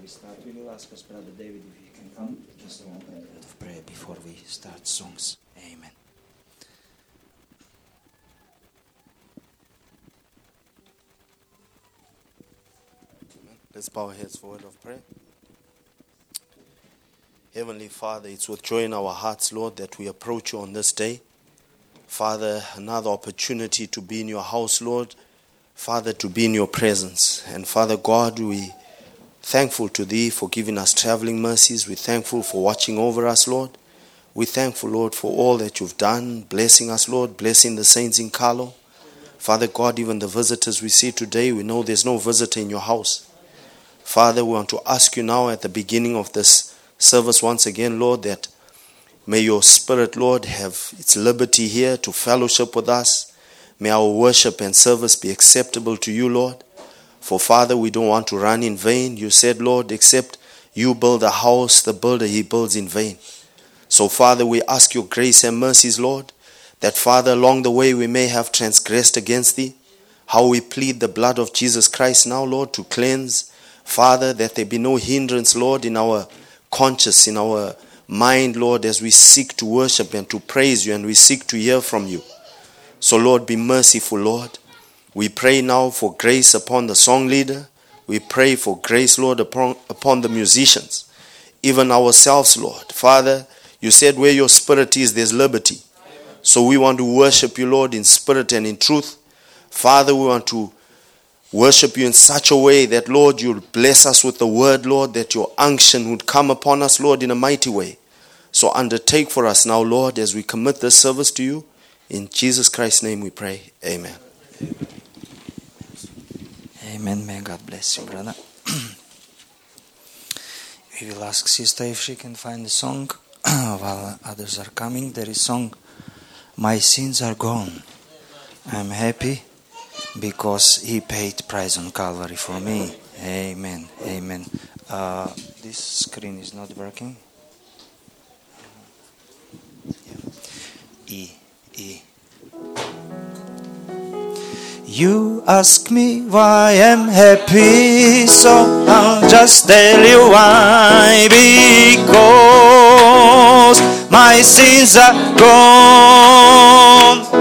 start, will you ask us, Brother David, if he can come? Just a moment of prayer before we start songs. Amen. Let's bow our heads for a word of prayer. Heavenly Father, it's with joy in our hearts, Lord, that we approach you on this day. Father, another opportunity to be in your house, Lord. Father, to be in your presence. And Father God, we thankful to thee for giving us traveling mercies. We're thankful for watching over us, Lord. We're thankful, Lord, for all that you've done, blessing us, Lord, blessing the saints in Carlo. Father God, even the visitors we see today, we know there's no visitor in your house. Father, we want to ask you now at the beginning of this service once again, Lord, that may your Spirit, Lord, have its liberty here to fellowship with us. May our worship and service be acceptable to you, Lord. For Father, we don't want to run in vain. You said, Lord, except you build a house, the builder, he builds in vain. So Father, we ask your grace and mercies, Lord, that Father, along the way we may have transgressed against thee. How we plead the blood of Jesus Christ now, Lord, to cleanse. Father, that there be no hindrance, Lord, in our conscience, in our mind, Lord, as we seek to worship and to praise you and we seek to hear from you. So, Lord, be merciful, Lord. We pray now for grace upon the song leader. We pray for grace, Lord, upon the musicians. Even ourselves, Lord. Father, you said where your spirit is, there's liberty. So we want to worship you, Lord, in spirit and in truth. Father, we want to worship you in such a way that, Lord, you'll bless us with the word, Lord, that your unction would come upon us, Lord, in a mighty way. So undertake for us now, Lord, as we commit this service to you. In Jesus Christ's name we pray. Amen. Amen. May God bless you, brother. We will ask sister if she can find the song while others are coming. There is song, My Sins Are Gone. I'm happy because he paid price on Calvary for me. Amen. Amen. This screen is not working. E. You ask me why I'm happy, so I'll just tell you why. Because my sins are gone.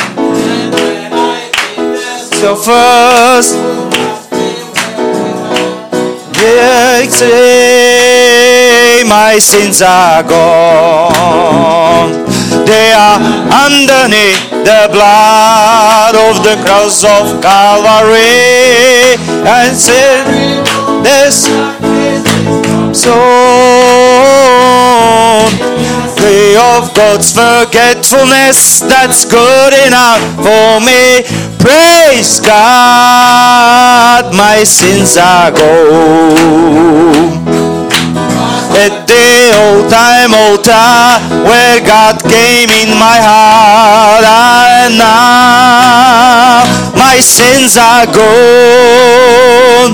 So first, say my sins are gone. They are underneath the blood of the cross of Calvary, and say this so day of God's forgetfulness, that's good enough for me. Praise God, my sins are gone. At the old time altar where God came in my heart, and now my sins are gone.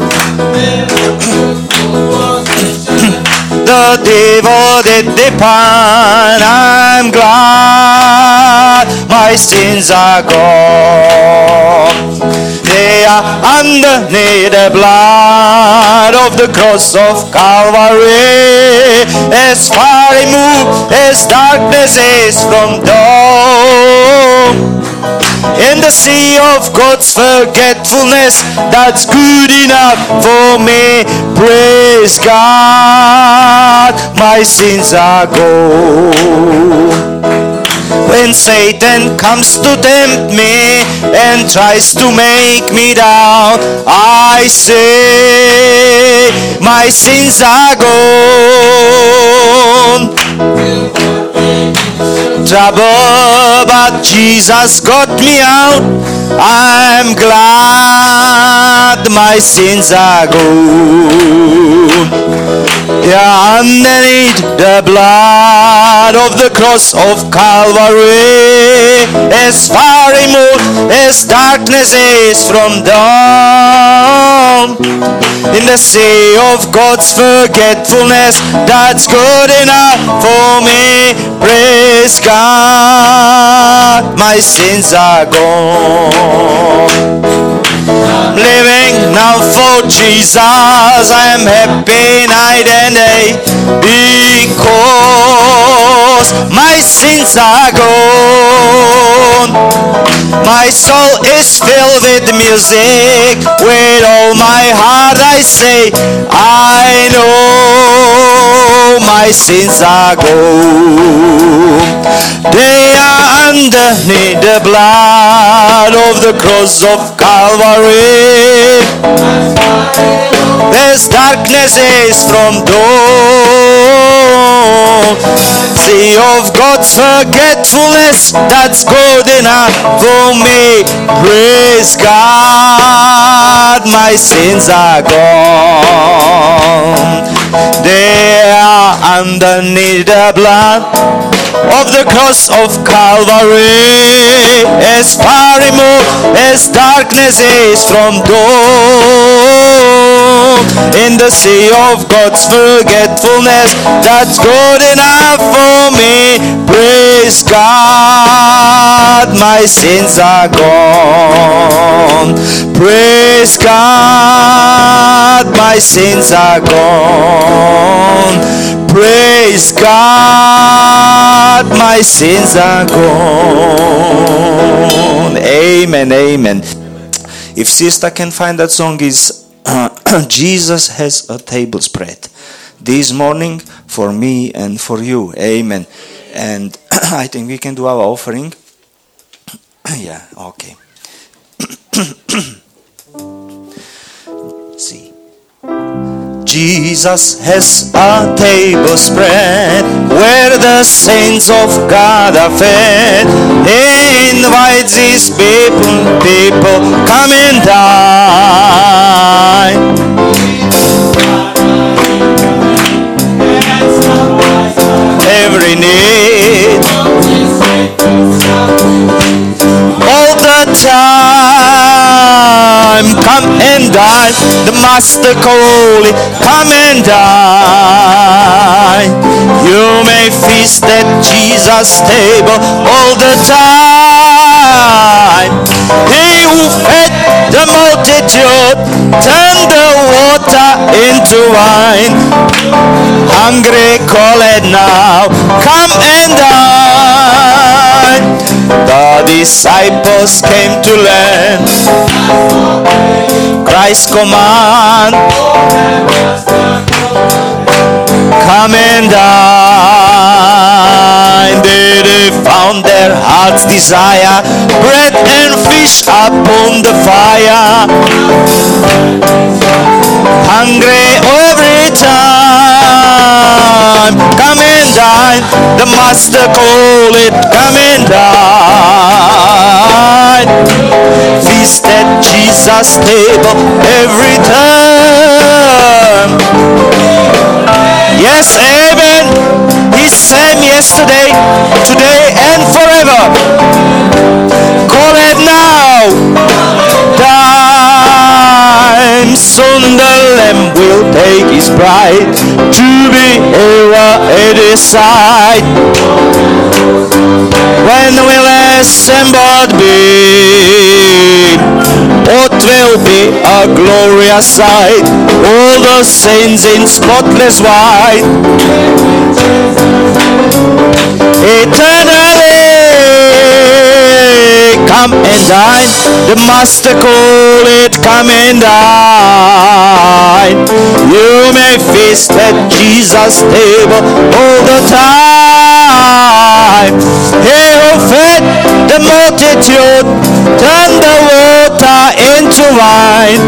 The devil did depart. I'm glad my sins are gone. They are underneath the blood of the cross of Calvary. As far removed as darkness is from dawn, in the sea of God's forgetfulness, that's good enough for me. Praise God, my sins are gone. When Satan comes to tempt me and tries to make me down, I say my sins are gone. Trouble, but Jesus got me out. I'm glad my sins are gone. Yeah, underneath the blood of the cross of Calvary, as far removed as darkness is from dawn, in the sea of God's forgetfulness, that's good enough for me. Praise God, my sins are gone. Living now for Jesus, I am happy night and day, because my sins are gone. My soul is filled with music, with all my heart I say, I know my sins are gone. They are underneath the blood of the cross of Calvary. As darkness is from dawn, sea of God's forgetfulness, that's good enough for me. Praise God, my sins are gone. They are underneath the blood of the cross of Calvary, as far removed as darkness is from dawn, in the sea of God's forgetfulness, that's good enough for me. Praise God, my sins are gone. Praise God, my sins are gone. Praise God, my sins are gone. Amen, amen. If sister can find that song, is Jesus has a table spread this morning for me and for you. Amen. And I think we can do our offering. Yeah, okay. See. Jesus has a table spread where the saints of God are fed. He invites his people, come and dine. Every need, all the time, come and dine. The Master call it, come and dine. You may feast at Jesus' table all the time. He who fed the multitude turned the water into wine. Hungry, call it now, come and dine. The disciples came to learn Christ's command, come and dine. They found their heart's desire, bread and fish upon the fire. Hungry every time, come and dine. The Master call it, come and dine. Feast at Jesus' table every time. Yes, amen. He's same yesterday, today, and forever. Call it now. Time soon the Lamb will take his bride to be ever at his side. When will assembled be? What will be a glorious sight? All the saints in spotless white. Eternally, come and dine. The Master call it, come and dine. You may feast at Jesus' table all the time. He who fed the multitude turned the water into wine.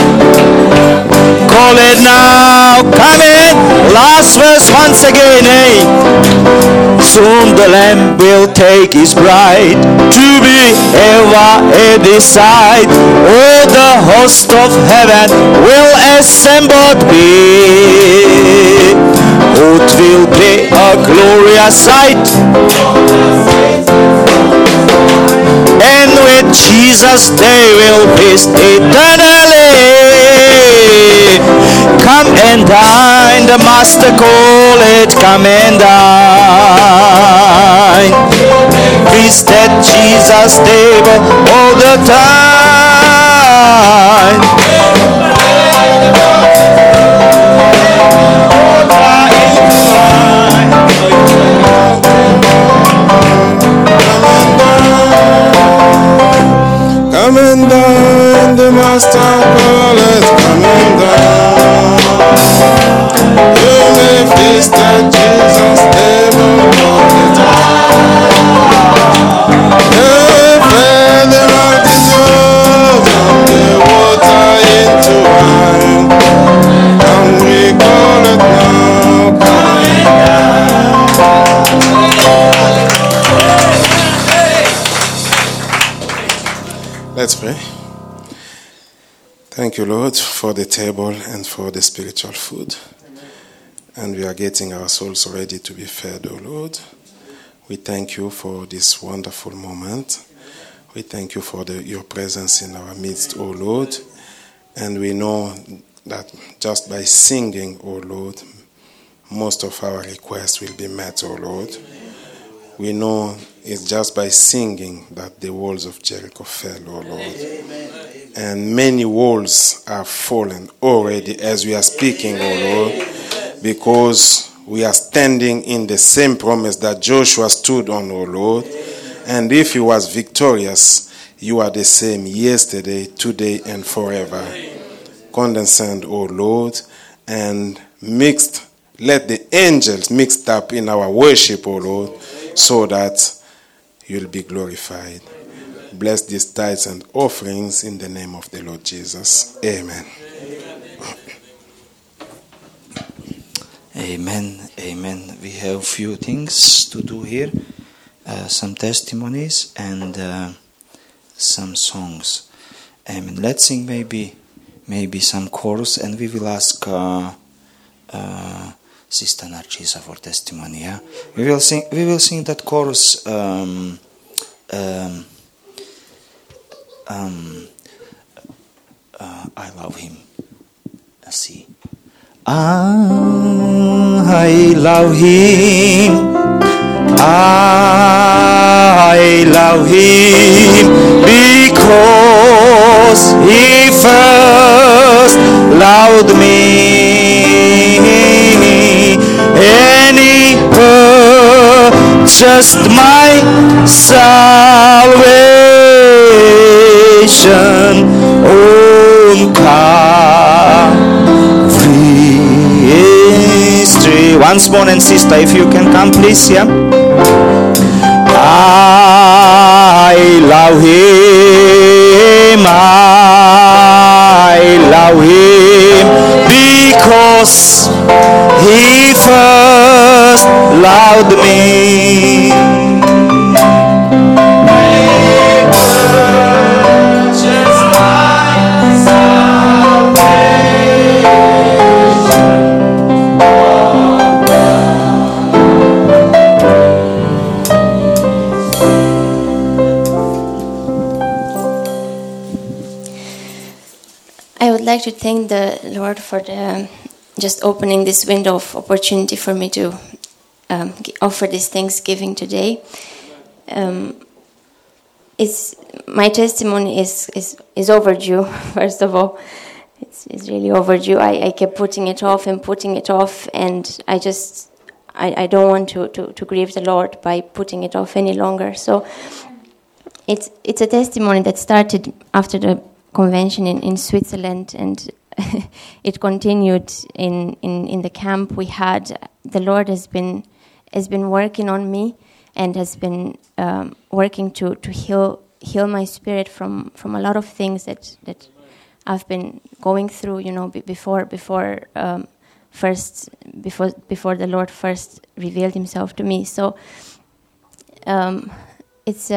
Call it now, come in. Last verse once again, hey. Soon the Lamb will take his bride to be ever at his side. All the host of heaven will assembled be. glorious sight. And with Jesus they will feast eternally. Come and dine, the Master call it, come and dine. Feast at Jesus' table all the time. Come and dine, the Master call it, come and dine. You may feast at Jesus' table all the time. Fill the multitude from the water into wine. Come we call it now, come and dine. Let's pray. Thank you, Lord, for the table and for the spiritual food. And we are getting our souls ready to be fed, O Lord. We thank you for this wonderful moment. We thank you for your presence in our midst, O Lord. And we know that just by singing, O Lord, most of our requests will be met, O Lord. We know it's just by singing that the walls of Jericho fell, O Lord. And many walls are fallen already as we are speaking, O Lord, because we are standing in the same promise that Joshua stood on, O Lord. And if he was victorious, you are the same yesterday, today, and forever. Condescend, O Lord, and let the angels mixed up in our worship, O Lord, so that you'll be glorified. Bless these tithes and offerings in the name of the Lord Jesus. Amen. Amen. Amen. We have few things to do here. Some testimonies and some songs. Amen. Let's sing maybe some chorus, and we will ask Sister Narcisa for testimony. Yeah, we will sing that chorus. I love him. Let's see. I love him. I love him because he first loved me, and he purchased my salvation on Calvary's tree. Once more, and sister, if you can come, please, yeah. I love him, I love him, because he first loved me. I would like to thank the Lord for just opening this window of opportunity for me to offer this Thanksgiving today. My testimony is overdue. First of all, it's really overdue. I kept putting it off, and I don't want to grieve the Lord by putting it off any longer. So it's a testimony that started after the convention in Switzerland, and it continued in the camp we had. The Lord has been working on me and has been working to heal my spirit from a lot of things that I've been going through, before the Lord first revealed himself to me. So he's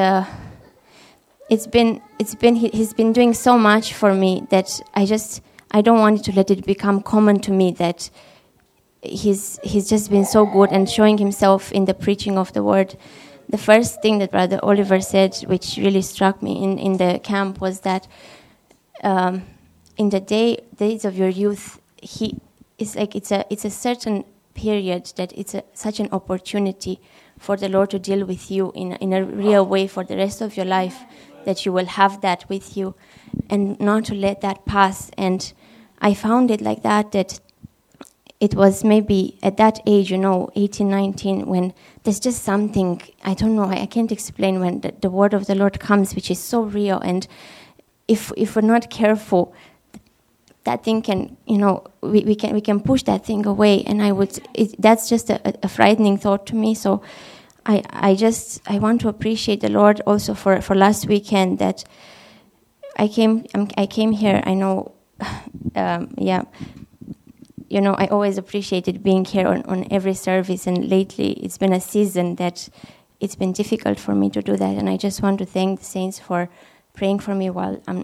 been doing so much for me that I don't want to let it become common to me that he's just been so good and showing himself in the preaching of the word. The first thing that Brother Oliver said, which really struck me in the camp, was that in the days of your youth, it's a certain period that it's such an opportunity for the Lord to deal with you in a real way for the rest of your life, that you will have that with you and not to let that pass. And I found it like that it was maybe at that age, 18, 19, when there's just something, I don't know, I can't explain, when the word of the Lord comes, which is so real. And if we're not careful, that thing can, we can push that thing away. And that's just a frightening thought to me. So I want to appreciate the Lord also for last weekend, that I came here. I know, I always appreciated being here on every service, and lately it's been a season that it's been difficult for me to do that. And I just want to thank the saints for praying for me while I'm,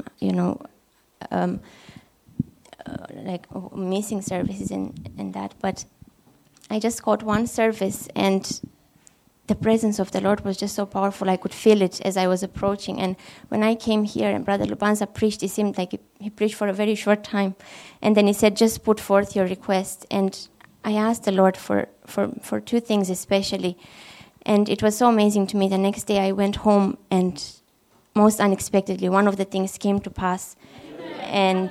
missing services and that. But I just caught one service, and the presence of the Lord was just so powerful. I could feel it as I was approaching. And when I came here and Brother Lubanza preached, it seemed like he preached for a very short time. And then he said, just put forth your request. And I asked the Lord for two things especially. And it was so amazing to me. The next day I went home, and most unexpectedly, one of the things came to pass. And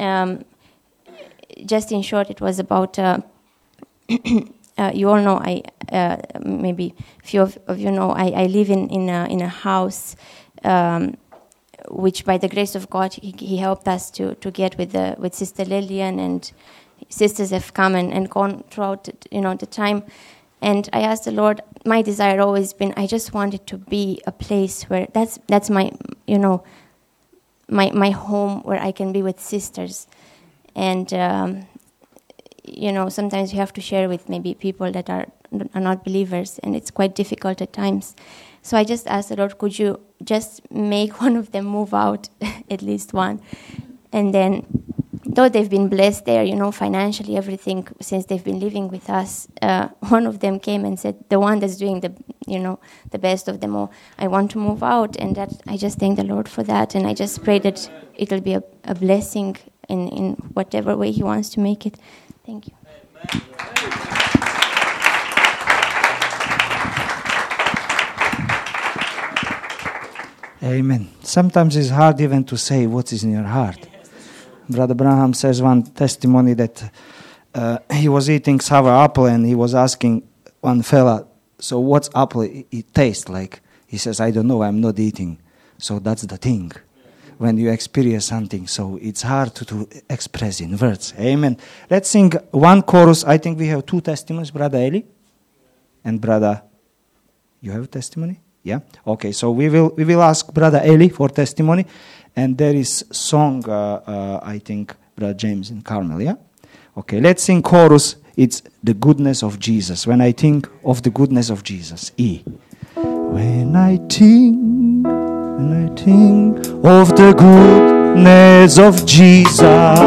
just in short, it was about... you all know, maybe a few of you know, I live in a house which, by the grace of God, he helped us to get with Sister Lillian, and sisters have come and gone throughout the time. And I asked the Lord, my desire always been, I just wanted to be a place where that's my my home, where I can be with sisters. And sometimes you have to share with maybe people that are not believers, and it's quite difficult at times. So I just asked the Lord, could you just make one of them move out, at least one? And then, though they've been blessed there, financially, everything, since they've been living with us, one of them came and said, the one that's doing the best of them all, I want to move out. And that, I just thank the Lord for that. And I just pray that it'll be a blessing in whatever way he wants to make it. Thank you. Amen. Sometimes it's hard even to say what is in your heart. Brother Branham says one testimony that he was eating sour apple, and he was asking one fella, so what's apple it tastes like? He says, I don't know, I'm not eating. So that's the thing. When you experience something, so it's hard to express in words. Amen. Let's sing one chorus. I think we have two testimonies, Brother Eli and Brother. You have a testimony? Yeah. Okay. So we will ask Brother Eli for testimony, and there is song. I think Brother James in Carmel. Yeah. Okay. Let's sing chorus. It's the goodness of Jesus. When I think of the goodness of Jesus, E. When I think of the goodness of Jesus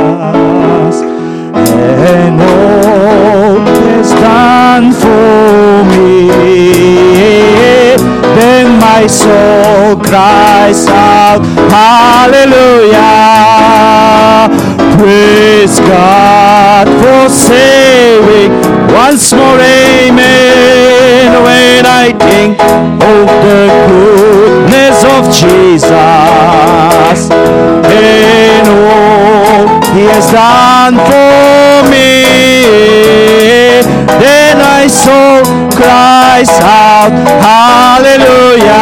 and all He's done for me, then my soul cries out, hallelujah, praise God for saving, once more amen. When I think of the goodness of Jesus and all He has done for me, then my soul cries out, hallelujah,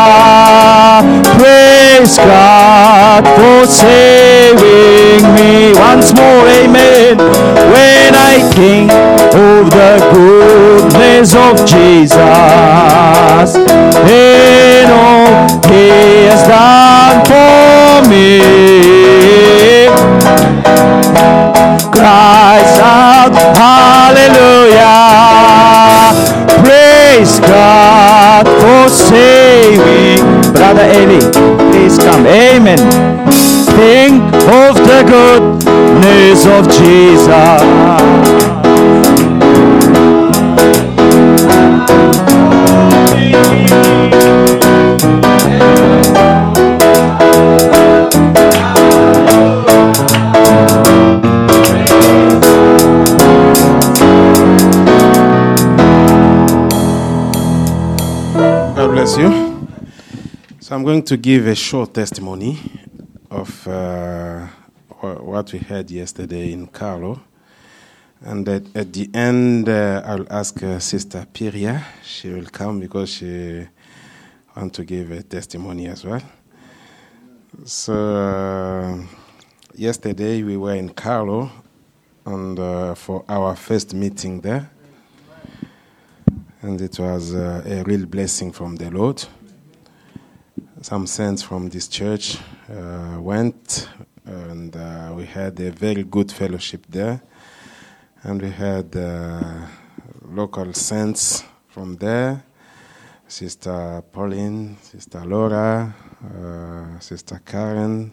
praise God for saving me, once more amen. When I think of the goodness of Jesus and all He has done for me, cries out, hallelujah, praise God for saving. Brother Eli, please come. Amen. Think of the goodness of Jesus So I'm going to give a short testimony of what we heard yesterday in Carlo. And at the end, I'll ask Sister Piria. She will come because she wants to give a testimony as well. So yesterday we were in Carlo and for our first meeting there. And it was a real blessing from the Lord. Some saints from this church went, and we had a very good fellowship there. And we had local saints from there, Sister Pauline, Sister Laura, Sister Karen,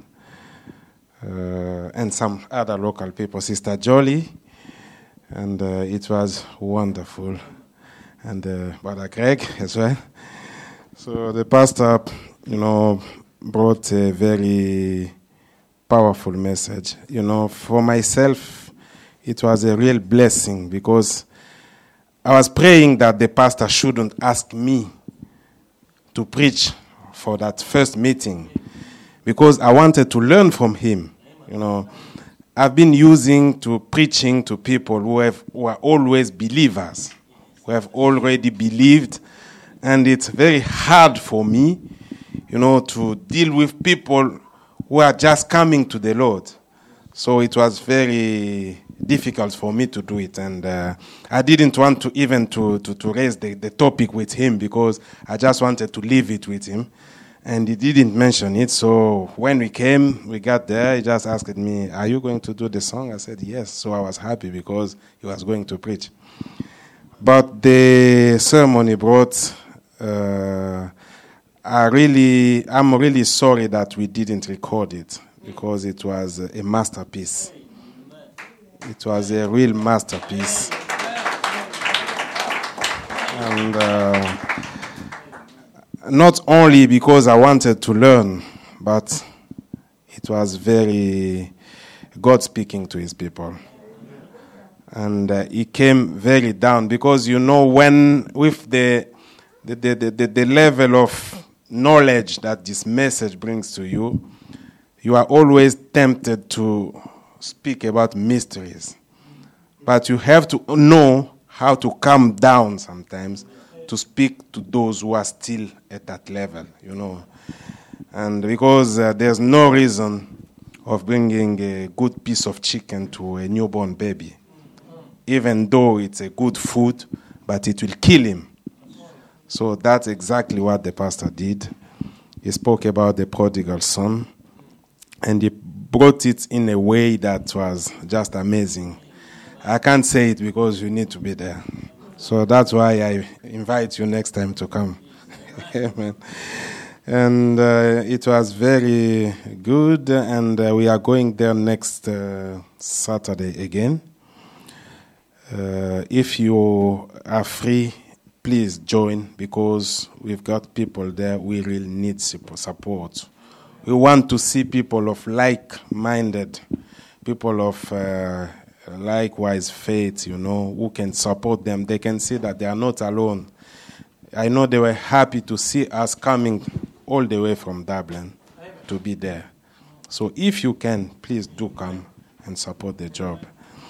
and some other local people, Sister Jolie. And it was wonderful. And Brother Greg as well. So the pastor, brought a very powerful message. For myself, it was a real blessing because I was praying that the pastor shouldn't ask me to preach for that first meeting because I wanted to learn from him. I've been using to preaching to people who are always believers, who have already believed, and it's very hard for me, to deal with people who are just coming to the Lord. So it was very difficult for me to do it, and I didn't want to even to raise the topic with him because I just wanted to leave it with him, and he didn't mention it. So when we got there, he just asked me, "Are you going to do the song?" I said yes. So I was happy because he was going to preach. But the sermon he brought, I'm really sorry that we didn't record it because it was a masterpiece. It was a real masterpiece. And not only because I wanted to learn, but it was very God speaking to his people. And he came very down because, when with the level of knowledge that this message brings to you, you are always tempted to speak about mysteries. But you have to know how to calm down sometimes to speak to those who are still at that level, And because there's no reason of bringing a good piece of chicken to a newborn baby, even though it's a good food, but it will kill him. So that's exactly what the pastor did. He spoke about the prodigal son, and he brought it in a way that was just amazing. I can't say it because you need to be there. So that's why I invite you next time to come. Amen. And it was very good, and we are going there next Saturday again. If you are free, please join because we've got people there we really need support. We want to see people of like-minded, people of likewise faith, who can support them. They can see that they are not alone. I know they were happy to see us coming all the way from Dublin to be there. So if you can, please do come and support the job.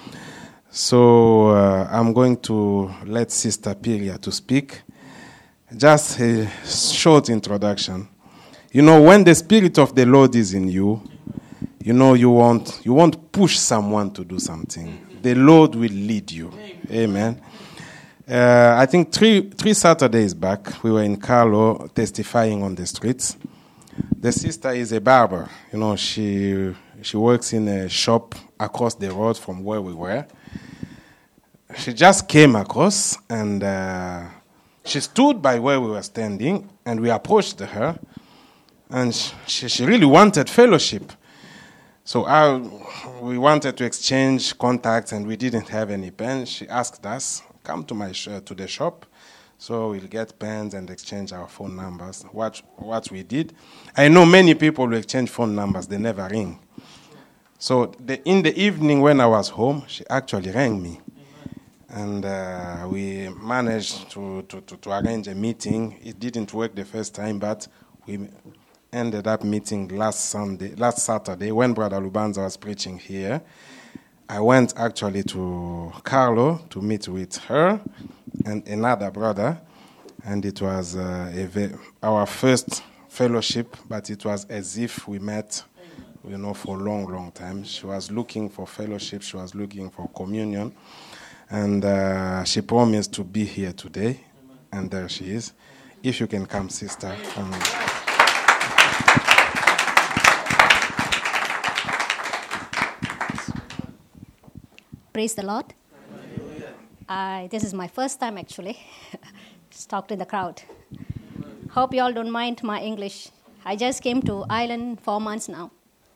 So I'm going to let Sister Piria to speak. Just a short introduction. When the Spirit of the Lord is in you, you won't push someone to do something. The Lord will lead you. Amen. I think three Saturdays back, we were in Carlo testifying on the streets. The sister is a barber. She works in a shop across the road from where we were. She just came across, and she stood by where we were standing, and we approached her, and she really wanted fellowship. So we wanted to exchange contacts, and we didn't have any pens. She asked us, come to the shop, so we'll get pens and exchange our phone numbers. What we did, I know many people who exchange phone numbers, they never ring. So in the evening when I was home, she actually rang me. And we managed to arrange a meeting. It didn't work the first time, but we ended up meeting last Saturday, when Brother Lubanza was preaching here. I went actually to Carlo to meet with her and another brother, and it was our first fellowship, but it was as if we met, for a long, long time. She was looking for fellowship, she was looking for communion, and she promised to be here today, and there she is. If you can come, sister. Praise the Lord. This is my first time actually talk to the crowd. Hope you all don't mind my English. I just came to Ireland 4 months now.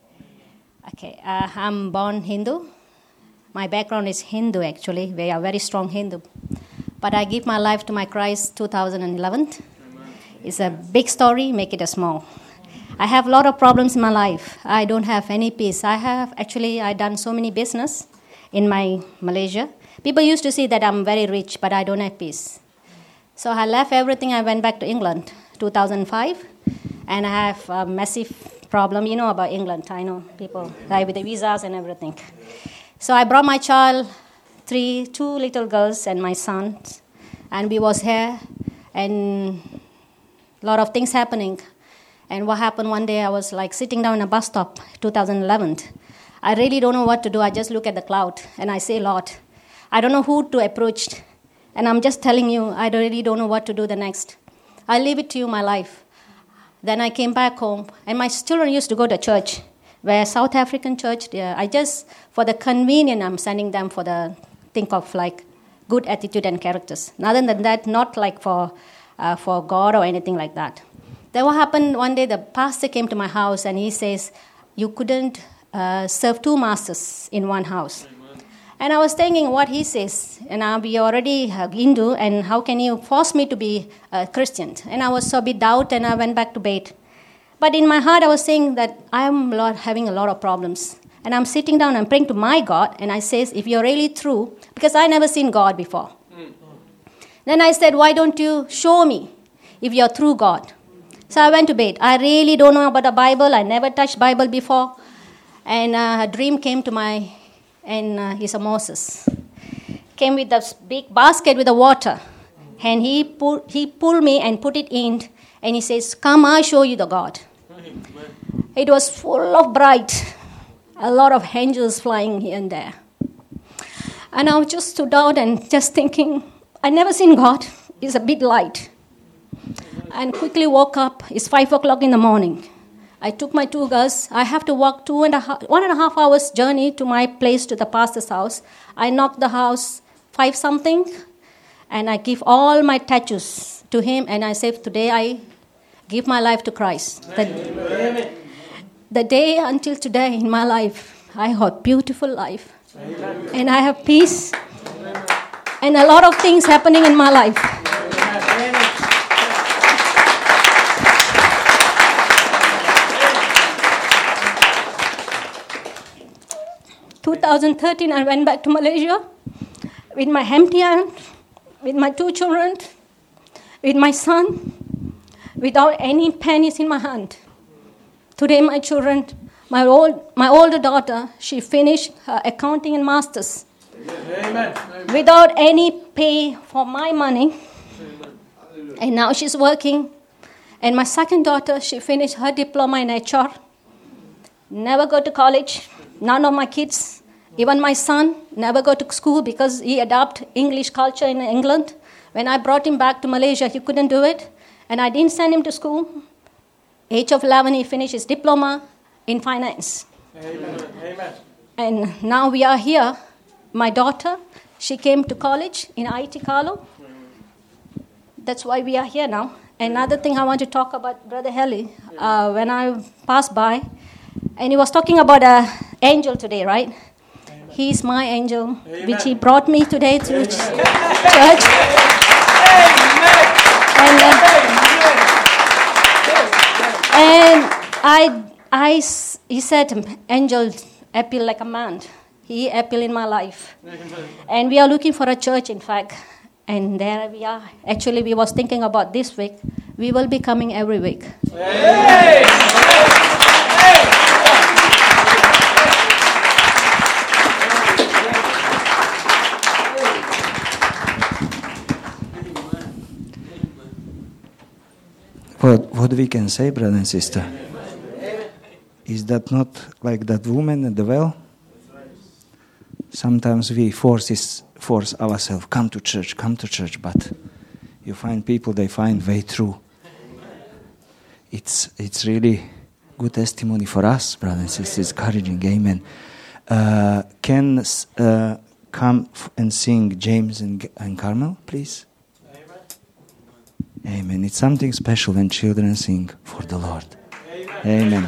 Okay, I'm born Hindu. My background is Hindu actually. We are very strong Hindu. But I give my life to my Christ 2011. It's a big story, make it a small. I have a lot of problems in my life. I don't have any peace. I done so many business in my Malaysia. People used to say that I'm very rich, but I don't have peace. So I left everything. I went back to England, 2005, and I have a massive problem. You know about England. I know people die with the visas and everything. So I brought my child, two little girls and my son, and we was here, and a lot of things happening. And what happened one day, I was like sitting down in a bus stop, 2011. I really don't know what to do. I just look at the cloud and I say, Lord, I don't know who to approach. And I'm just telling you, I really don't know what to do the next. I leave it to you, my life. Then I came back home, and my children used to go to church, where South African church. For the convenience, I'm sending them for the think of like good attitude and characters. Other than that, not like for God or anything like that. Then what happened one day, the pastor came to my house and he says, you couldn't serve two masters in one house. And I was thinking what he says, and I'll be already Hindu, and how can you force me to be a Christian? And I was so bit doubt, and I went back to bed. But in my heart, I was saying that I'm having a lot of problems. And I'm sitting down and praying to my God, and I says, if you're really true, because I never seen God before. Then I said, why don't you show me if you're true God? So I went to bed. I really don't know about the Bible. I never touched Bible before. And a dream came to he's a Moses. Came with this big basket with the water. And he pulled me and put it in. And he says, come, I'll show you the God. It was full of bright. A lot of angels flying here and there. And I just stood out and just thinking, I never seen God. It's a bit light. And quickly woke up. It's 5 o'clock in the morning. I took my two girls. I have to walk 1.5 hours journey to my place, to the pastor's house. I knocked the house 5 something, and I give all my tattoos to him. And I say, today I give my life to Christ. The day until today in my life, I have beautiful life. Amen. And I have peace. Amen. And a lot of things happening in my life. Amen. 2013, I went back to Malaysia with my empty hand, with my 2 children, with my son, without any pennies in my hand. Today, my children, my older daughter, she finished her accounting and masters. Amen. Without any pay for my money. Amen. And now she's working. And my second daughter, she finished her diploma in HR. Never go to college. None of my kids, even my son, never go to school because he adopted English culture in England. When I brought him back to Malaysia, he couldn't do it. And I didn't send him to school. Age of 11, he finished his diploma in finance. Amen. Amen. And now we are here. My daughter, she came to college in IT Carlo. That's why we are here now. Another thing I want to talk about, Brother Heli, when I passed by, and he was talking about an angel today, right? Amen. He's my angel, Amen. Which he brought me today to church. And he said, angel appeal like a man. He appeal in my life. Amen. And we are looking for a church, in fact. And there we are. Actually, we was thinking about this week. we will be coming every week. What we can say, brother and sister, is that not like that woman at the well? Sometimes we force ourselves, come to church, but you find people, they find way through. It's really good testimony for us, brothers and sisters, encouraging, amen. Can come and sing James and Carmel, please? Amen. It's something special when children sing for the Lord. Amen.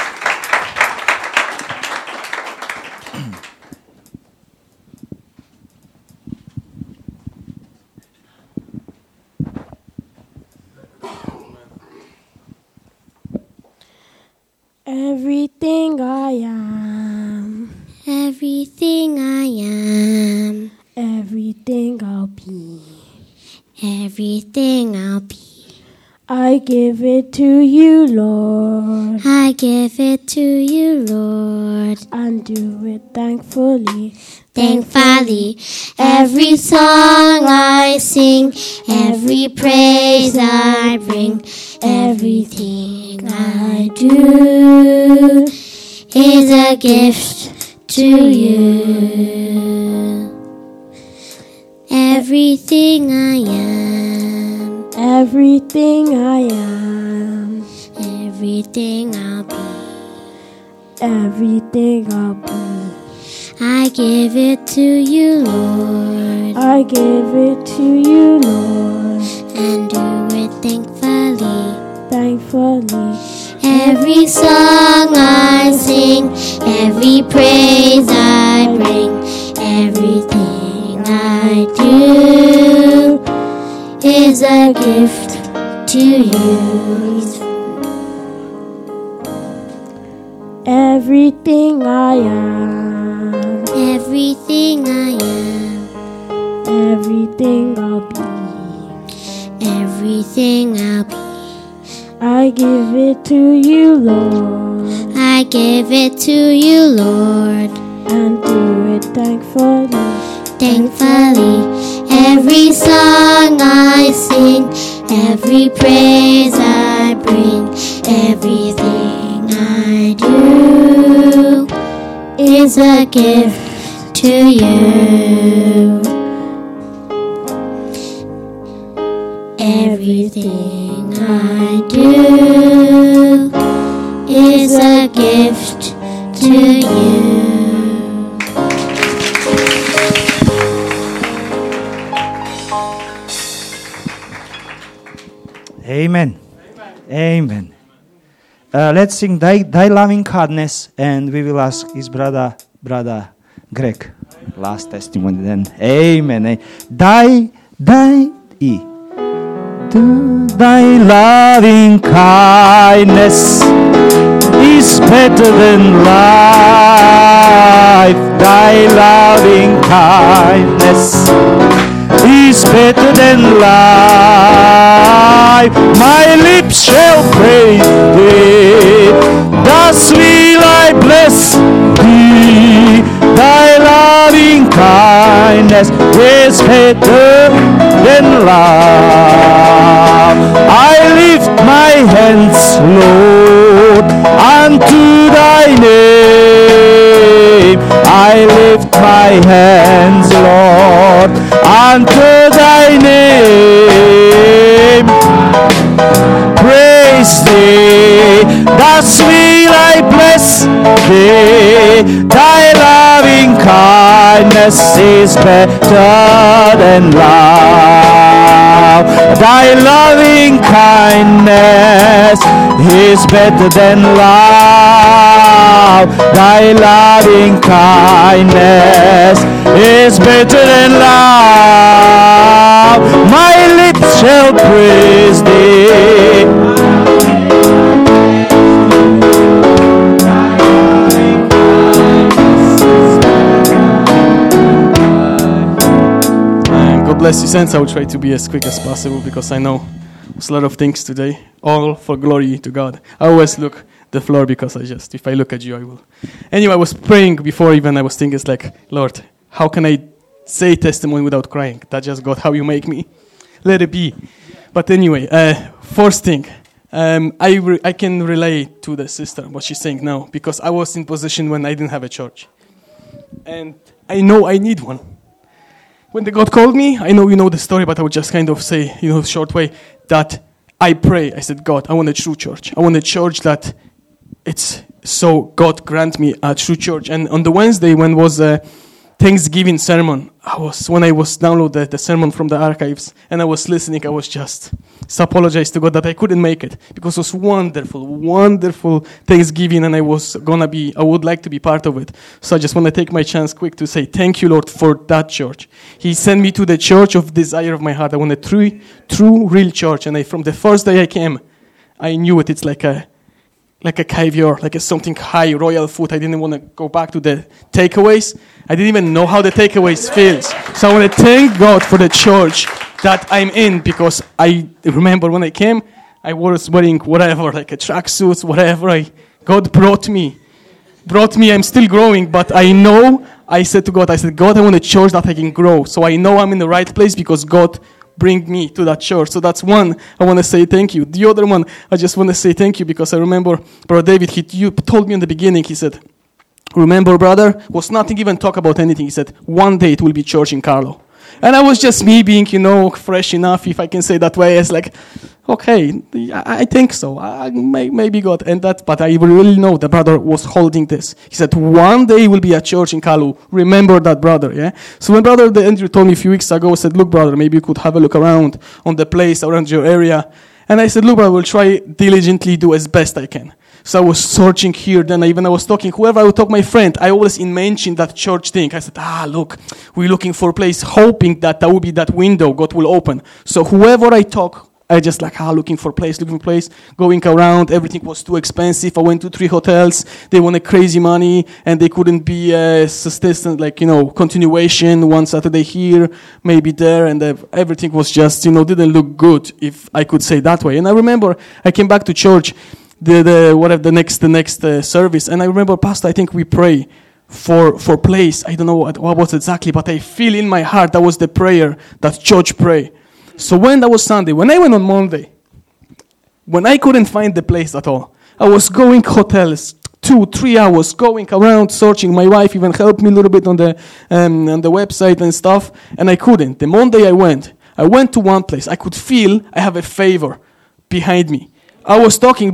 Everything I am, Everything I am, everything I'll be, everything I'll be. I give it to you, Lord, I give it to you, Lord. and do it thankfully. Thankfully, every song I sing, every praise I bring, everything I do is a gift to you. Everything I am, Everything I am, everything I'll be, everything I'll be, I give it to you, Lord, I give it to you, Lord, and do it thankfully. thankfully. Every song I sing, every praise I bring, everything I do is a gift to you. Everything I am, Everything I am, everything I'll be, everything I'll be, I give it to you, Lord, I give it to you, Lord, and do it thankfully. thankfully. Every song I sing, every praise I bring, everything I do is a gift to you. Everything I do is a gift to you. Amen. Amen. Let's sing Thy Loving Kindness, and we will ask his brother Greg. Last testimony then. Amen. Thy loving kindness is better than life. Thy loving kindness is better than life. My lips shall praise thee, thus will I bless thee. Thy loving kindness is better than love. I lift my hands, Lord, unto thy name. I lift my hands, Lord, unto thy name. Praise thee, thus will I bless thee. Thy loving kindness is better than love. Thy loving kindness is better than love. Thy loving kindness is better than love. My lips shall praise thee. God bless you, saints. I will try to be as quick as possible because I know It's a lot of things today, all for glory to God. I always look the floor because if I look at you, I will. Anyway, I was praying before even I was thinking, it's like, Lord, how can I say testimony without crying? That's just God, how you make me. Let it be. But anyway, first thing, I can relate to the sister, what she's saying now, because I was in position when I didn't have a church. And I know I need one. When the God called me, I know you know the story, but I would just kind of say, short way, that I pray. I said, God, I want a true church. I want a church that it's so God grant me a true church. And on the Wednesday, when was a Thanksgiving sermon, when I was downloading the sermon from the archives, and I was listening, I was just apologize to God that I couldn't make it, because it was wonderful Thanksgiving, and I would like to be part of it. So I just want to take my chance quick to say thank you, Lord, for that church. He sent me to the church of desire of my heart. I want a true, real church. And from the first day I came, I knew it. It's like a caviar, like something high, royal food. I didn't want to go back to the takeaways. I didn't even know how the takeaways feels. So I want to thank God for the church that I'm in, because I remember when I came, I was wearing whatever, like a tracksuit, whatever. God brought me. I'm still growing, but I said to God, God, I want a church that I can grow. So I know I'm in the right place because God bring me to that church. So that's one, I want to say thank you. The other one, I just want to say thank you because I remember Brother David, you told me in the beginning, he said, remember, brother, was nothing even talk about anything. He said, one day it will be church in Carlo. And I was just me being, fresh enough, if I can say that way. It's like, okay, I think so. Maybe God. But I really know the brother was holding this. He said, one day will be a church in Kalu. Remember that, brother, yeah? So when Brother Andrew told me a few weeks ago, I said, look, brother, maybe you could have a look around on the place around your area. And I said, look, I will try diligently do as best I can. So I was searching here, then I was talking, whoever I would talk, my friend, I always mentioned that church thing. I said, look, we're looking for a place, hoping that will be that window God will open. So whoever I talk, I just looking for place, going around, everything was too expensive. I went to 3 hotels, they wanted crazy money, and they couldn't be sustained, continuation, one Saturday here, maybe there, and everything was just, didn't look good, if I could say that way. And I remember, I came back to church, the next service, and I remember, Pastor, I think we pray for place. I don't know what was exactly, but I feel in my heart that was the prayer that church pray. So when that was Sunday, when I went on Monday, when I couldn't find the place at all, I was going hotels 2-3 hours, going around searching. My wife even helped me a little bit on the website and stuff, and I couldn't. The Monday I went to one place. I could feel I have a favor behind me. I was talking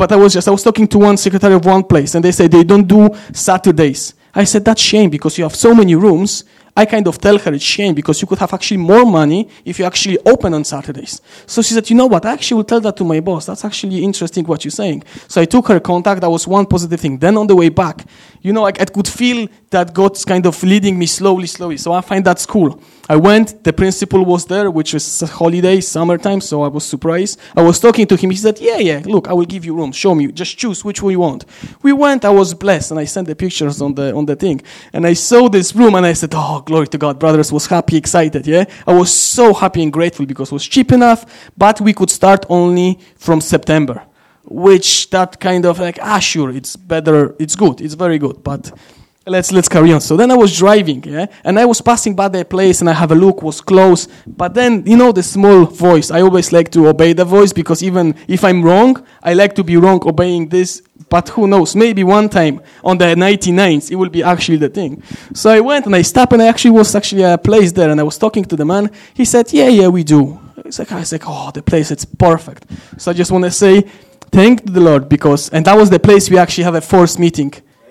to one secretary of one place, and they said they don't do Saturdays. I said, that's shame, because you have so many rooms. I kind of tell her it's shame, because you could have actually more money if you actually open on Saturdays. So she said, you know what, I actually will tell that to my boss. That's actually interesting what you're saying. So I took her contact. That was one positive thing. Then on the way back, I could feel that God's kind of leading me slowly. So I find that's cool. I went, the principal was there, which was holiday, summertime, so I was surprised. I was talking to him, he said, yeah, look, I will give you room, show me, just choose which one you want. We went, I was blessed, and I sent the pictures on the thing. And I saw this room, and I said, oh, glory to God, brothers, was happy, excited, yeah? I was so happy and grateful, because it was cheap enough, but we could start only from September, which that kind of sure, it's better, it's good, it's very good, but let's carry on. So then I was driving, and I was passing by the place, and I have a look, was close. But then, the small voice, I always like to obey the voice, because even if I'm wrong, I like to be wrong obeying this. But who knows, maybe one time on the 99th, it will be actually the thing. So I went and I stopped, and I was a place there, and I was talking to the man. He said, yeah, we do. I said, oh, the place, it's perfect. So I just want to say, thank the Lord, and that was the place we actually have a first meeting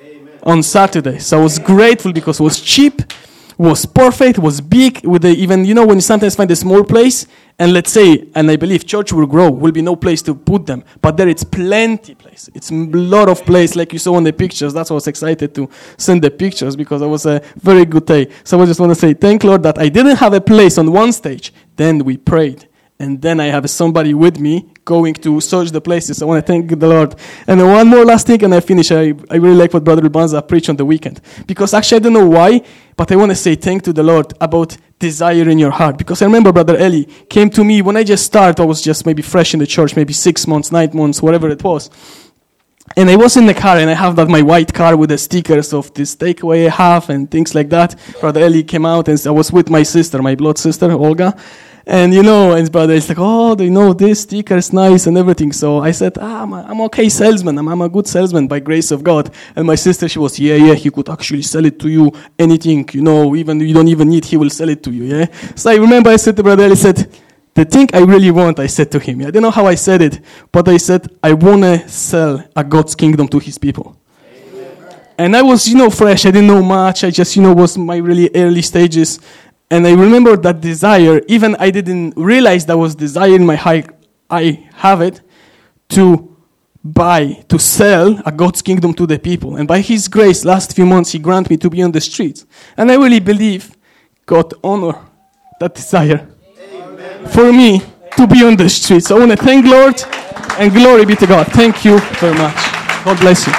on Saturday. So I was grateful because it was cheap, was perfect, was big, with when you sometimes find a small place, and let's say, and I believe church will grow, will be no place to put them, but there it's plenty place. It's a lot of place, like you saw on the pictures. That's why I was excited to send the pictures, because it was a very good day. So I just want to say, thank Lord that I didn't have a place on one stage. Then we prayed, and then I have somebody with me, going to search the places. I want to thank the Lord. And then one more last thing, and I finish. I really like what Brother Banza preached on the weekend. Because actually, I don't know why, but I want to say thank to the Lord about desire in your heart. Because I remember Brother Eli came to me when I just started. I was just maybe fresh in the church, maybe 6 months, 9 months, whatever it was. And I was in the car, and I have my white car with the stickers of this takeaway I have and things like that. Brother Eli came out, and I was with my sister, my blood sister, Olga. And and brother is like, oh, this sticker is nice and everything. So I said, I'm okay salesman. I'm a good salesman by grace of God. And my sister, she was, he could actually sell it to you, anything, even you don't even need, he will sell it to you, yeah. So I remember I said to Brother Eli, said, the thing I really want, I said to him, I don't know how I said it, but I said, I want to sell a God's kingdom to his people. Amen. And I was, fresh. I didn't know much. I just, was my really early stages. And I remember that desire, even I didn't realize that was desire in my heart. I have it to sell a God's kingdom to the people. And by his grace, last few months, he granted me to be on the streets. And I really believe God honor that desire. For me to be on the streets. I want to thank Lord and glory be to God. Thank you very much. God bless you.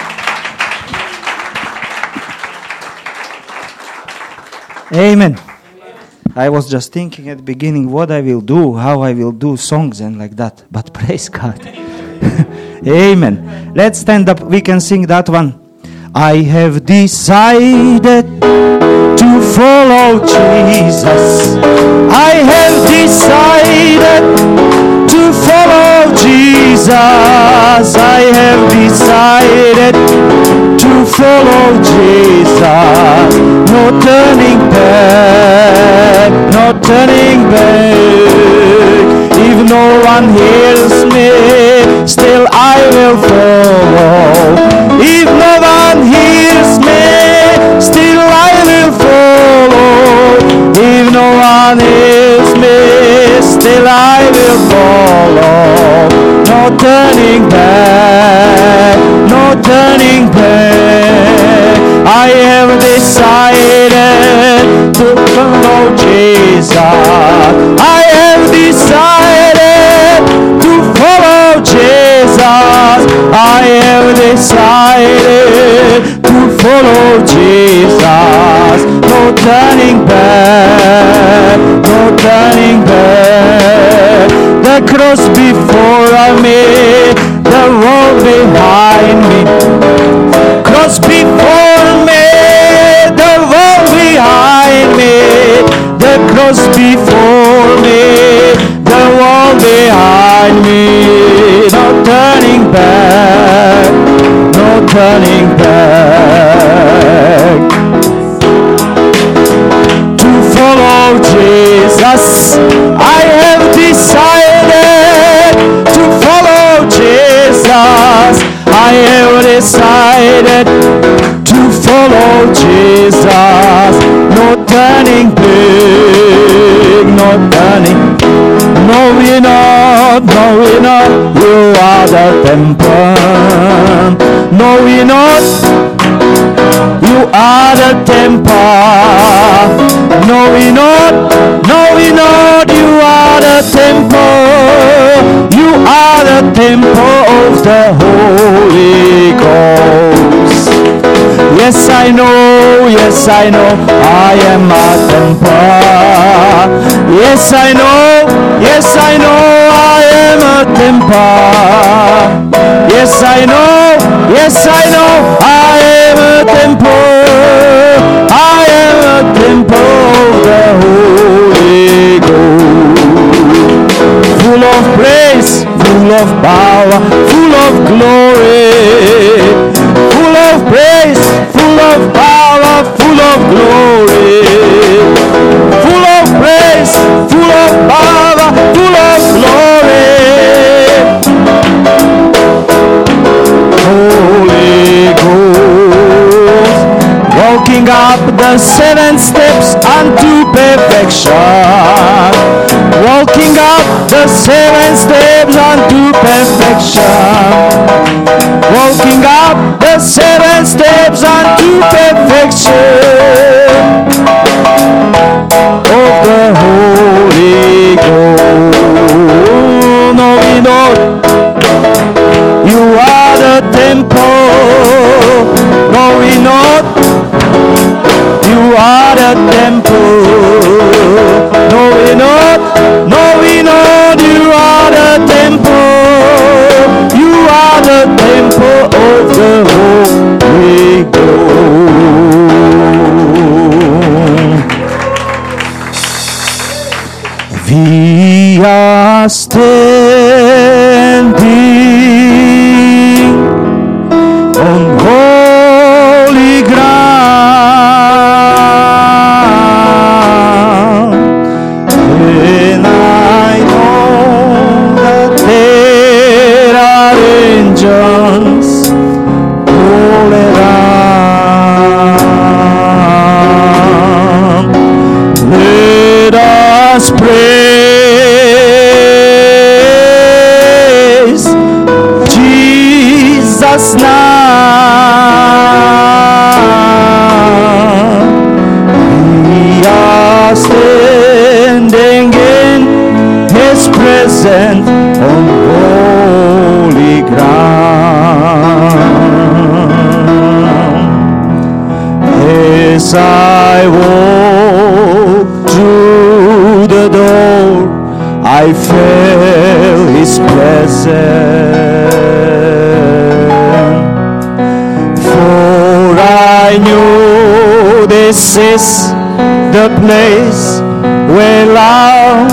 Amen. I was just thinking at the beginning what I will do, how I will do songs and like that. But praise God. Amen. Let's stand up. We can sing that one. I have decided to follow Jesus. I have decided to follow Jesus. I have decided to follow Jesus. No turning back, no turning back. If no one hears me, still I will follow. If no one hears me, still I will follow. If no one hears me, still I will follow. No turning back, no turning back. I have decided to follow Jesus. I have decided to follow Jesus. I have decided to follow Jesus. No turning back, no turning back. The cross before me, the road behind me. Cross before me, the road behind me. The cross before me, the wall behind me. No turning back, no turning back. To follow Jesus, I have decided to follow Jesus. I have decided to follow Jesus. No turning back, no turning. No, we're not, no, we're not. You are the temple. No, we're not. You are the temple. No, we're not. No, we're not. You are the temple. You are the temple of the Holy Ghost. Yes, I know. Yes, I know. I am a temple. Yes, I know. Yes, I know. I am a temple. Yes, I know. Yes, I know. I am a temple. I am a temple of the Holy Ghost. Full of praise, full of power, full of glory. Full of praise, full of power, full of glory. Full of praise, full of power, full of glory. Holy Ghost, walking up the 7 steps unto perfection. Walking up the 7 steps unto perfection. Walking up the 7 steps unto perfection of the Holy Ghost. No, we know. We are standing on holy ground, and I know that there are angels all around. Let us praise Jesus now. We are standing in His presence on holy ground. As I walk through the door, I feel His presence. For I knew this is the place where love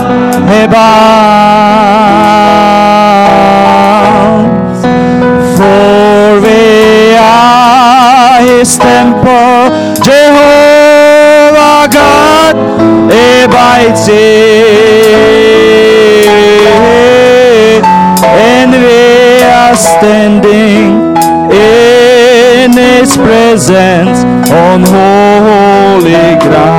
abounds. For we are His temple, Jehovah God abides in, and we are standing in His presence on holy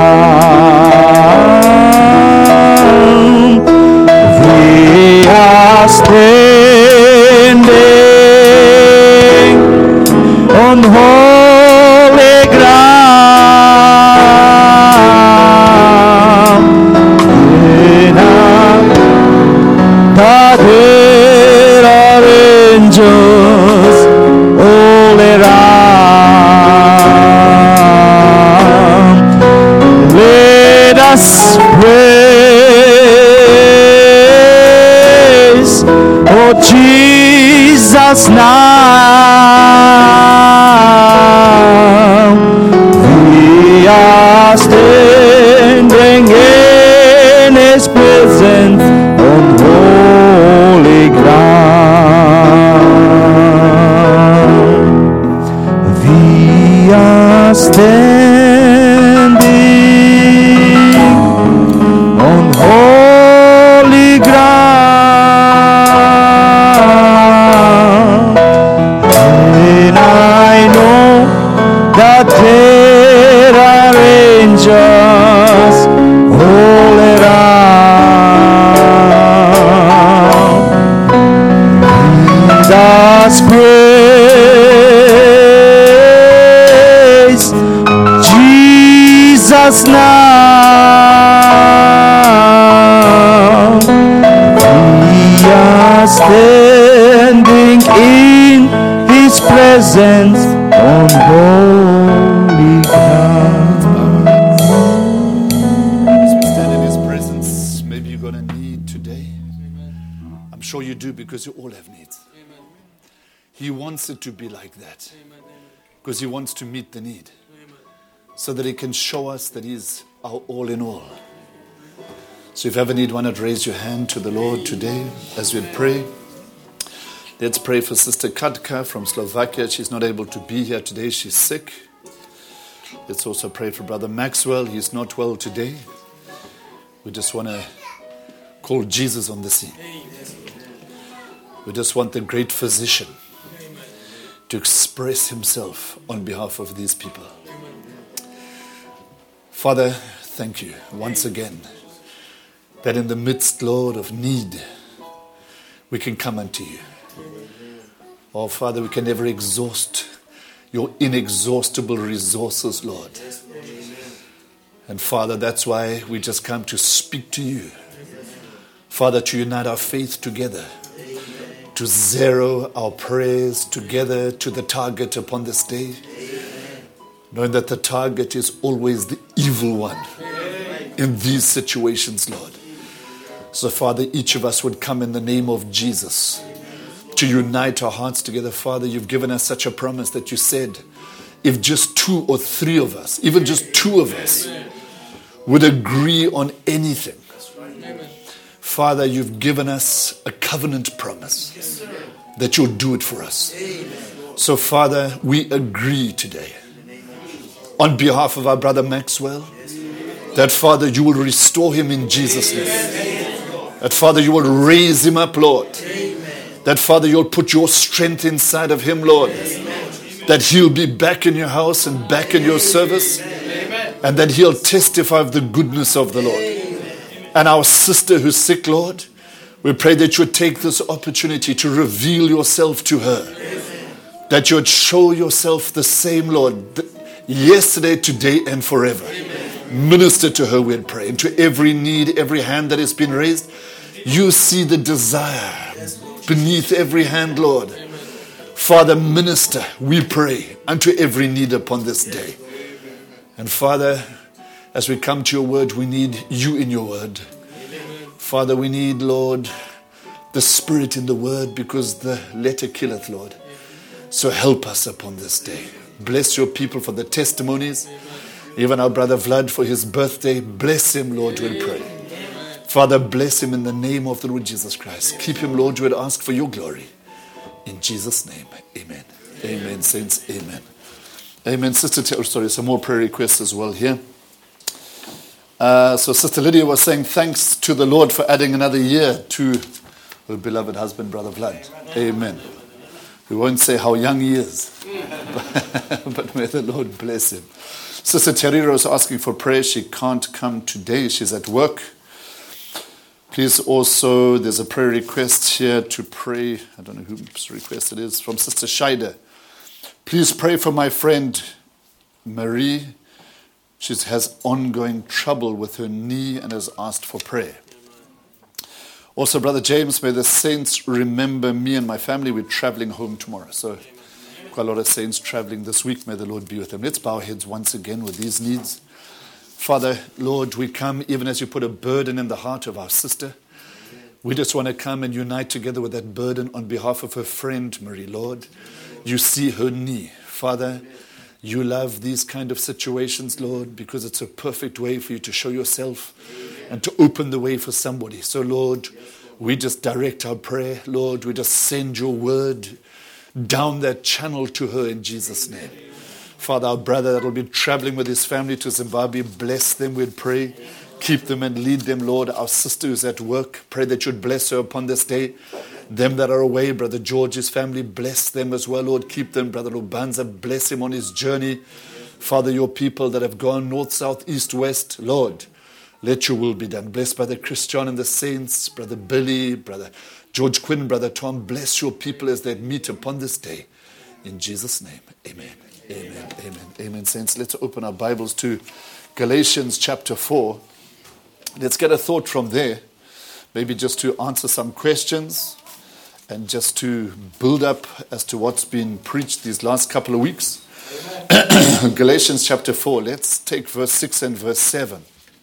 ground. We are standing on holy ground, and that there are angels all around. Let us praise, oh Jesus now. We are standing in His presence on holy ground. We are standing on holy ground, and I know that there are angels all around. Let us praise Jesus now. We are standing in His presence on holy ground. As we stand in His presence, maybe you've got a need today. I'm sure you do, because you all have needs. He wants it to be like that, because He wants to meet the need, so that He can show us that He's our all in all. So if you have a need, why not raise your hand to the Lord today as we pray. Let's pray for Sister Katka from Slovakia. She's not able to be here today. She's sick. Let's also pray for Brother Maxwell. He's not well today. We just want to call Jesus on the scene. We just want the great physician to express Himself on behalf of these people. Father, thank you once again that in the midst, Lord, of need, we can come unto you. Oh, Father, we can never exhaust your inexhaustible resources, Lord. And Father, that's why we just come to speak to you. Father, to unite our faith together, to zero our prayers together to the target upon this day, knowing that the target is always the evil one in these situations, Lord. So, Father, each of us would come in the name of Jesus to unite our hearts together. Father, you've given us such a promise that you said, if just 2 or 3 of us, even just 2 of us, would agree on anything, Father, you've given us a covenant promise that you'll do it for us. So, Father, we agree today on behalf of our brother Maxwell that, Father, you will restore him in Jesus' name. That, Father, you will raise him up, Lord. That, Father, you'll put your strength inside of him, Lord. That he'll be back in your house and back in your service. And that he'll testify of the goodness of the Lord. And our sister who's sick, Lord, we pray that you would take this opportunity to reveal yourself to her. That you would show yourself the same, Lord, yesterday, today, and forever. Minister to her, we pray. And to every need, every hand that has been raised, you see the desire beneath every hand, Lord. Father, minister, we pray, unto every need upon this day. And Father, as we come to your word, we need you in your word. Father, we need, Lord, the Spirit in the word, because the letter killeth, Lord. So help us upon this day. Bless your people for the testimonies. Even our brother Vlad for his birthday. Bless him, Lord, we pray. Father, bless him in the name of the Lord Jesus Christ. Keep him, Lord, we ask for your glory. In Jesus' name, amen. Amen, saints, amen. Amen. Sister, some more prayer requests as well here. So Sister Lydia was saying, thanks to the Lord for adding another year to her beloved husband, Brother Vlad. Amen. We won't say how young he is, but may the Lord bless him. Sister Terira is asking for prayer. She can't come today. She's at work. Please also, there's a prayer request here to pray. I don't know whose request it is. From Sister Scheide. Please pray for my friend Marie. She has ongoing trouble with her knee and has asked for prayer. Also, Brother James, may the saints remember me and my family. We're traveling home tomorrow. So quite a lot of saints traveling this week. May the Lord be with them. Let's bow our heads once again with these needs. Father, Lord, we come even as you put a burden in the heart of our sister. We just want to come and unite together with that burden on behalf of her friend, Marie, Lord. You see her knee. Father, you love these kind of situations, Lord, because it's a perfect way for you to show yourself and to open the way for somebody. So, Lord, we just direct our prayer. Lord, we just send your word down that channel to her in Jesus' name. Father, our brother that will be traveling with his family to Zimbabwe, bless them, we'd pray. Keep them and lead them, Lord. Our sister who's at work, pray that you'd bless her upon this day. Them that are away, Brother George's family, bless them as well, Lord. Keep them. Brother Lubanza, bless him on his journey. Father, your people that have gone north, south, east, west, Lord, let your will be done. Bless Brother Christian and the saints, Brother Billy, Brother George Quinn, Brother Tom. Bless your people as they meet upon this day. In Jesus' name, amen. Amen, amen, amen. Saints, let's open our Bibles to Galatians chapter 4. Let's get a thought from there. Maybe just to answer some questions and just to build up as to what's been preached these last couple of weeks. Galatians chapter 4. Let's take verse 6 and verse 7.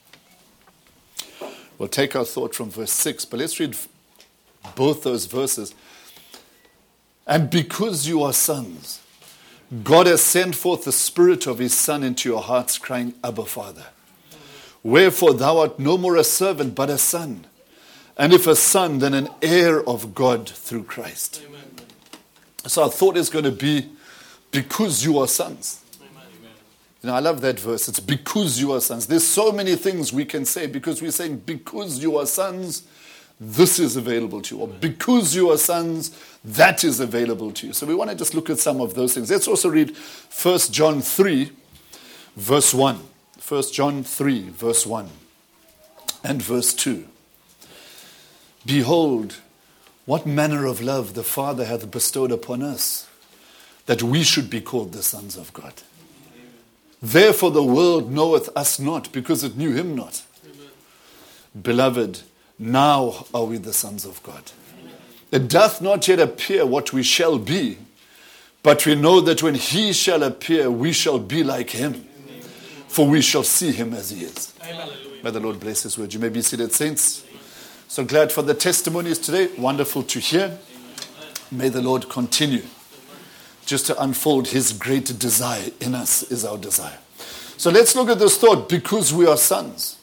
We'll take our thought from verse 6, but let's read both those verses. And because you are sons, God has sent forth the Spirit of his Son into your hearts, crying, Abba, Father. Wherefore thou art no more a servant, but a son. And if a son, then an heir of God through Christ. Amen. So our thought is going to be, because you are sons. Amen. You know, I love that verse. It's because you are sons. There's so many things we can say because we're saying, because you are sons, this is available to you. Or because you are sons, that is available to you. So we want to just look at some of those things. Let's also read 1 John 3, verse 1. 1 John 3, verse 1 and verse 2. Behold, what manner of love the Father hath bestowed upon us, that we should be called the sons of God. Therefore the world knoweth us not, because it knew him not. Amen. Beloved, now are we the sons of God. It doth not yet appear what we shall be, but we know that when he shall appear, we shall be like him, for we shall see him as he is. Amen. May the Lord bless his word. You may be seated, saints. So glad for the testimonies today. Wonderful to hear. May the Lord continue just to unfold his great desire in us is our desire. So let's look at this thought, because we are sons.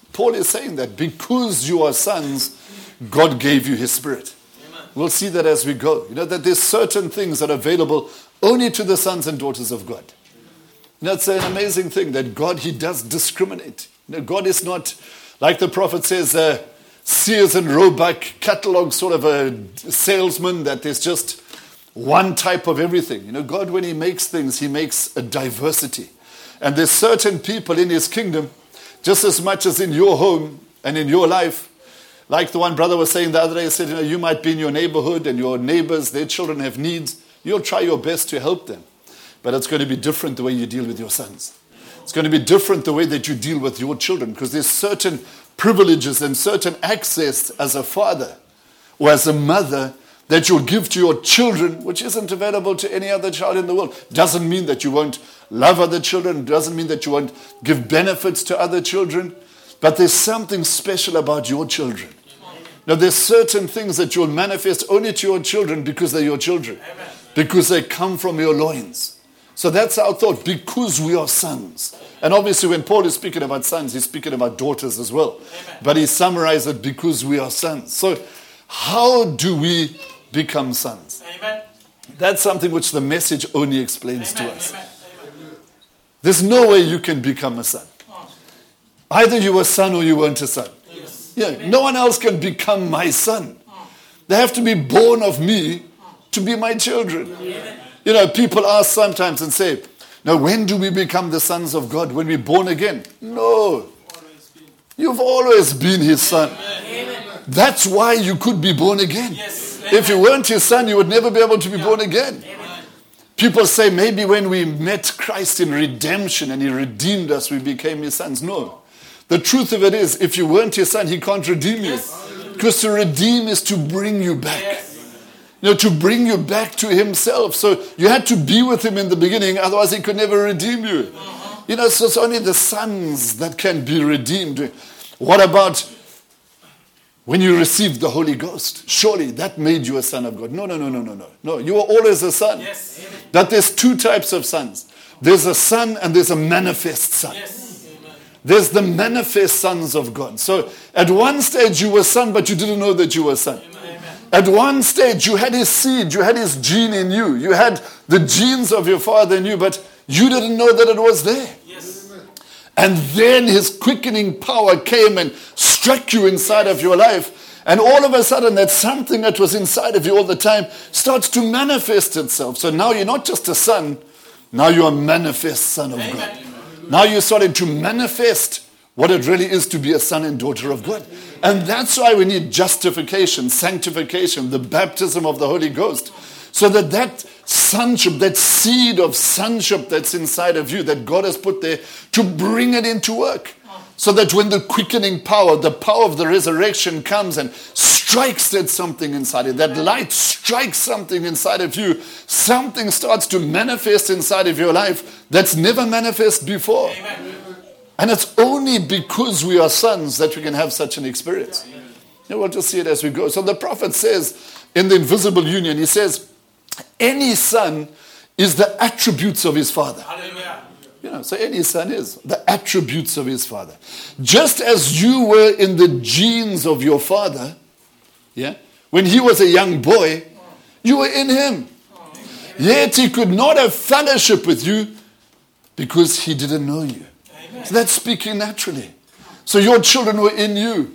Paul is saying that because you are sons, God gave you his Spirit. We'll see that as we go. You know, that there's certain things that are available only to the sons and daughters of God. You know, it's an amazing thing that God, he does discriminate. You know, God is not, like the prophet says, Sears and Roebuck catalog sort of a salesman that there's just one type of everything. You know, God, when he makes things, he makes a diversity. And there's certain people in his kingdom, just as much as in your home and in your life. Like the one brother was saying the other day, he said, you know, you might be in your neighborhood and your neighbors, their children have needs. You'll try your best to help them. But it's going to be different the way you deal with your sons. It's going to be different the way that you deal with your children, because there's certain privileges and certain access as a father or as a mother that you'll give to your children, which isn't available to any other child in the world. Doesn't mean that you won't love other children. Doesn't mean that you won't give benefits to other children. But there's something special about your children. Now, there's certain things that you'll manifest only to your children because they're your children. Because they come from your loins. So that's our thought, because we are sons. And obviously when Paul is speaking about sons, he's speaking about daughters as well. But he summarized it, because we are sons. So how do we become sons? That's something which the message only explains to us. There's no way you can become a son. Either you were a son or you weren't a son. Yeah, no one else can become my son. They have to be born of me to be my children. You know, people ask sometimes and say, now when do we become the sons of God? When we're born again? No. You've always been his son. That's why you could be born again. If you weren't his son, you would never be able to be born again. People say maybe when we met Christ in redemption and he redeemed us, we became his sons. No. The truth of it is, if you weren't his son, he can't redeem you. Because to redeem is to bring you back. You know, to bring you back to himself. So you had to be with him in the beginning, otherwise he could never redeem you. You know, so it's only the sons that can be redeemed. What about when you received the Holy Ghost? Surely that made you a son of God. No. No, you were always a son. But there's two types of sons. There's a son and there's a manifest son. There's the manifest sons of God. So at one stage you were a son, but you didn't know that you were a son. At one stage you had his seed, you had his gene in you. You had the genes of your father in you, but you didn't know that it was there. And then his quickening power came and struck you inside of your life. And all of a sudden that something that was inside of you all the time starts to manifest itself. So now you're not just a son, now you're a manifest son of God. Now you're starting to manifest what it really is to be a son and daughter of God. And that's why we need justification, sanctification, the baptism of the Holy Ghost. So that sonship, that seed of sonship that's inside of you, that God has put there, to bring it into work. So that when the quickening power, the power of the resurrection comes and strikes at something inside it, that light strikes something inside of you, something starts to manifest inside of your life that's never manifested before. Amen. And it's only because we are sons that we can have such an experience. We'll just see it as we go. So the prophet says in the invisible union, he says, any son is the attributes of his father. Hallelujah. You know, so any son is the attributes of his father. Just as you were in the genes of your father, yeah, when he was a young boy, you were in him. Yet he could not have fellowship with you because he didn't know you. So that's speaking naturally. So your children were in you.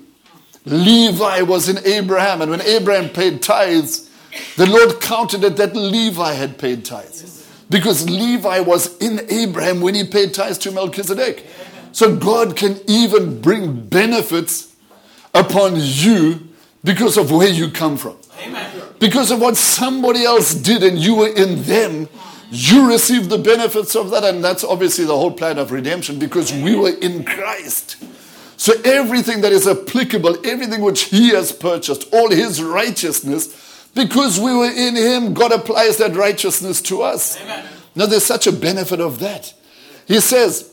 Levi was in Abraham, and when Abraham paid tithes, the Lord counted it that Levi had paid tithes. Because Levi was in Abraham when he paid tithes to Melchizedek. So God can even bring benefits upon you because of where you come from. Because of what somebody else did and you were in them, you received the benefits of that. And that's obviously the whole plan of redemption, because we were in Christ. So everything that is applicable, everything which he has purchased, all his righteousness, because we were in him, God applies that righteousness to us. Amen. Now there's such a benefit of that. He says,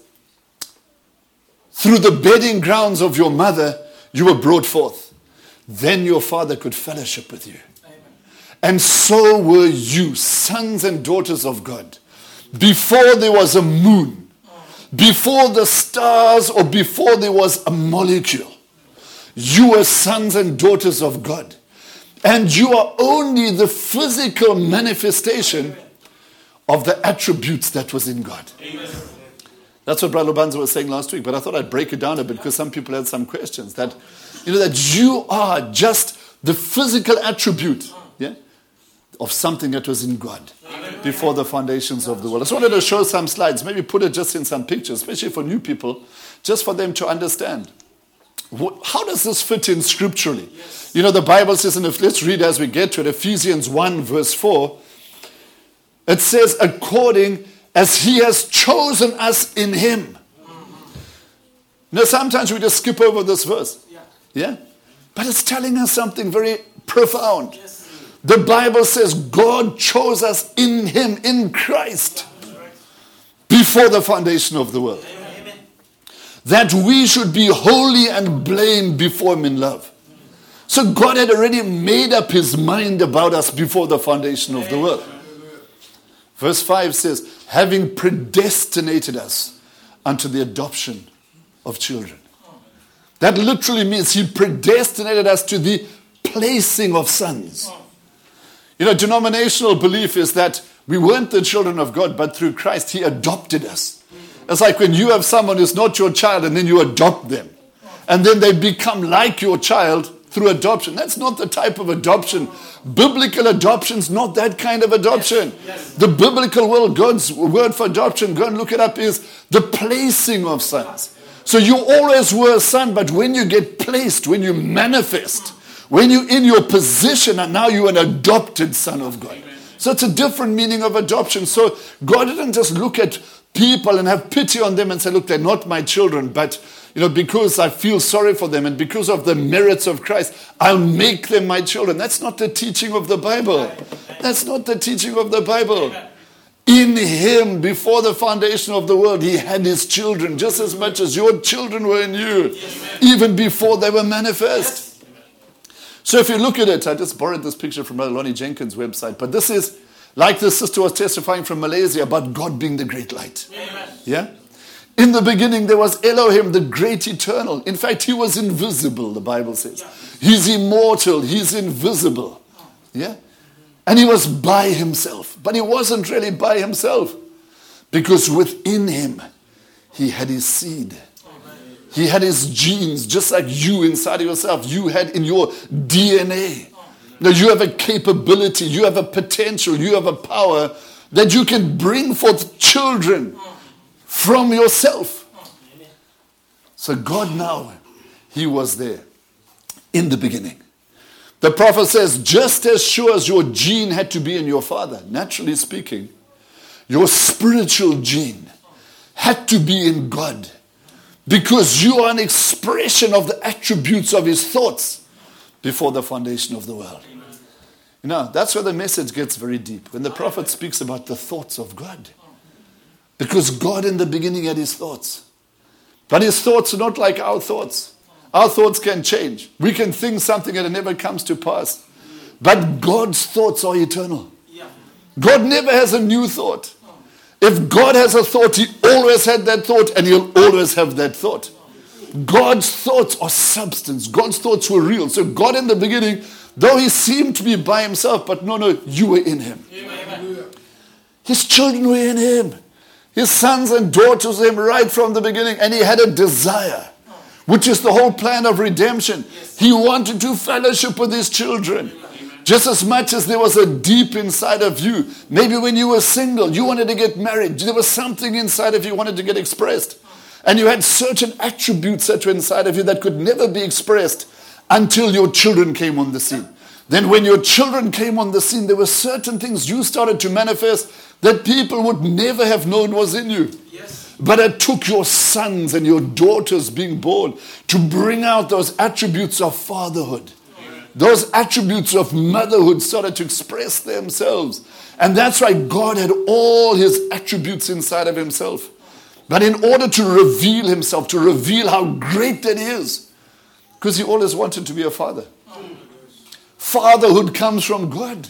through the bedding grounds of your mother, you were brought forth. Then your father could fellowship with you. Amen. And so were you, sons and daughters of God. Before there was a moon, Before the stars or before there was a molecule, you were sons and daughters of God. And you are only the physical manifestation of the attributes that was in God. Amen. That's what Brother Banza was saying last week, but I thought I'd break it down a bit because some people had some questions. That you are just the physical attribute, yeah, of something that was in God before the foundations of the world. I just wanted to show some slides, maybe put it just in some pictures, especially for new people, just for them to understand. How does this fit in scripturally? The Bible says, and let's read as we get to it, Ephesians 1 verse 4. It says, according as he has chosen us in him. Now sometimes we just skip over this verse. Yeah? But it's telling us something very profound. The Bible says God chose us in him, in Christ, before the foundation of the world. That we should be holy and blamed before him in love. So God had already made up his mind about us before the foundation of the world. Verse 5 says, having predestinated us unto the adoption of children. That literally means he predestinated us to the placing of sons. Denominational belief is that we weren't the children of God, but through Christ he adopted us. It's like when you have someone who's not your child and then you adopt them. And then they become like your child through adoption. That's not the type of adoption. Biblical adoption is not that kind of adoption. The biblical world, God's word for adoption, go and look it up, is the placing of sons. So you always were a son, but when you get placed, when you manifest, when you're in your position, and now you're an adopted son of God. So it's a different meaning of adoption. So God didn't just look at people and have pity on them and say, look, they're not my children, but because I feel sorry for them and because of the merits of Christ, I'll make them my children. That's not the teaching of the Bible. That's not the teaching of the Bible. In him, before the foundation of the world, he had his children just as much as your children were in you, even before they were manifest. So if you look at it, I just borrowed this picture from Brother Lonnie Jenkins' website, but this is like the sister was testifying from Malaysia about God being the great light. Yeah? In the beginning, there was Elohim, the great eternal. In fact, he was invisible, the Bible says. He's immortal. He's invisible. Yeah? And he was by himself. But he wasn't really by himself. Because within him, he had his seed. He had his genes, just like you inside of yourself. You had in your DNA. Now you have a capability, you have a potential, you have a power that you can bring forth children from yourself. So God now, he was there in the beginning. The prophet says, just as sure as your gene had to be in your father, naturally speaking, your spiritual gene had to be in God. Because you are an expression of the attributes of his thoughts before the foundation of the world. That's where the message gets very deep. When the prophet speaks about the thoughts of God. Because God in the beginning had his thoughts. But his thoughts are not like our thoughts. Our thoughts can change. We can think something and it never comes to pass. But God's thoughts are eternal. God never has a new thought. If God has a thought, he always had that thought and he'll always have that thought. God's thoughts are substance. God's thoughts were real. So God in the beginning, though he seemed to be by himself, but no, you were in him. Amen. His children were in him. His sons and daughters were in him right from the beginning. And he had a desire, which is the whole plan of redemption. He wanted to fellowship with his children. Just as much as there was a deep inside of you. Maybe when you were single, you wanted to get married. There was something inside of you wanted to get expressed. And you had certain attributes that were inside of you that could never be expressed until your children came on the scene. Then when your children came on the scene, there were certain things you started to manifest that people would never have known was in you. Yes. But it took your sons and your daughters being born to bring out those attributes of fatherhood. Those attributes of motherhood started to express themselves. And that's why God had all his attributes inside of himself. But in order to reveal himself, to reveal how great that is, because he always wanted to be a father. Fatherhood comes from God.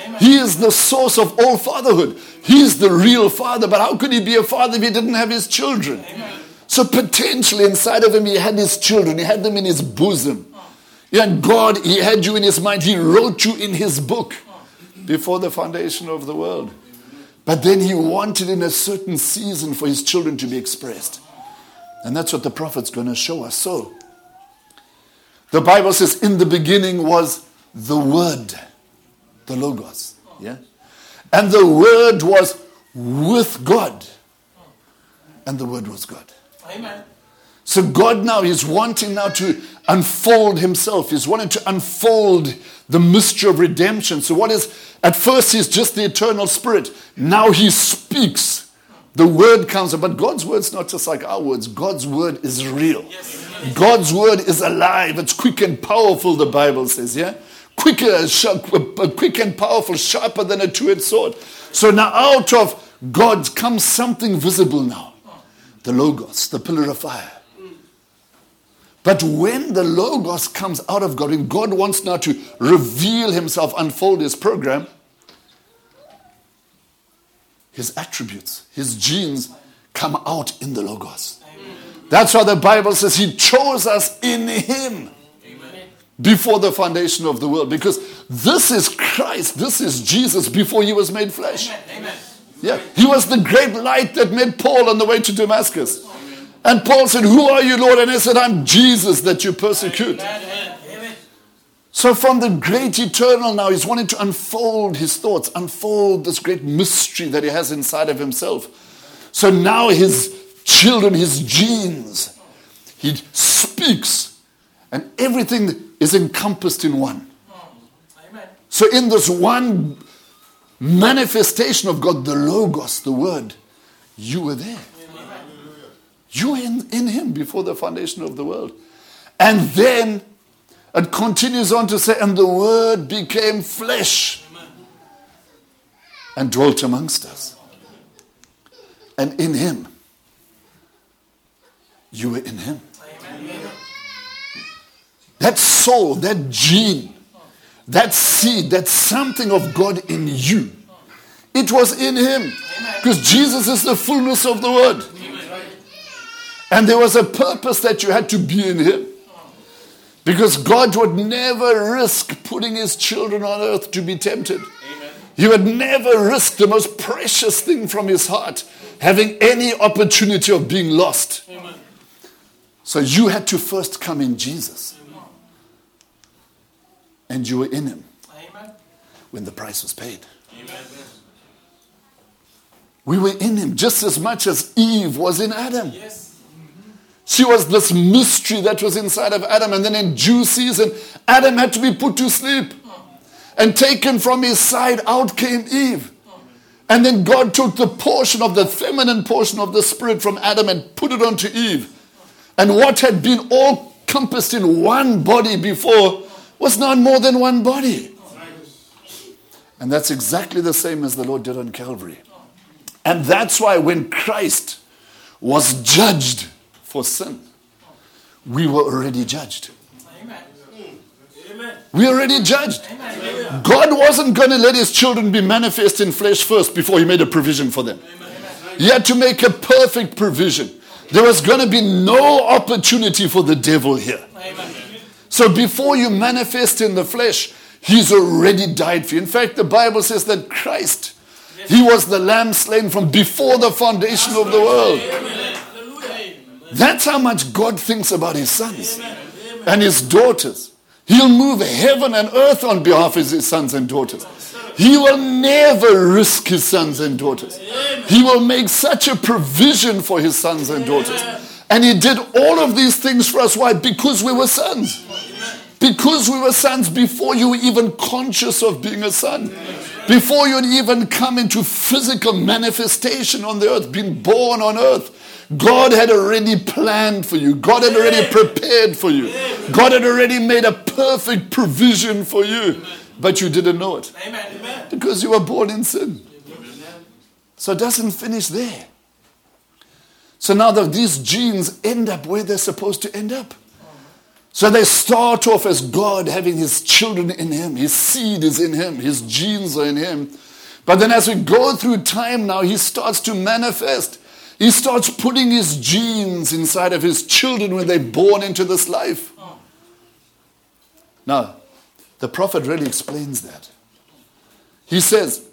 He is the source of all fatherhood. He's the real father. But how could he be a father if he didn't have his children? So potentially inside of him, he had his children. He had them in his bosom. And God, he had you in his mind. He wrote you in his book before the foundation of the world. But then he wanted in a certain season for his children to be expressed. And that's what the prophet's going to show us. So, the Bible says, in the beginning was the Word, the Logos. Yeah? And the Word was with God. And the Word was God. Amen. So God now is wanting now to unfold himself. He's wanting to unfold the mystery of redemption. So what is, at first he's just the eternal spirit. Now he speaks. The word comes up. But God's word's not just like our words. God's word is real. God's word is alive. It's quick and powerful, the Bible says, yeah? Quick and powerful, sharper than a two-edged sword. So now out of God comes something visible now. The Logos, the pillar of fire. But when the Logos comes out of God, and God wants now to reveal himself, unfold his program, his attributes, his genes come out in the Logos. Amen. That's why the Bible says he chose us in him. Amen. Before the foundation of the world. Because this is Christ, this is Jesus before he was made flesh. Amen. Yeah, he was the great light that met Paul on the way to Damascus. And Paul said, who are you, Lord? And he said, I'm Jesus that you persecute. Amen. So from the great eternal now, he's wanting to unfold his thoughts, unfold this great mystery that he has inside of himself. So now his children, his genes, he speaks, and everything is encompassed in one. Amen. So in this one manifestation of God, the Logos, the Word, you were there. You were in him before the foundation of the world. And then it continues on to say, and the Word became flesh and dwelt amongst us. And in him, you were in him. That soul, that gene, that seed, that something of God in you, it was in him. Because Jesus is the fullness of the Word. And there was a purpose that you had to be in him. Because God would never risk putting his children on earth to be tempted. Amen. He would never risk the most precious thing from his heart, having any opportunity of being lost. Amen. So you had to first come in Jesus. Amen. And you were in him. Amen. When the price was paid. Amen. We were in him just as much as Eve was in Adam. Yes. She was this mystery that was inside of Adam. And then in due season, Adam had to be put to sleep. And taken from his side, out came Eve. And then God took the portion of the feminine portion of the spirit from Adam and put it onto Eve. And what had been all compassed in one body before was not more than one body. And that's exactly the same as the Lord did on Calvary. And that's why when Christ was judged for sin, we were already judged. Amen. We already judged. Amen. God wasn't going to let his children be manifest in flesh first before he made a provision for them. Amen. He had to make a perfect provision. There was going to be no opportunity for the devil here. Amen. So before you manifest in the flesh, he's already died for you. In fact, the Bible says that Christ, he was the lamb slain from before the foundation of the world. That's how much God thinks about his sons and his daughters. He'll move heaven and earth on behalf of his sons and daughters. He will never risk his sons and daughters. He will make such a provision for his sons and daughters. And he did all of these things for us. Why? Because we were sons. Because we were sons before you were even conscious of being a son. Before you had even come into physical manifestation on the earth, been born on earth. God had already planned for you. God had already prepared for you. God had already made a perfect provision for you. But you didn't know it. Because you were born in sin. So it doesn't finish there. So now that these genes end up where they're supposed to end up. So they start off as God having his children in him. His seed is in him. His genes are in him. But then as we go through time now, he starts to manifest. He starts putting his genes inside of his children when they're born into this life. Now, the prophet really explains that. He says,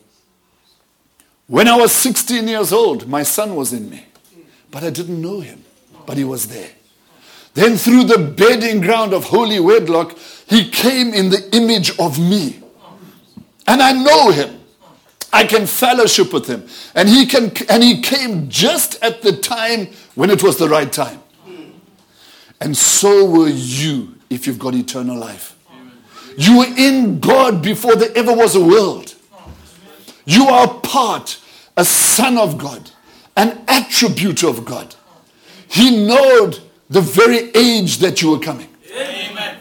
when I was 16 years old, my son was in me. But I didn't know him. But he was there. Then through the bedding ground of holy wedlock, he came in the image of me. And I know him. I can fellowship with him. And he came just at the time when it was the right time. And so were you if you've got eternal life. You were in God before there ever was a world. You are a son of God, an attribute of God. He knowed the very age that you were coming. Amen.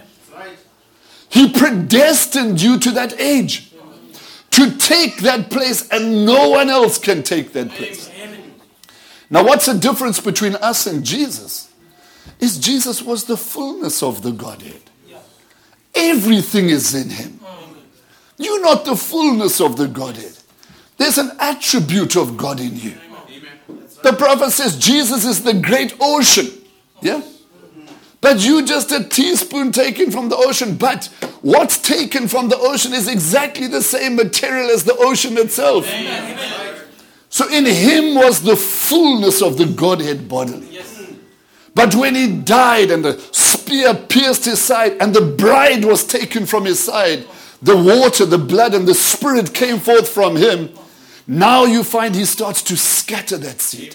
He predestined you to that age. To take that place, and no one else can take that place. Now what's the difference between us and Jesus? Is Jesus was the fullness of the Godhead. Everything is in him. You're not the fullness of the Godhead. There's an attribute of God in you. The prophet says Jesus is the great ocean. Yeah? But you just a teaspoon taken from the ocean. But what's taken from the ocean is exactly the same material as the ocean itself. So in him was the fullness of the Godhead bodily. But when he died and the spear pierced his side and the bride was taken from his side, the water, the blood and the spirit came forth from him. Now you find he starts to scatter that seed.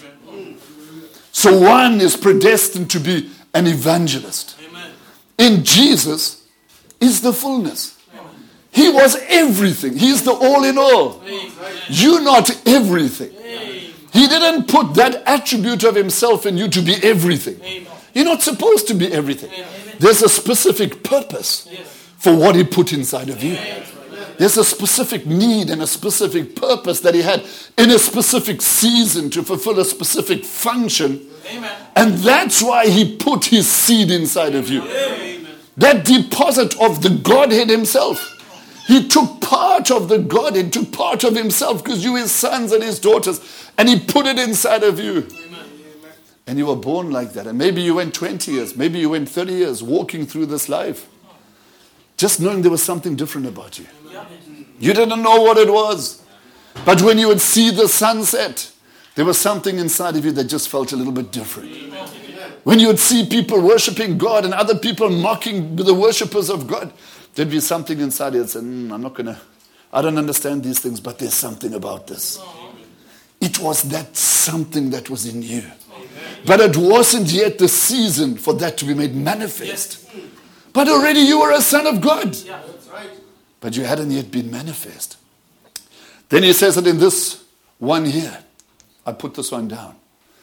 So one is predestined to be an evangelist. In Jesus is the fullness. He was everything. He's the all in all. You're not everything. He didn't put that attribute of himself in you to be everything. You're not supposed to be everything. There's a specific purpose for what he put inside of you. There's a specific need and a specific purpose that he had in a specific season to fulfill a specific function. And that's why he put his seed inside of you. That deposit of the Godhead himself. He took part of the Godhead, took part of himself because you his sons and his daughters, and he put it inside of you. And you were born like that. And maybe you went 20 years, maybe you went 30 years walking through this life, just knowing there was something different about you. You didn't know what it was. But when you would see the sunset, there was something inside of you that just felt a little bit different. When you would see people worshiping God and other people mocking the worshippers of God, there'd be something inside you that said, I don't understand these things, but there's something about this. It was that something that was in you. But it wasn't yet the season for that to be made manifest. But already you were a son of God. But you hadn't yet been manifest. Then he says that in this one here, I put this one down.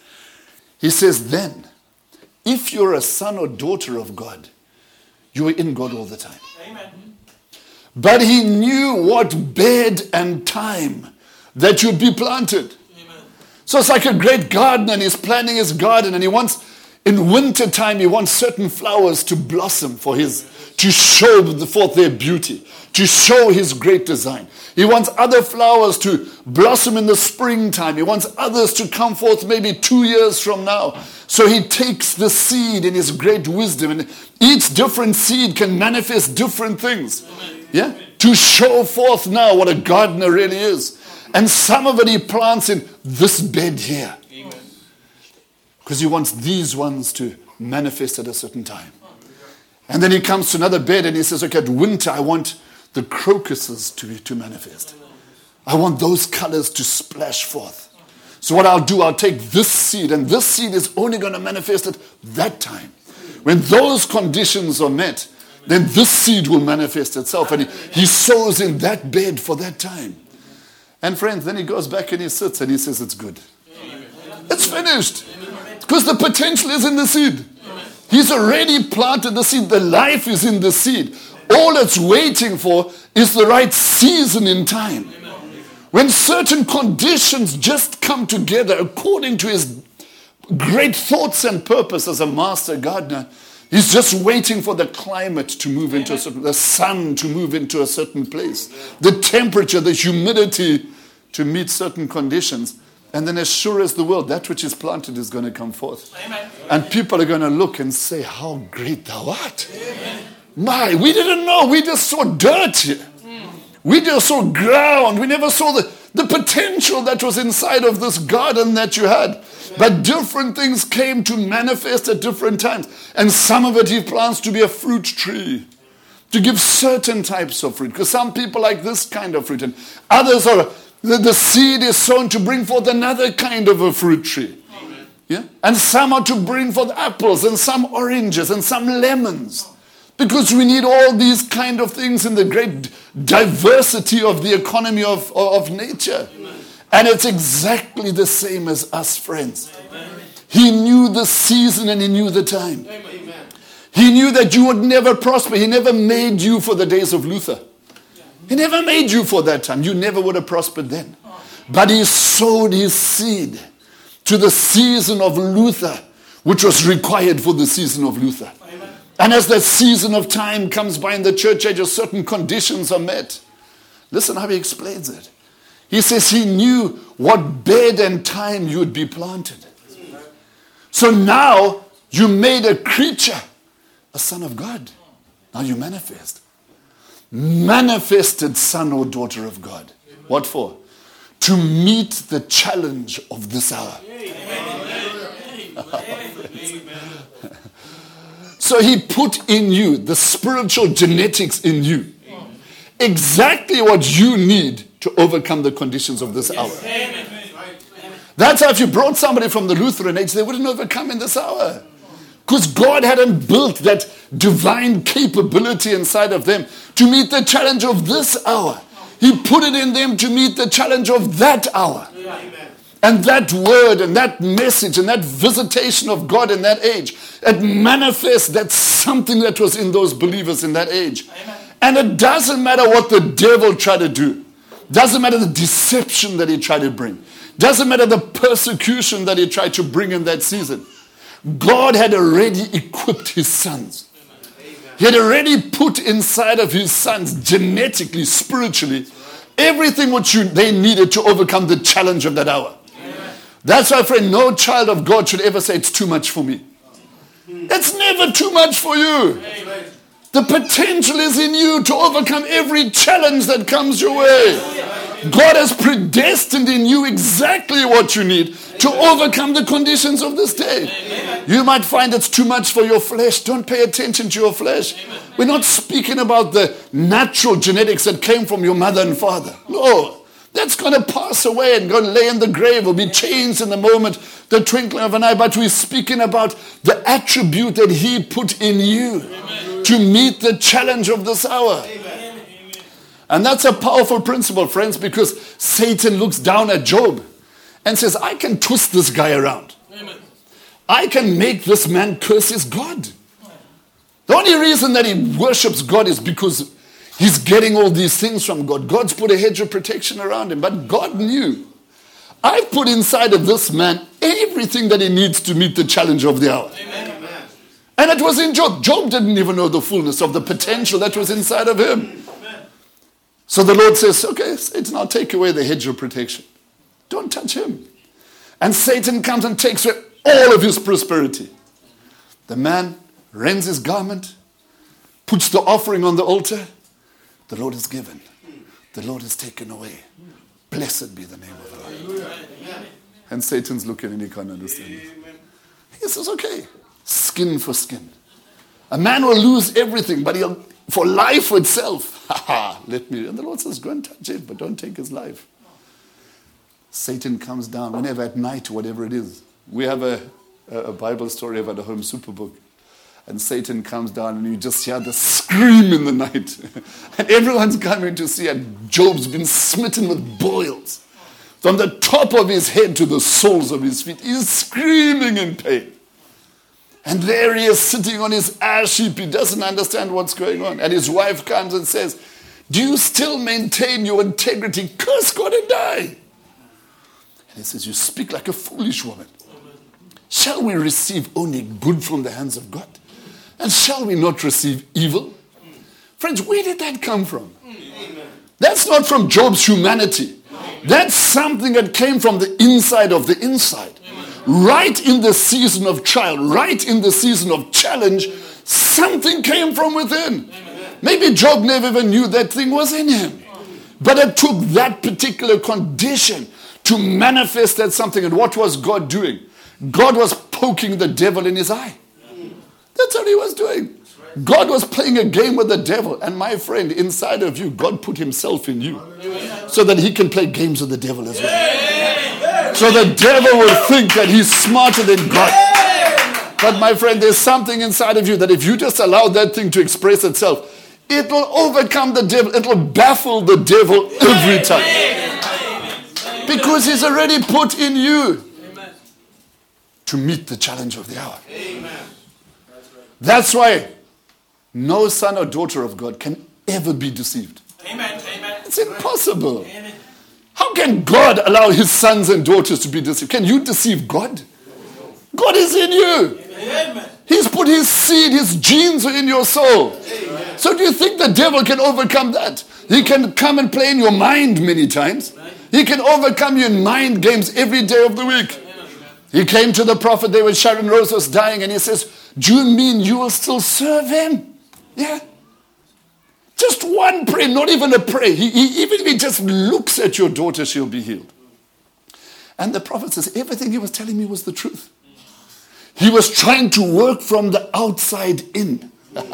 He says, then, if you're a son or daughter of God, you are in God all the time. Amen. But he knew what bed and time that you'd be planted. Amen. So it's like a great gardener, and he's planting his garden, and he wants, in winter time, he wants certain flowers to blossom to show forth their beauty, to show his great design. He wants other flowers to blossom in the springtime. He wants others to come forth maybe 2 years from now. So he takes the seed in his great wisdom, and each different seed can manifest different things. Yeah? To show forth now what a gardener really is. And some of it he plants in this bed here. Because he wants these ones to manifest at a certain time. And then he comes to another bed and he says, okay, at winter I want the crocuses to manifest. I want those colors to splash forth. So what I'll do, I'll take this seed, and this seed is only going to manifest at that time. When those conditions are met, then this seed will manifest itself. And he sows in that bed for that time. And friends, then he goes back and he sits and he says, it's good. It's finished. Because the potential is in the seed. He's already planted the seed. The life is in the seed. All it's waiting for is the right season in time. When certain conditions just come together according to his great thoughts and purpose as a master gardener, He's just waiting for the climate to move into the sun to move into a certain place, the temperature, the humidity to meet certain conditions. And then as sure as the world, that which is planted is going to come forth. Amen. And people are going to look and say, how great thou art. Amen. My, we didn't know. We just saw dirt here. We just saw ground. We never saw the potential that was inside of this garden that you had. But different things came to manifest at different times. And some of it he plants to be a fruit tree, to give certain types of fruit. Because some people like this kind of fruit. And others are, the seed is sown to bring forth another kind of a fruit tree. Yeah? And some are to bring forth apples, and some oranges, and some lemons. Because we need all these kind of things in the great diversity of the economy of nature. Amen. And it's exactly the same as us, friends. Amen. He knew the season and he knew the time. Amen. He knew that you would never prosper. He never made you for the days of Luther. He never made you for that time. You never would have prospered then. But he sowed his seed to the season of Luther, which was required for the season of Luther. Amen. And as that season of time comes by in the church age, certain conditions are met. Listen how he explains it. He says he knew what bed and time you would be planted. So now you made a creature, a son of God. Now you manifest. Manifested son or daughter of God. What for? To meet the challenge of this hour. So he put in you the spiritual genetics in you. Exactly what you need to overcome the conditions of this hour. That's how if you brought somebody from the Lutheran age, they wouldn't overcome in this hour. Because God hadn't built that divine capability inside of them to meet the challenge of this hour. He put it in them to meet the challenge of that hour. And that word and that message and that visitation of God in that age, it manifests that something that was in those believers in that age. Amen. And it doesn't matter what the devil tried to do. Doesn't matter the deception that he tried to bring. Doesn't matter the persecution that he tried to bring in that season. God had already equipped his sons. He had already put inside of his sons, genetically, spiritually, everything which they needed to overcome the challenge of that hour. That's why, friend, no child of God should ever say it's too much for me. It's never too much for you. The potential is in you to overcome every challenge that comes your way. God has predestined in you exactly what you need to overcome the conditions of this day. You might find it's too much for your flesh. Don't pay attention to your flesh. We're not speaking about the natural genetics that came from your mother and father. No. That's going to pass away and go and lay in the grave or be changed in the moment, the twinkling of an eye. But we're speaking about the attribute that he put in you to meet the challenge of this hour. And that's a powerful principle, friends, because Satan looks down at Job and says, I can twist this guy around. I can make this man curse his God. The only reason that he worships God is because he's getting all these things from God. God's put a hedge of protection around him. But God knew, I've put inside of this man everything that he needs to meet the challenge of the hour. Amen. And it was in Job. Job didn't even know the fullness of the potential that was inside of him. Amen. So the Lord says, okay, Satan, I'll take away the hedge of protection. Don't touch him. And Satan comes and takes away all of his prosperity. The man rends his garment, puts the offering on the altar. The Lord is given. The Lord is taken away. Blessed be the name of the Lord. And Satan's looking and he can't understand it. He says, okay, skin for skin. A man will lose everything, but he'll, for life itself, let me. And the Lord says, go and touch it, but don't take his life. Satan comes down whenever at night, whatever it is. We have a Bible story about the Home Superbook. And Satan comes down and you just hear the scream in the night. And everyone's coming to see it. Job's been smitten with boils. From the top of his head to the soles of his feet. He's screaming in pain. And there he is sitting on his ash heap. He doesn't understand what's going on. And his wife comes and says, do you still maintain your integrity? Curse God and die. And he says, you speak like a foolish woman. Shall we receive only good from the hands of God? And shall we not receive evil? Friends, where did that come from? That's not from Job's humanity. That's something that came from the inside of the inside. Right in the season of trial, right in the season of challenge, something came from within. Maybe Job never even knew that thing was in him. But it took that particular condition to manifest that something. And what was God doing? God was poking the devil in his eye. That's what he was doing. God was playing a game with the devil. And my friend, inside of you, God put himself in you so that he can play games with the devil as well. So the devil will think that he's smarter than God. But my friend, there's something inside of you that if you just allow that thing to express itself, it will overcome the devil. It will baffle the devil every time. Because he's already put in you to meet the challenge of the hour. That's why no son or daughter of God can ever be deceived. It's impossible. How can God allow his sons and daughters to be deceived? Can you deceive God? God is in you. He's put his seed, his genes are in your soul. So do you think the devil can overcome that? He can come and play in your mind many times. He can overcome you in mind games every day of the week. He came to the prophet there when Sharon Rose was dying and he says, do you mean you will still serve him? Yeah. Just one prayer, not even a prayer. Even if he just looks at your daughter, she'll be healed. And the prophet says, everything he was telling me was the truth. He was trying to work from the outside in.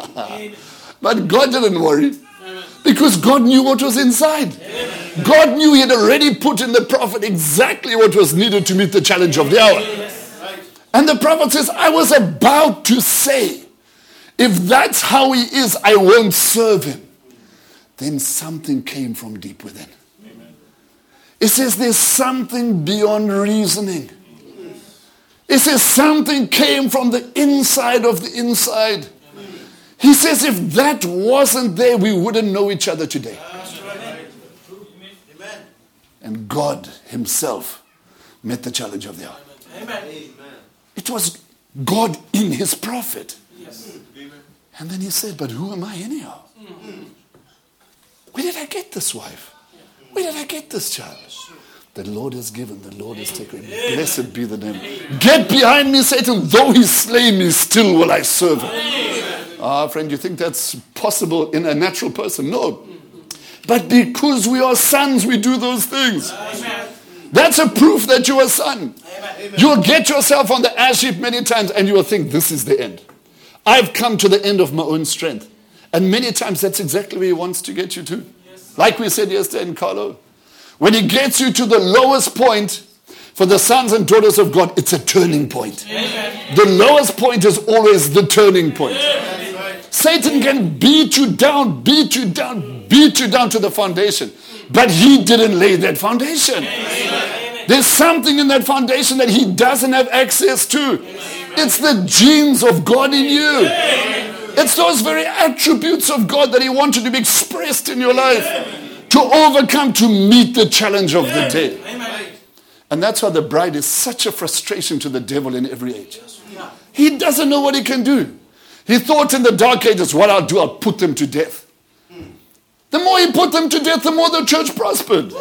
But God didn't worry. Because God knew what was inside. God knew he had already put in the prophet exactly what was needed to meet the challenge of the hour. And the prophet says, I was about to say, if that's how he is, I won't serve him. Then something came from deep within. It says there's something beyond reasoning. It says something came from the inside of the inside. He says if that wasn't there, we wouldn't know each other today. And God himself met the challenge of the hour. It was God in his prophet. And then he said, but who am I anyhow? Where did I get this wife? Where did I get this child? The Lord has given, the Lord has taken. Blessed be the name. Get behind me, Satan. Though he slay me, still will I serve him. Friend, you think that's possible in a natural person? No. But because we are sons, we do those things. That's a proof that you're a son. You'll get yourself on the ash heap many times and you will think, this is the end. I've come to the end of my own strength. And many times that's exactly where he wants to get you to. Like we said yesterday in Carlo. When he gets you to the lowest point, for the sons and daughters of God, it's a turning point. The lowest point is always the turning point. Satan can beat you down to the foundation. But he didn't lay that foundation. There's something in that foundation that he doesn't have access to. It's the genes of God in you. It's those very attributes of God that he wanted to be expressed in your life. To overcome, to meet the challenge of the day. And that's why the bride is such a frustration to the devil in every age. He doesn't know what he can do. He thought in the dark ages, what I'll do, I'll put them to death. The more he put them to death, the more the church prospered.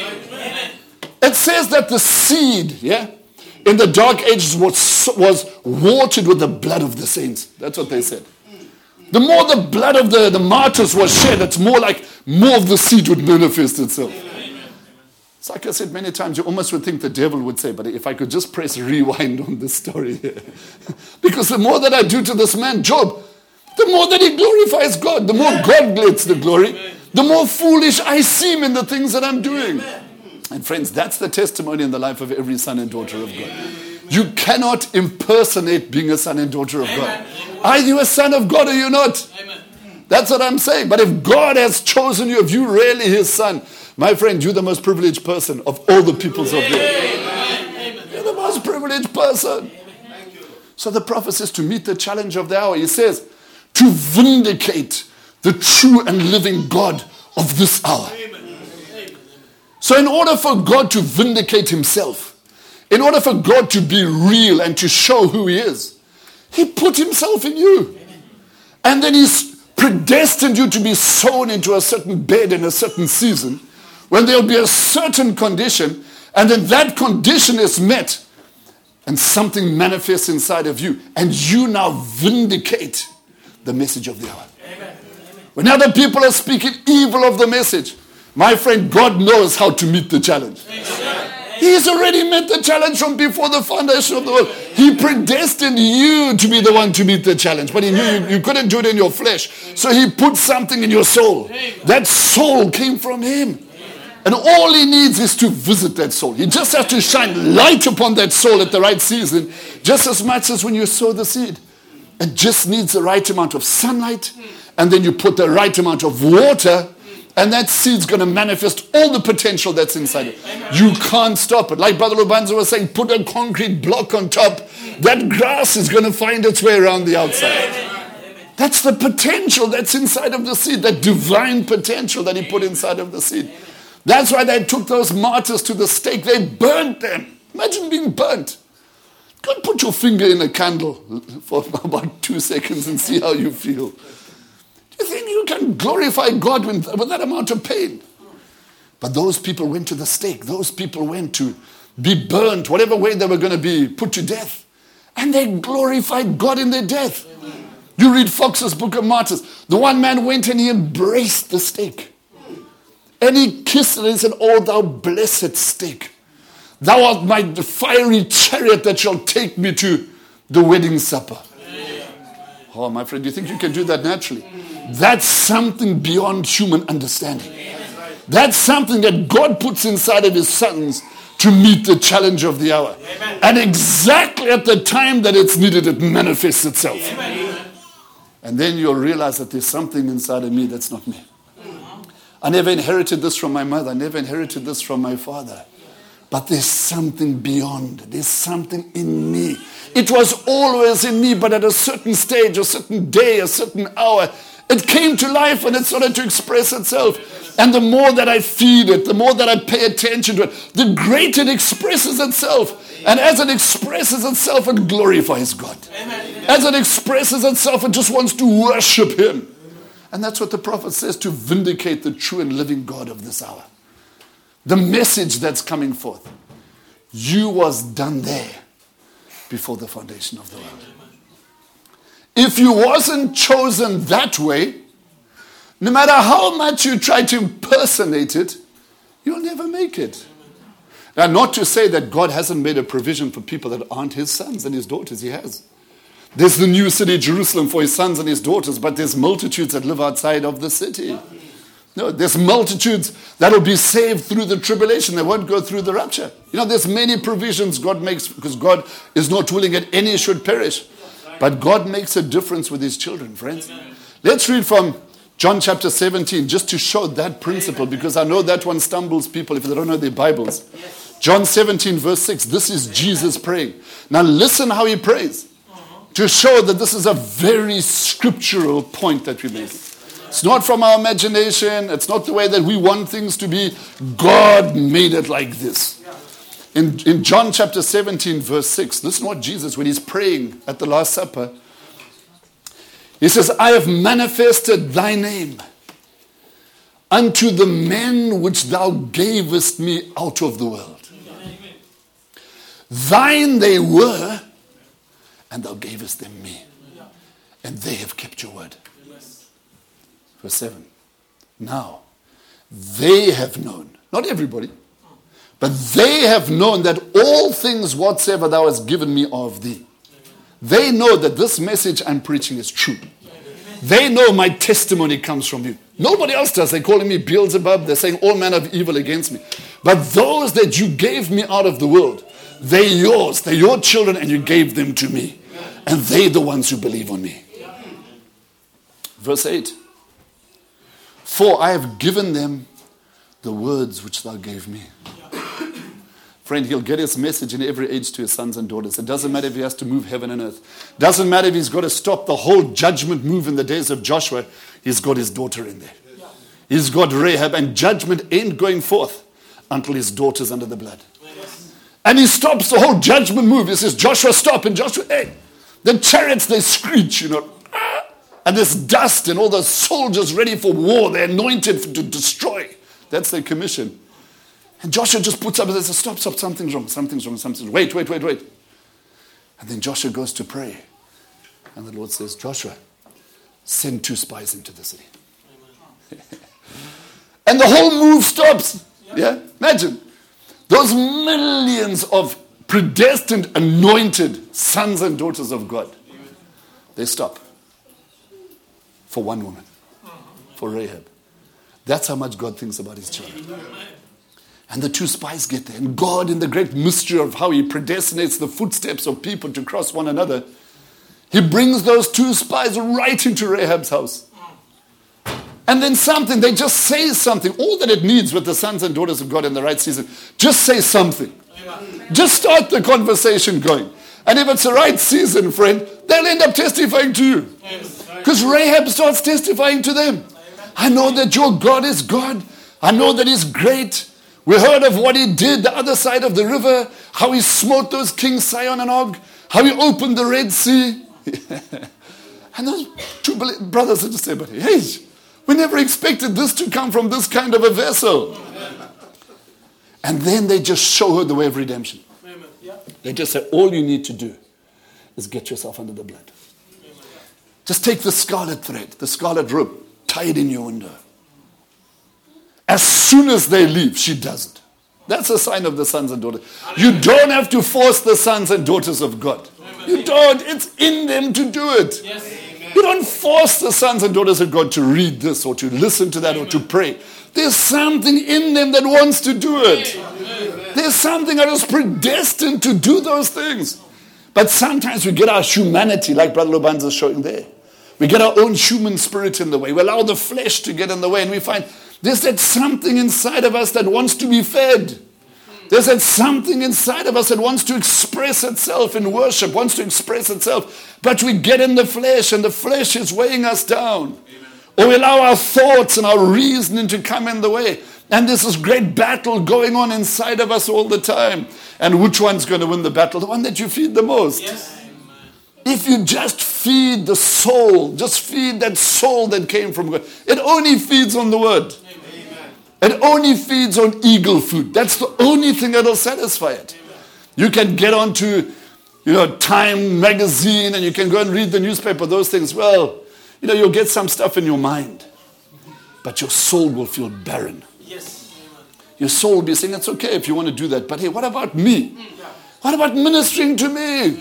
It says that the seed, in the dark ages was watered with the blood of the saints. That's what they said. The more the blood of the martyrs was shed, it's more of the seed would manifest itself. It's like I said many times, you almost would think the devil would say, but if I could just press rewind on this story here. Because the more that I do to this man, Job, the more that he glorifies God, the more God gets the glory, the more foolish I seem in the things that I'm doing. And friends, that's the testimony in the life of every son and daughter of God. You cannot impersonate being a son and daughter of God. Are you a son of God or you're not? That's what I'm saying. But if God has chosen you, if you're really his son, my friend, you're the most privileged person of all the peoples of the earth. You're the most privileged person. So the prophet says to meet the challenge of the hour, he says, to vindicate the true and living God of this hour. So in order for God to vindicate himself, in order for God to be real and to show who he is, he put himself in you. And then he's predestined you to be sown into a certain bed in a certain season, when there'll be a certain condition, and then that condition is met, and something manifests inside of you, and you now vindicate the message of the hour. Amen. When other people are speaking evil of the message, my friend, God knows how to meet the challenge. Amen. He's already met the challenge from before the foundation of the world. He predestined you to be the one to meet the challenge, but he knew you couldn't do it in your flesh. So he put something in your soul. That soul came from him. And all he needs is to visit that soul. He just has to shine light upon that soul at the right season, just as much as when you sow the seed. It just needs the right amount of sunlight, and then you put the right amount of water, and that seed's going to manifest all the potential that's inside it. You can't stop it. Like Brother Lubanza was saying, put a concrete block on top. That grass is going to find its way around the outside. That's the potential that's inside of the seed, that divine potential that he put inside of the seed. That's why they took those martyrs to the stake. They burnt them. Imagine being burnt. Go and put your finger in a candle for about 2 seconds and see how you feel. Do you think you can glorify God with that amount of pain? But those people went to the stake. Those people went to be burnt, whatever way they were going to be put to death. And they glorified God in their death. You read Fox's Book of Martyrs. The one man went and he embraced the stake. And he kissed it and said, "Oh, thou blessed stake. Thou art my fiery chariot that shall take me to the wedding supper." Oh, my friend, do you think you can do that naturally? That's something beyond human understanding. That's something that God puts inside of his sons to meet the challenge of the hour. And exactly at the time that it's needed, it manifests itself. And then you'll realize that there's something inside of me that's not me. I never inherited this from my mother. I never inherited this from my father. But there's something beyond. There's something in me. It was always in me, but at a certain stage, a certain day, a certain hour, it came to life and it started to express itself. And the more that I feed it, the more that I pay attention to it, the greater it expresses itself. And as it expresses itself, it glorifies God. As it expresses itself, it just wants to worship him. And that's what the prophet says, to vindicate the true and living God of this hour. The message that's coming forth. You was done there before the foundation of the world. If you wasn't chosen that way, no matter how much you try to impersonate it, you'll never make it. Now, not to say that God hasn't made a provision for people that aren't his sons and his daughters. He has. There's the new city, Jerusalem, for his sons and his daughters, but there's multitudes that live outside of the city. No, there's multitudes that will be saved through the tribulation. They won't go through the rapture. You know, there's many provisions God makes because God is not willing that any should perish. But God makes a difference with his children, friends. Let's read from John chapter 17 just to show that principle, because I know that one stumbles people if they don't know their Bibles. John 17 verse 6. This is Jesus praying. Now listen how he prays to show that this is a very scriptural point that we make. It's not from our imagination. It's not the way that we want things to be. God made it like this. In John chapter 17 verse 6, listen what Jesus, when he's praying at the Last Supper, he says, I have manifested thy name unto the men which thou gavest me out of the world. Thine they were, and thou gavest them me. And they have kept your word. Verse 7. Now, they have known, not everybody, but they have known that all things whatsoever thou hast given me are of thee. They know that this message I'm preaching is true. They know my testimony comes from you. Nobody else does. They're calling me Beelzebub. They're saying all manner of evil against me. But those that you gave me out of the world, they're yours. They're your children, and you gave them to me. And they're the ones who believe on me. Verse 8. For I have given them the words which thou gave me. Friend, he'll get his message in every age to his sons and daughters. It doesn't matter if he has to move heaven and earth. Doesn't matter if he's got to stop the whole judgment move in the days of Joshua. He's got his daughter in there. He's got Rahab, and judgment ain't going forth until his daughter's under the blood. And he stops the whole judgment move. He says, Joshua, stop. And Joshua, hey, the chariots, they screech, you know. And this dust and all the soldiers ready for war. They're anointed to destroy. That's their commission. And Joshua just puts up and says, stop, something's wrong. Wait. And then Joshua goes to pray. And the Lord says, Joshua, send 2 spies into the city. And the whole move stops. Yeah? Imagine. Those millions of predestined, anointed sons and daughters of God. They stop. For one woman. For Rahab. That's how much God thinks about his children. And the 2 spies get there. And God, in the great mystery of how he predestinates the footsteps of people to cross one another, he brings those 2 spies right into Rahab's house. And then they just say something. All that it needs with the sons and daughters of God in the right season, just say something. Just start the conversation going. And if it's the right season, friend, they'll end up testifying to you. Because Rahab starts testifying to them. I know that your God is God. I know that he's great. We heard of what he did the other side of the river, how he smote those kings Sihon and Og, how he opened the Red Sea. And those 2 brothers are just saying, but hey, we never expected this to come from this kind of a vessel. And then they just show her the way of redemption. They just say, all you need to do is get yourself under the blood. Just take the scarlet thread, the scarlet rope, tie it in your window. As soon as they leave, she does it. That's a sign of the sons and daughters. You don't have to force the sons and daughters of God. You don't. It's in them to do it. You don't force the sons and daughters of God to read this or to listen to that or to pray. There's something in them that wants to do it. There's something that is predestined to do those things. But sometimes we get our humanity, like Brother Lobanza is showing there. We get our own human spirit in the way. We allow the flesh to get in the way, and we find there's that something inside of us that wants to be fed. There's that something inside of us that wants to express itself in worship, wants to express itself. But we get in the flesh, and the flesh is weighing us down. Or we allow our thoughts and our reasoning to come in the way. And there's this great battle going on inside of us all the time. And which one's going to win the battle? The one that you feed the most. If you just feed the soul, just feed that soul that came from God. It only feeds on the word. It only feeds on eagle food. That's the only thing that will satisfy it. You can get onto, Time magazine and you can go and read the newspaper, those things. Well, you'll get some stuff in your mind. But your soul will feel barren. Your soul will be saying, it's okay if you want to do that. But hey, what about me? What about ministering to me?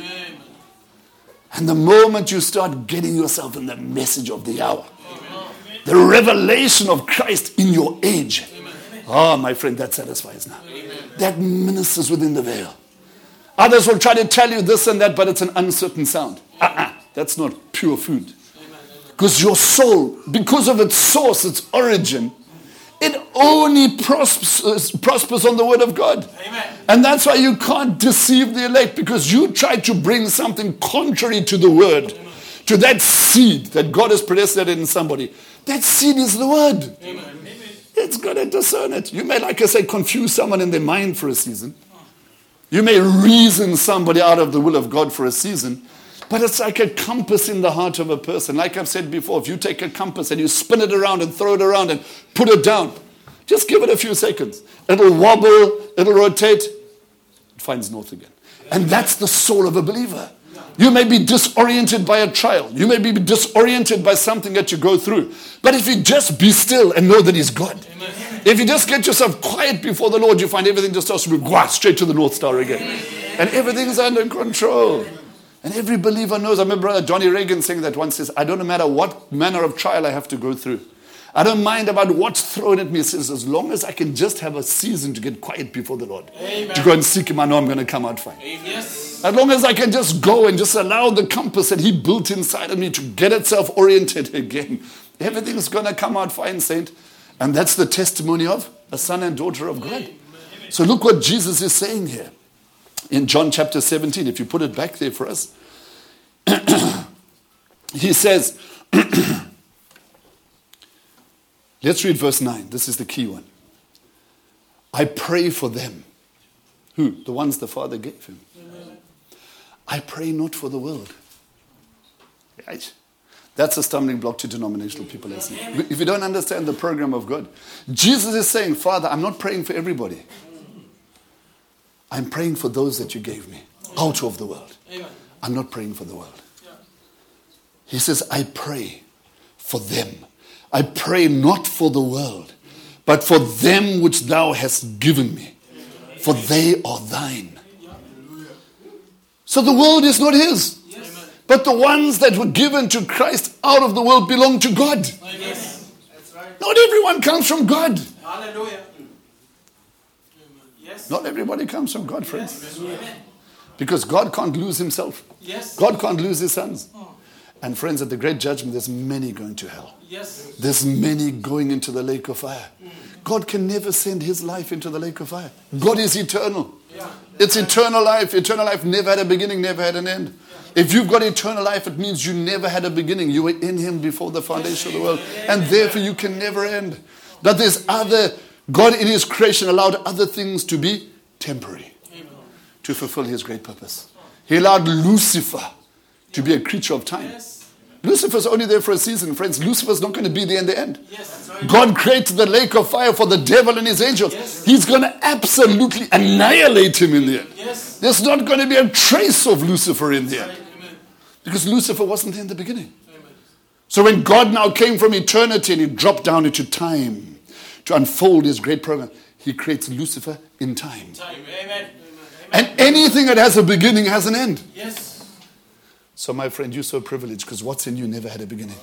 And the moment you start getting yourself in the message of the hour, the revelation of Christ in your age, my friend, that satisfies now. That ministers within the veil. Others will try to tell you this and that, but it's an uncertain sound. That's not pure food. Because your soul, because of its source, its origin, it only prospers on the word of God. Amen. And that's why you can't deceive the elect, because you try to bring something contrary to the word, to that seed that God has predestinated in somebody. That seed is the word. Amen. It's got to discern it. You may, like I say, confuse someone in their mind for a season. You may reason somebody out of the will of God for a season. But it's like a compass in the heart of a person. Like I've said before, if you take a compass and you spin it around and throw it around and put it down, just give it a few seconds. It'll wobble, it'll rotate, it finds north again. And that's the soul of a believer. You may be disoriented by a trial. You may be disoriented by something that you go through. But if you just be still and know that he's God. If you just get yourself quiet before the Lord, you find everything just starts to move straight to the North Star again. And everything's under control. And every believer knows. I remember Brother Johnny Reagan saying that once. Says, I don't matter what manner of trial I have to go through. I don't mind about what's thrown at me. He says, as long as I can just have a season to get quiet before the Lord. Amen. To go and seek him, I know I'm going to come out fine. Yes. As long as I can just go and just allow the compass that he built inside of me to get itself oriented again. Everything's going to come out fine, saint. And that's the testimony of a son and daughter of God. Amen. So look what Jesus is saying here. In John chapter 17, if you put it back there for us, he says, let's read verse 9. This is the key one. I pray for them. Who? The ones the Father gave him. Amen. I pray not for the world. Right? That's a stumbling block to denominational people. If you don't understand the program of God, Jesus is saying, Father, I'm not praying for everybody. I'm praying for those that you gave me out of the world. I'm not praying for the world. He says, I pray for them. I pray not for the world, but for them which thou hast given me. For they are thine. So the world is not his. But the ones that were given to Christ out of the world belong to God. Yes. That's right. Not everyone comes from God. Hallelujah. Yes. Not everybody comes from God, friends. Yes. Because God can't lose himself. Yes. God can't lose his sons. And friends, at the great judgment, there's many going to hell. Yes. There's many going into the lake of fire. God can never send his life into the lake of fire. God is eternal. Yeah. It's eternal life. Eternal life never had a beginning, never had an end. If you've got eternal life, it means you never had a beginning. You were in him before the foundation of the world. And therefore you can never end. But there's God in his creation allowed other things to be temporary. To fulfill his great purpose. He allowed Lucifer to be a creature of time. Lucifer's only there for a season, friends. Lucifer's not going to be there in the end. God created the lake of fire for the devil and his angels. He's going to absolutely annihilate him in there. There's not going to be a trace of Lucifer in there. Because Lucifer wasn't there in the beginning. So when God now came from eternity and he dropped down into time to unfold his great program, he creates Lucifer in time. Amen. And anything that has a beginning has an end. Yes. So my friend, you're so privileged because what's in you never had a beginning.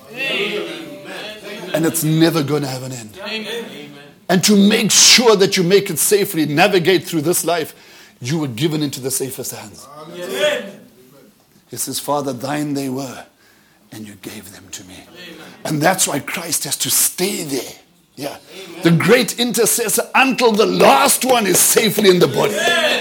Amen. And it's never going to have an end. Amen. And to make sure that you make it safely, navigate through this life, you were given into the safest hands. Yes. He says, Father, thine they were, and you gave them to me. And that's why Christ has to stay there. Yeah. The great intercessor until the last one is safely in the body.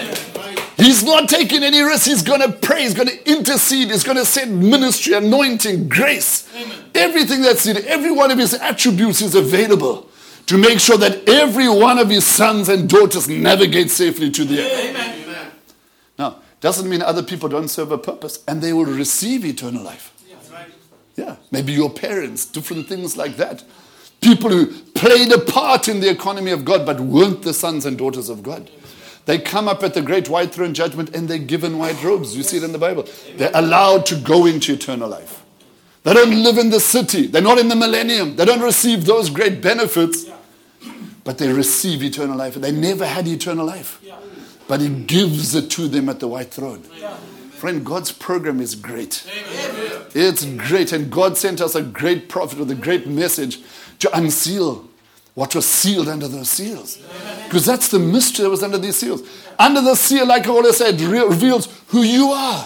He's not taking any risks. He's going to pray. He's going to intercede. He's going to send ministry, anointing, grace. Everything that's in it, every one of his attributes is available to make sure that every one of his sons and daughters navigate safely to the end. Now, doesn't mean other people don't serve a purpose and they will receive eternal life. Yeah, maybe your parents, different things like that. People who played a part in the economy of God but weren't the sons and daughters of God. They come up at the great white throne judgment and they're given white robes. You see it in the Bible. They're allowed to go into eternal life. They don't live in the city. They're not in the millennium. They don't receive those great benefits. But they receive eternal life. They never had eternal life. But he gives it to them at the white throne. Friend, God's program is great. It's great. And God sent us a great prophet with a great message to unseal what was sealed under those seals. Because that's the mystery that was under these seals. Under the seal, like I always said, reveals who you are.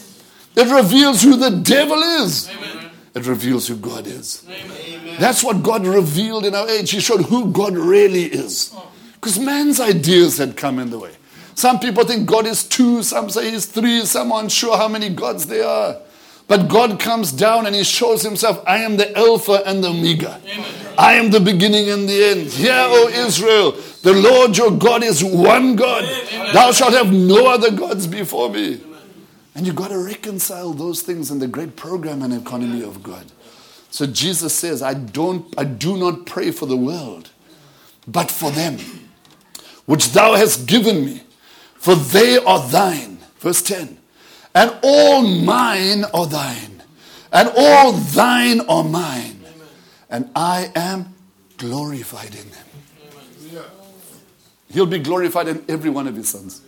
It reveals who the devil is. It reveals who God is. That's what God revealed in our age. He showed who God really is. Because man's ideas had come in the way. Some people think God is 2, some say he's 3, some aren't sure how many gods there are. But God comes down and he shows himself, I am the Alpha and the Omega. I am the beginning and the end. Hear, O Israel, the Lord your God is one God. Thou shalt have no other gods before me. And you've got to reconcile those things in the great program and economy of God. So Jesus says, I do not pray for the world, but for them, which thou hast given me, for they are thine. Verse 10. And all mine are thine, and all thine are mine, and I am glorified in them. He'll be glorified in every one of his sons.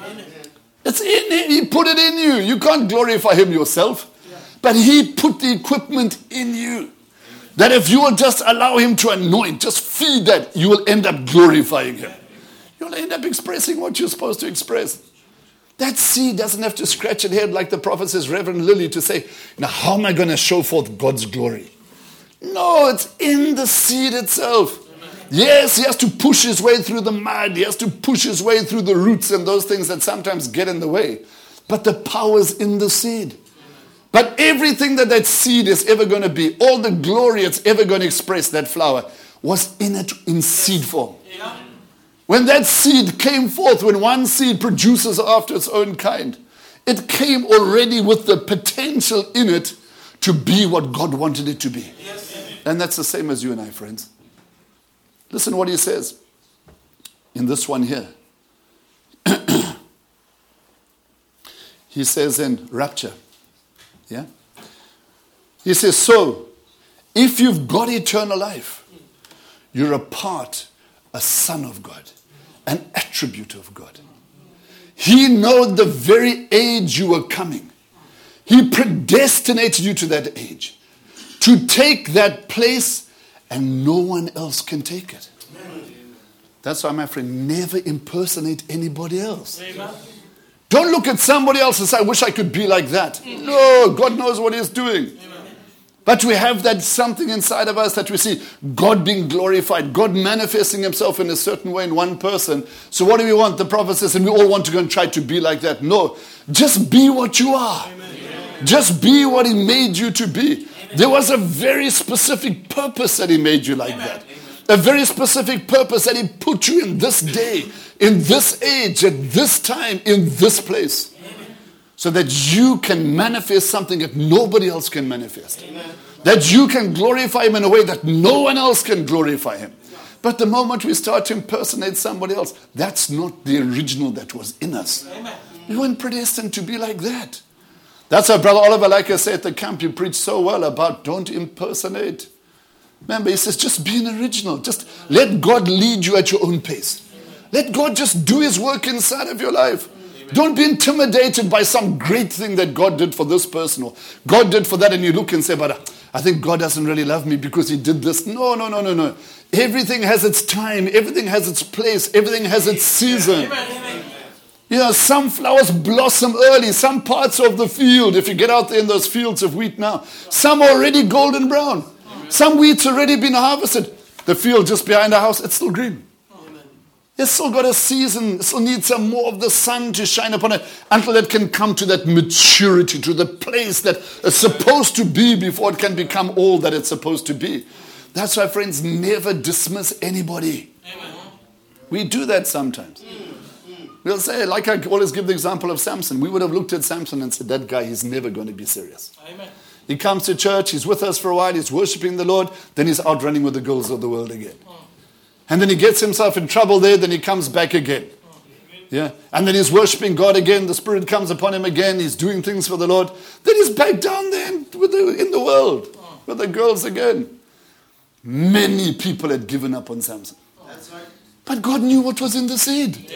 It's in him. He put it in you. You can't glorify him yourself. But he put the equipment in you. That if you will just allow him to anoint, just feed that, you will end up glorifying him. You'll end up expressing what you're supposed to express. That seed doesn't have to scratch its head like the prophet says, Reverend Lily, to say, now how am I going to show forth God's glory? No, it's in the seed itself. Yes, he has to push his way through the mud. He has to push his way through the roots and those things that sometimes get in the way. But the power's in the seed. But everything that seed is ever going to be, all the glory it's ever going to express, that flower, was in it in seed form. When that seed came forth, when one seed produces after its own kind, it came already with the potential in it to be what God wanted it to be. And that's the same as you and I, friends. Listen what he says in this one here. He says in Rapture. Yeah? He says, so, if you've got eternal life, you're a son of God, an attribute of God. He knows the very age you were coming. He predestinated you to that age, to take that place, and no one else can take it. That's why, my friend, never impersonate anybody else. Don't look at somebody else and say, I wish I could be like that. No, God knows what he's doing. But we have that something inside of us that we see God being glorified, God manifesting himself in a certain way in one person. So what do we want? The prophet says, and we all want to go and try to be like that. No, just be what you are. Just be what he made you to be. There was a very specific purpose that he made you like that. A very specific purpose that he put you in this day, in this age, at this time, in this place. So that you can manifest something that nobody else can manifest. That you can glorify him in a way that no one else can glorify him. But the moment we start to impersonate somebody else, that's not the original that was in us. We weren't predestined to be like that. That's why Brother Oliver, like I said at the camp, you preached so well about don't impersonate. Remember, he says, just be an original. Just let God lead you at your own pace. Let God just do his work inside of your life. Don't be intimidated by some great thing that God did for this person or God did for that, and you look and say, but I think God doesn't really love me because he did this. No. Everything has its time. Everything has its place. Everything has its season. You know, some flowers blossom early. Some parts of the field, if you get out there in those fields of wheat now, some are already golden brown. Some wheat's already been harvested. The field just behind the house, it's still green. It's still got a season. It still needs some more of the sun to shine upon it until it can come to that maturity, to the place that it's supposed to be before it can become all that it's supposed to be. That's why, friends, never dismiss anybody. We do that sometimes. We'll say, like I always give the example of Samson. We would have looked at Samson and said, that guy is never going to be serious. He comes to church, he's with us for a while, he's worshiping the Lord, then he's out running with the girls of the world again. And then he gets himself in trouble there, then he comes back again. Yeah. And then he's worshiping God again, the Spirit comes upon him again, he's doing things for the Lord. Then he's back down there in the world with the girls again. Many people had given up on Samson. But God knew what was in the seed.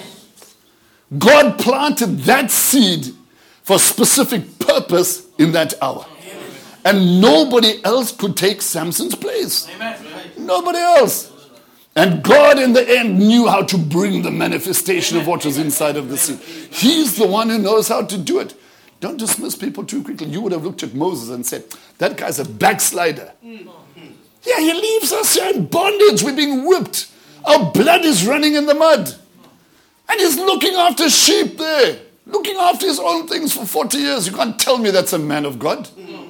God planted that seed for a specific purpose in that hour. And nobody else could take Samson's place. Nobody else. And God in the end knew how to bring the manifestation of what was inside of the seed. He's the one who knows how to do it. Don't dismiss people too quickly. You would have looked at Moses and said, that guy's a backslider. Yeah, he leaves us here in bondage. We're being whipped. Our blood is running in the mud. And he's looking after sheep there. Looking after his own things for 40 years. You can't tell me that's a man of God.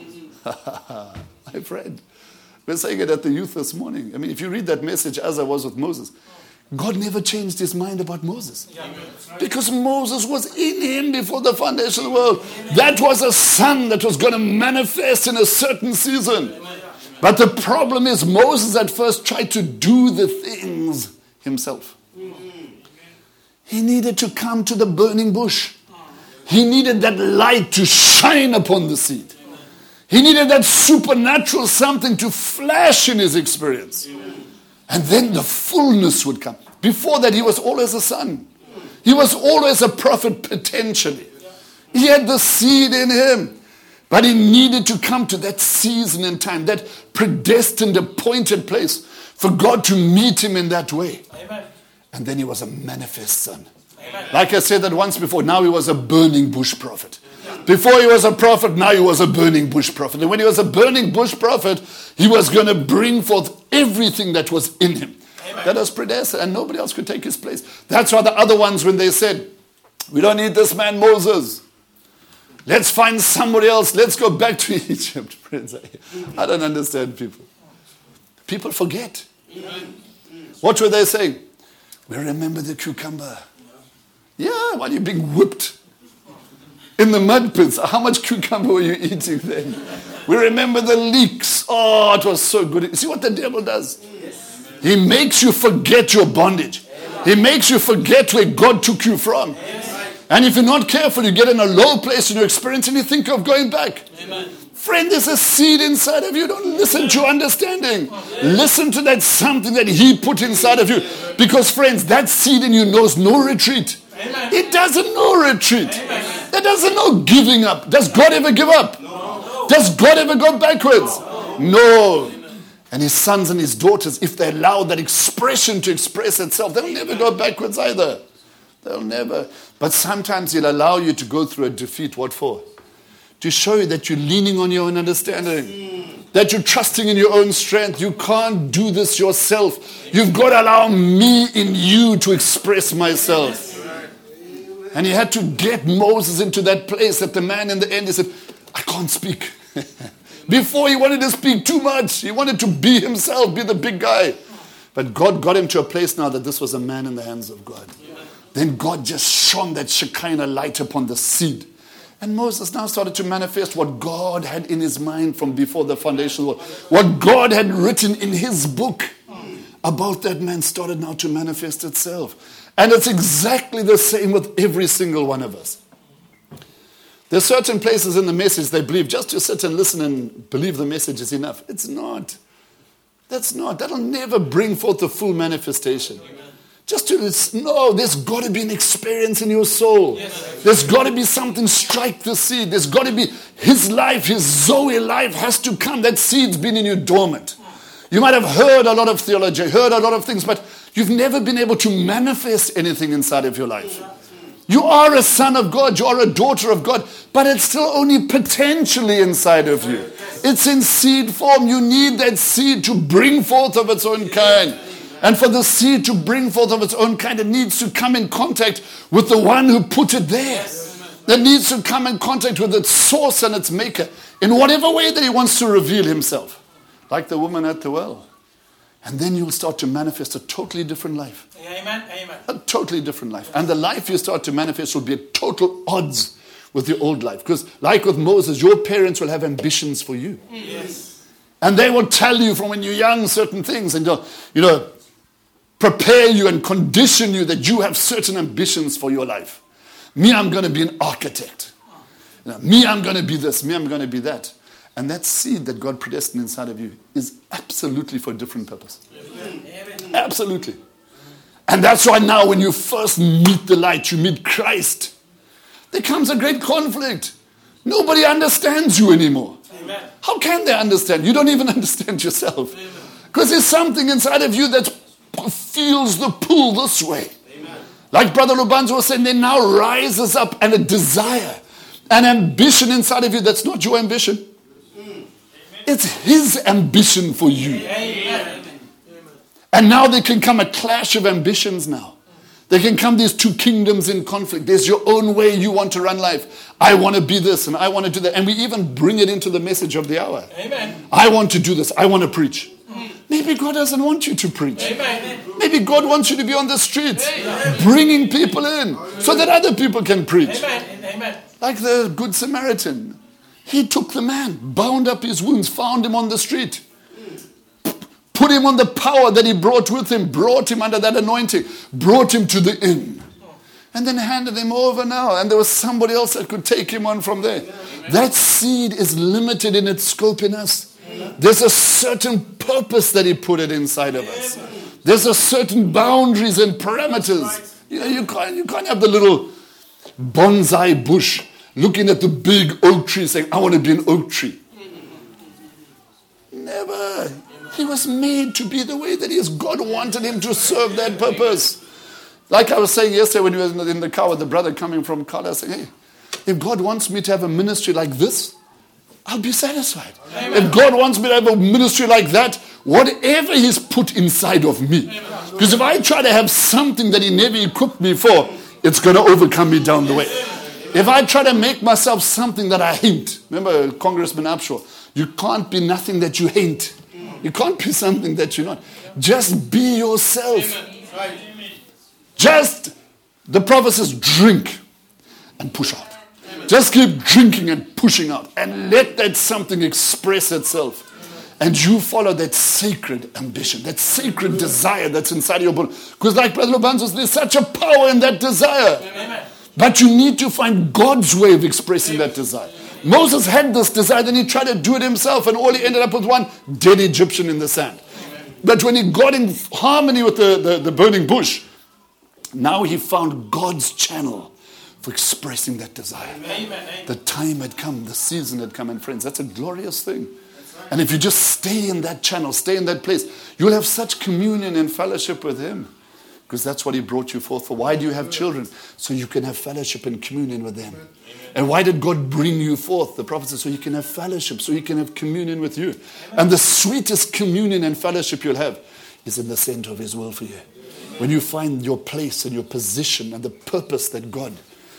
My friend. We're saying it at the youth this morning. I mean, if you read that message as I was with Moses, God never changed his mind about Moses. Because Moses was in him before the foundation of the world. That was a son that was going to manifest in a certain season. But the problem is Moses at first tried to do the things himself. He needed to come to the burning bush. He needed that light to shine upon the seed. He needed that supernatural something to flash in his experience. And then the fullness would come. Before that, he was always a son. He was always a prophet potentially. He had the seed in him. But he needed to come to that season and time, that predestined, appointed place for God to meet him in that way. Amen. And then he was a manifest son. Amen. Like I said that once before, now he was a burning bush prophet. Before he was a prophet, now he was a burning bush prophet. And when he was a burning bush prophet, he was going to bring forth everything that was in him. Amen. That was predestined, and nobody else could take his place. That's why the other ones, when they said, we don't need this man Moses, let's find somebody else, let's go back to Egypt. Friends, I don't understand people. People forget. What were they saying? We remember the cucumber. Yeah, while you're being whipped in the mud pits. How much cucumber were you eating then? We remember the leaks. Oh, it was so good. See what the devil does? He makes you forget your bondage. He makes you forget where God took you from. And if you're not careful, you get in a low place in your experience and you think of going back. Friend, there's a seed inside of you. Don't listen to your understanding. Listen to that something that He put inside of you. Because, friends, that seed in you knows no retreat. It doesn't know retreat. It doesn't know giving up. Does God ever give up? Does God ever go backwards? No. And His sons and His daughters, if they allow that expression to express itself, they'll never go backwards either. They'll never. But sometimes He'll allow you to go through a defeat. What for? To show you that you're leaning on your own understanding. That you're trusting in your own strength. You can't do this yourself. You've got to allow me in you to express myself. And He had to get Moses into that place that the man in the end, he said, I can't speak. Before he wanted to speak too much. He wanted to be himself, be the big guy. But God got him to a place now that this was a man in the hands of God. Then God just shone that Shekinah light upon the seed. And Moses now started to manifest what God had in his mind from before the foundation of the world. What God had written in His book about that man started now to manifest itself. And it's exactly the same with every single one of us. There's certain places in the message they believe just to sit and listen and believe the message is enough. It's not. That's not. That'll never bring forth the full manifestation. Just to know there's got to be an experience in your soul. There's got to be something strike the seed. There's got to be His life, His Zoe life has to come. That seed's been in you dormant. You might have heard a lot of theology, heard a lot of things, but you've never been able to manifest anything inside of your life. You are a son of God, you are a daughter of God, but it's still only potentially inside of you. It's in seed form. You need that seed to bring forth of its own kind. And for the seed to bring forth of its own kind, it needs to come in contact with the one who put it there. It needs to come in contact with its source and its maker in whatever way that He wants to reveal Himself. Like the woman at the well. And then you'll start to manifest a totally different life. Amen. Amen. A totally different life. And the life you start to manifest will be at total odds with your old life. Because like with Moses, your parents will have ambitions for you. Yes. And they will tell you from when you're young certain things and prepare you and condition you that you have certain ambitions for your life. Me, I'm going to be an architect. Me, I'm going to be this. Me, I'm going to be that. And that seed that God predestined inside of you is absolutely for a different purpose. Amen. Absolutely. And that's why now when you first meet the light, you meet Christ, there comes a great conflict. Nobody understands you anymore. Amen. How can they understand? You don't even understand yourself. Because there's something inside of you that feels the pull this way. Amen. Like Brother Lubanzo was saying, there now rises up and a desire, an ambition inside of you that's not your ambition. It's His ambition for you. Amen. And now there can come a clash of ambitions now. There can come these two kingdoms in conflict. There's your own way you want to run life. I want to be this and I want to do that. And we even bring it into the message of the hour. Amen. I want to do this. I want to preach. Maybe God doesn't want you to preach. Amen. Maybe God wants you to be on the streets, bringing people in so that other people can preach. Amen. Like the Good Samaritan. He took the man, bound up his wounds, found him on the street, put him on the power that he brought with him, brought him under that anointing, brought him to the inn, and then handed him over now. And there was somebody else that could take him on from there. That seed is limited in its scope in us. There's a certain purpose that He put it inside of us. There's a certain boundaries and parameters. You can't have the little bonsai bush looking at the big oak tree saying, I want to be an oak tree. Never. He was made to be the way that He is. God wanted him to serve that purpose. Like I was saying yesterday when we were in the car with the brother coming from Kala, saying, hey, if God wants me to have a ministry like this, I'll be satisfied. Amen. If God wants me to have a ministry like that, whatever He's put inside of me. Because if I try to have something that He never equipped me for, it's going to overcome me down the way. If I try to make myself something that I hate, remember Congressman Upshaw, you can't be nothing that you hate. You can't be something that you're not. Just be yourself. Just, the prophet says, drink and push out. Just keep drinking and pushing out. And let that something express itself. And you follow that sacred ambition, that sacred desire that's inside your body. Because like Brother Lobanzo says, there's such a power in that desire. Amen. But you need to find God's way of expressing that desire. Moses had this desire, then he tried to do it himself, and all he ended up with one dead Egyptian in the sand. But when he got in harmony with the burning bush, now he found God's channel for expressing that desire. Amen. The time had come, the season had come, and friends, that's a glorious thing. And if you just stay in that channel, stay in that place, you'll have such communion and fellowship with Him. Because that's what He brought you forth for. Why do you have children? So you can have fellowship and communion with them. Amen. And why did God bring you forth? The prophet says, so you can have fellowship, so He can have communion with you. Amen. And the sweetest communion and fellowship you'll have is in the center of His will for you. Amen. When you find your place and your position and the purpose that God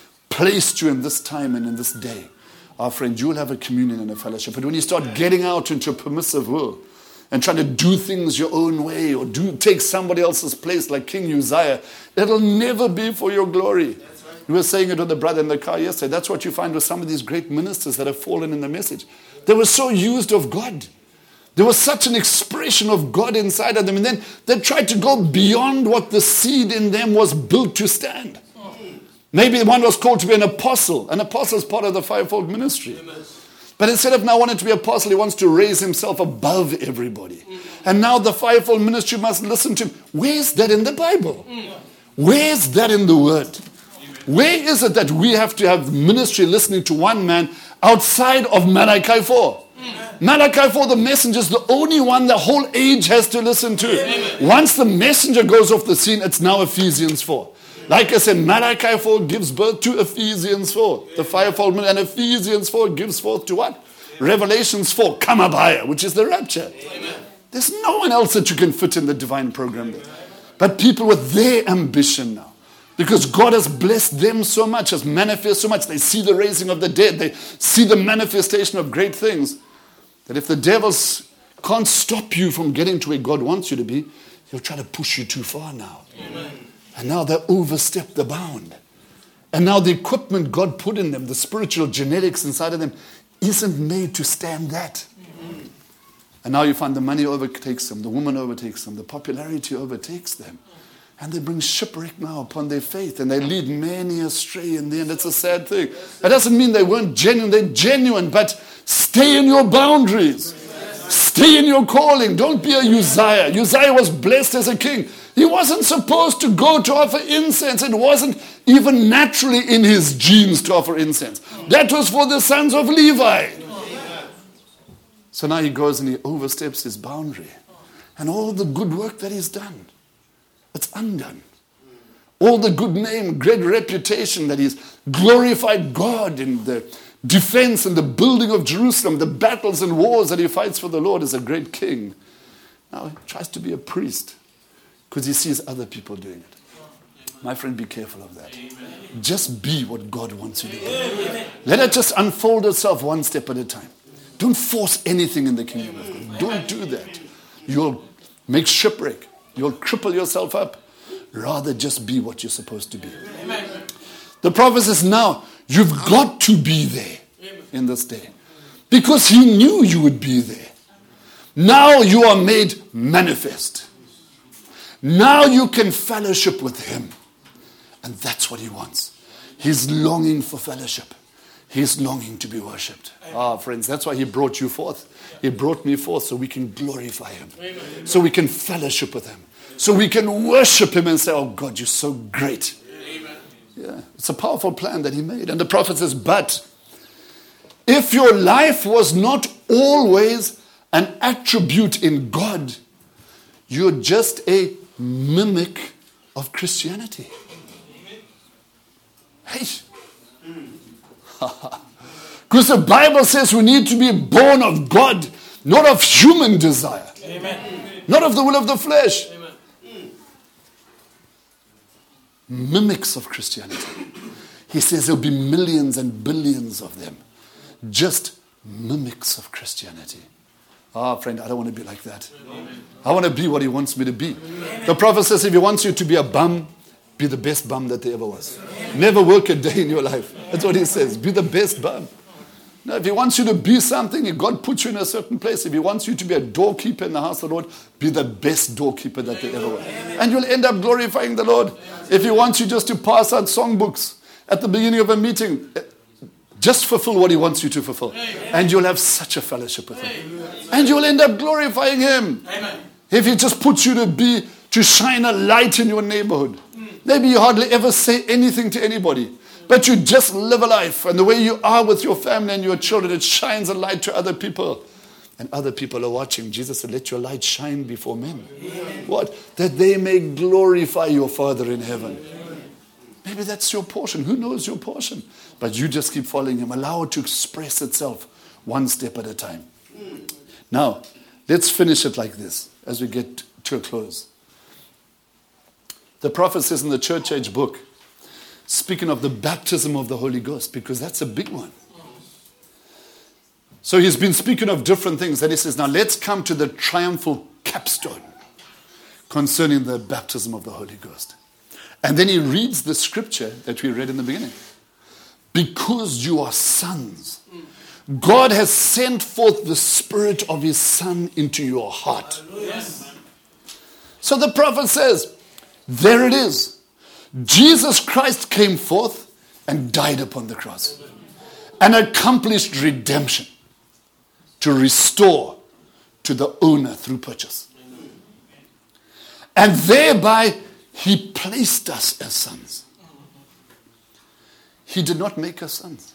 placed you in this time and in this day, our friend, you'll have a communion and a fellowship. But when you start getting out into a permissive world and trying to do things your own way or take somebody else's place like King Uzziah, it'll never be for your glory. Right. We were saying it with the brother in the car yesterday. That's what you find with some of these great ministers that have fallen in the message. They were so used of God. There was such an expression of God inside of them. And then they tried to go beyond what the seed in them was built to stand. Maybe one was called to be an apostle. An apostle is part of the fivefold ministry. Amen. But instead of now wanting to be an apostle, he wants to raise himself above everybody. And now the fivefold ministry must listen to him. Where's that in the Bible? Where's that in the Word? Where is it that we have to have ministry listening to one man outside of Malachi 4? Malachi 4, the messenger, is the only one the whole age has to listen to. Once the messenger goes off the scene, it's now Ephesians 4. Like I said, Malachi 4 gives birth to Ephesians 4. The fivefold ministry, and Ephesians 4 gives forth to what? Revelations 4, Kamabaya, which is the rapture. Amen. There's no one else that you can fit in the divine program there. But people with their ambition now. Because God has blessed them so much, has manifested so much. They see the raising of the dead. They see the manifestation of great things. That if the devils can't stop you from getting to where God wants you to be, he'll try to push you too far now. Amen. And now they overstep the bound. And now the equipment God put in them, the spiritual genetics inside of them, isn't made to stand that. Mm-hmm. And now you find the money overtakes them, the woman overtakes them, the popularity overtakes them. And they bring shipwreck now upon their faith. And they lead many astray in the end. It's a sad thing. That doesn't mean they weren't genuine. They're genuine, but stay in your boundaries. Stay in your calling. Don't be a Uzziah. Uzziah was blessed as a king. He wasn't supposed to go to offer incense. It wasn't even naturally in his genes to offer incense. That was for the sons of Levi. So now he goes and he oversteps his boundary. And all the good work that he's done, it's undone. All the good name, great reputation that he's glorified God in the defense and the building of Jerusalem, the battles and wars that he fights for the Lord as a great king. Now he tries to be a priest. Because he sees other people doing it. My friend, be careful of that. Amen. Just be what God wants you to be. Amen. Let it just unfold itself one step at a time. Don't force anything in the kingdom of God. Don't do that. You'll make shipwreck. You'll cripple yourself up. Rather just be what you're supposed to be. Amen. The prophet says now, you've got to be there in this day. Because he knew you would be there. Now you are made manifest. Now you can fellowship with him. And that's what he wants. He's longing for fellowship. He's longing to be worshipped. Friends, that's why he brought you forth. He brought me forth so we can glorify him. Amen. So we can fellowship with him. So we can worship him and say, oh God, you're so great. Amen. Yeah, it's a powerful plan that he made. And the prophet says, but if your life was not always an attribute in God, you're just a mimic of Christianity. Hey. Because the Bible says we need to be born of God, not of human desire. Amen. Not of the will of the flesh. Amen. Mimics of Christianity. He says there'll be millions and billions of them. Just mimics of Christianity. Friend, I don't want to be like that. Amen. I want to be what he wants me to be. Amen. The prophet says if he wants you to be a bum, be the best bum that there ever was. Never work a day in your life. That's what he says. Be the best bum. Now, if he wants you to be something, if God puts you in a certain place, if he wants you to be a doorkeeper in the house of the Lord, be the best doorkeeper that there ever was. And you'll end up glorifying the Lord. If he wants you just to pass out songbooks at the beginning of a meeting, just fulfill what he wants you to fulfill. And you'll have such a fellowship with him. And you'll end up glorifying him. If he just puts you to shine a light in your neighborhood. Maybe you hardly ever say anything to anybody. But you just live a life. And the way you are with your family and your children, it shines a light to other people. And other people are watching. Jesus said, let your light shine before men. What? That they may glorify your Father in heaven. Maybe that's your portion. Who knows your portion? But you just keep following him. Allow it to express itself one step at a time. Now, let's finish it like this as we get to a close. The prophet says in the church age book, speaking of the baptism of the Holy Ghost, because that's a big one. So he's been speaking of different things. And he says, now let's come to the triumphal capstone concerning the baptism of the Holy Ghost. And then he reads the scripture that we read in the beginning. Because you are sons, God has sent forth the Spirit of his Son into your heart. Yes. So the prophet says, there it is. Jesus Christ came forth and died upon the cross and accomplished redemption to restore to the owner through purchase. And thereby he placed us as sons. He did not make us sons.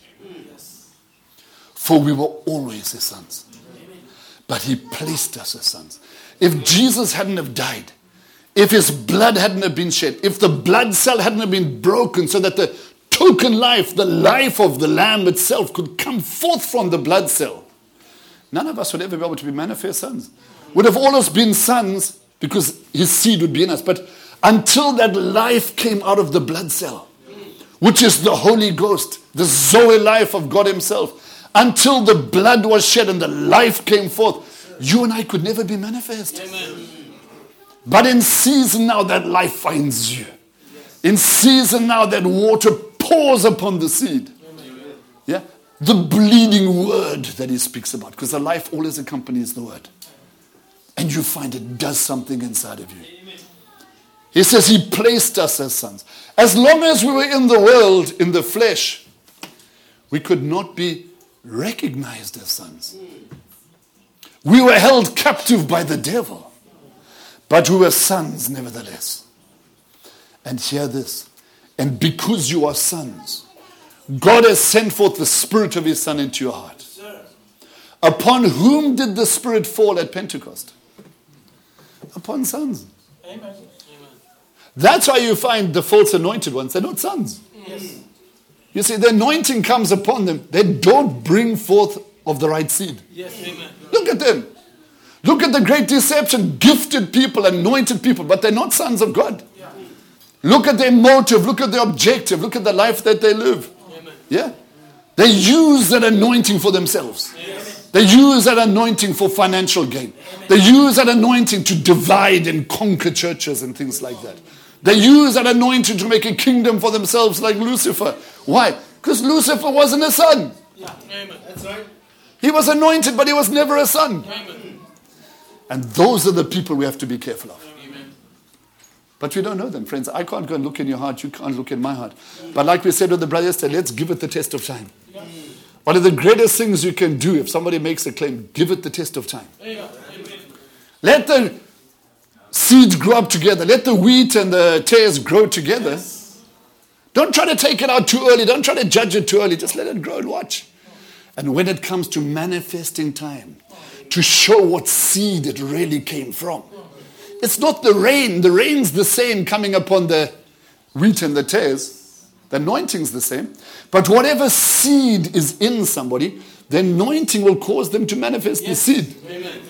For we were always his sons. But he placed us as sons. If Jesus hadn't have died, if his blood hadn't have been shed, if the blood cell hadn't have been broken so that the token life, the life of the lamb itself could come forth from the blood cell, none of us would ever be able to be manifest sons. Would have always been sons because his seed would be in us. But until that life came out of the blood cell, which is the Holy Ghost, the Zoe life of God himself, until the blood was shed and the life came forth, you and I could never be manifest. Amen. But in season now that life finds you. In season now that water pours upon the seed. Yeah? The bleeding word that he speaks about. Because the life always accompanies the word. And you find it does something inside of you. He says he placed us as sons. As long as we were in the world, in the flesh, we could not be recognized as sons. We were held captive by the devil. But we were sons nevertheless. And hear this. And because you are sons, God has sent forth the Spirit of his Son into your heart. Upon whom did the Spirit fall at Pentecost? Upon sons. Amen. That's why you find the false anointed ones. They're not sons. Yes. You see, the anointing comes upon them. They don't bring forth of the right seed. Yes. Amen. Look at them. Look at the great deception. Gifted people, anointed people, but they're not sons of God. Yeah. Look at their motive. Look at their objective. Look at the life that they live. Amen. Yeah? They use that anointing for themselves. Yes. They use that anointing for financial gain. Amen. They use that anointing to divide and conquer churches and things like that. They use that anointing to make a kingdom for themselves like Lucifer. Why? Because Lucifer wasn't a son. Yeah. Amen. That's right. He was anointed, but he was never a son. Amen. And those are the people we have to be careful of. Amen. But we don't know them, friends. I can't go and look in your heart. You can't look in my heart. But like we said with the brother yesterday, let's give it the test of time. Yeah. One of the greatest things you can do if somebody makes a claim, give it the test of time. Amen. Let the seeds grow up together. Let the wheat and the tares grow together. Yes. Don't try to take it out too early. Don't try to judge it too early. Just let it grow and watch. And when it comes to manifesting time, to show what seed it really came from. It's not the rain. The rain's the same coming upon the wheat and the tares. The anointing's the same. But whatever seed is in somebody, the anointing will cause them to manifest the seed. Amen.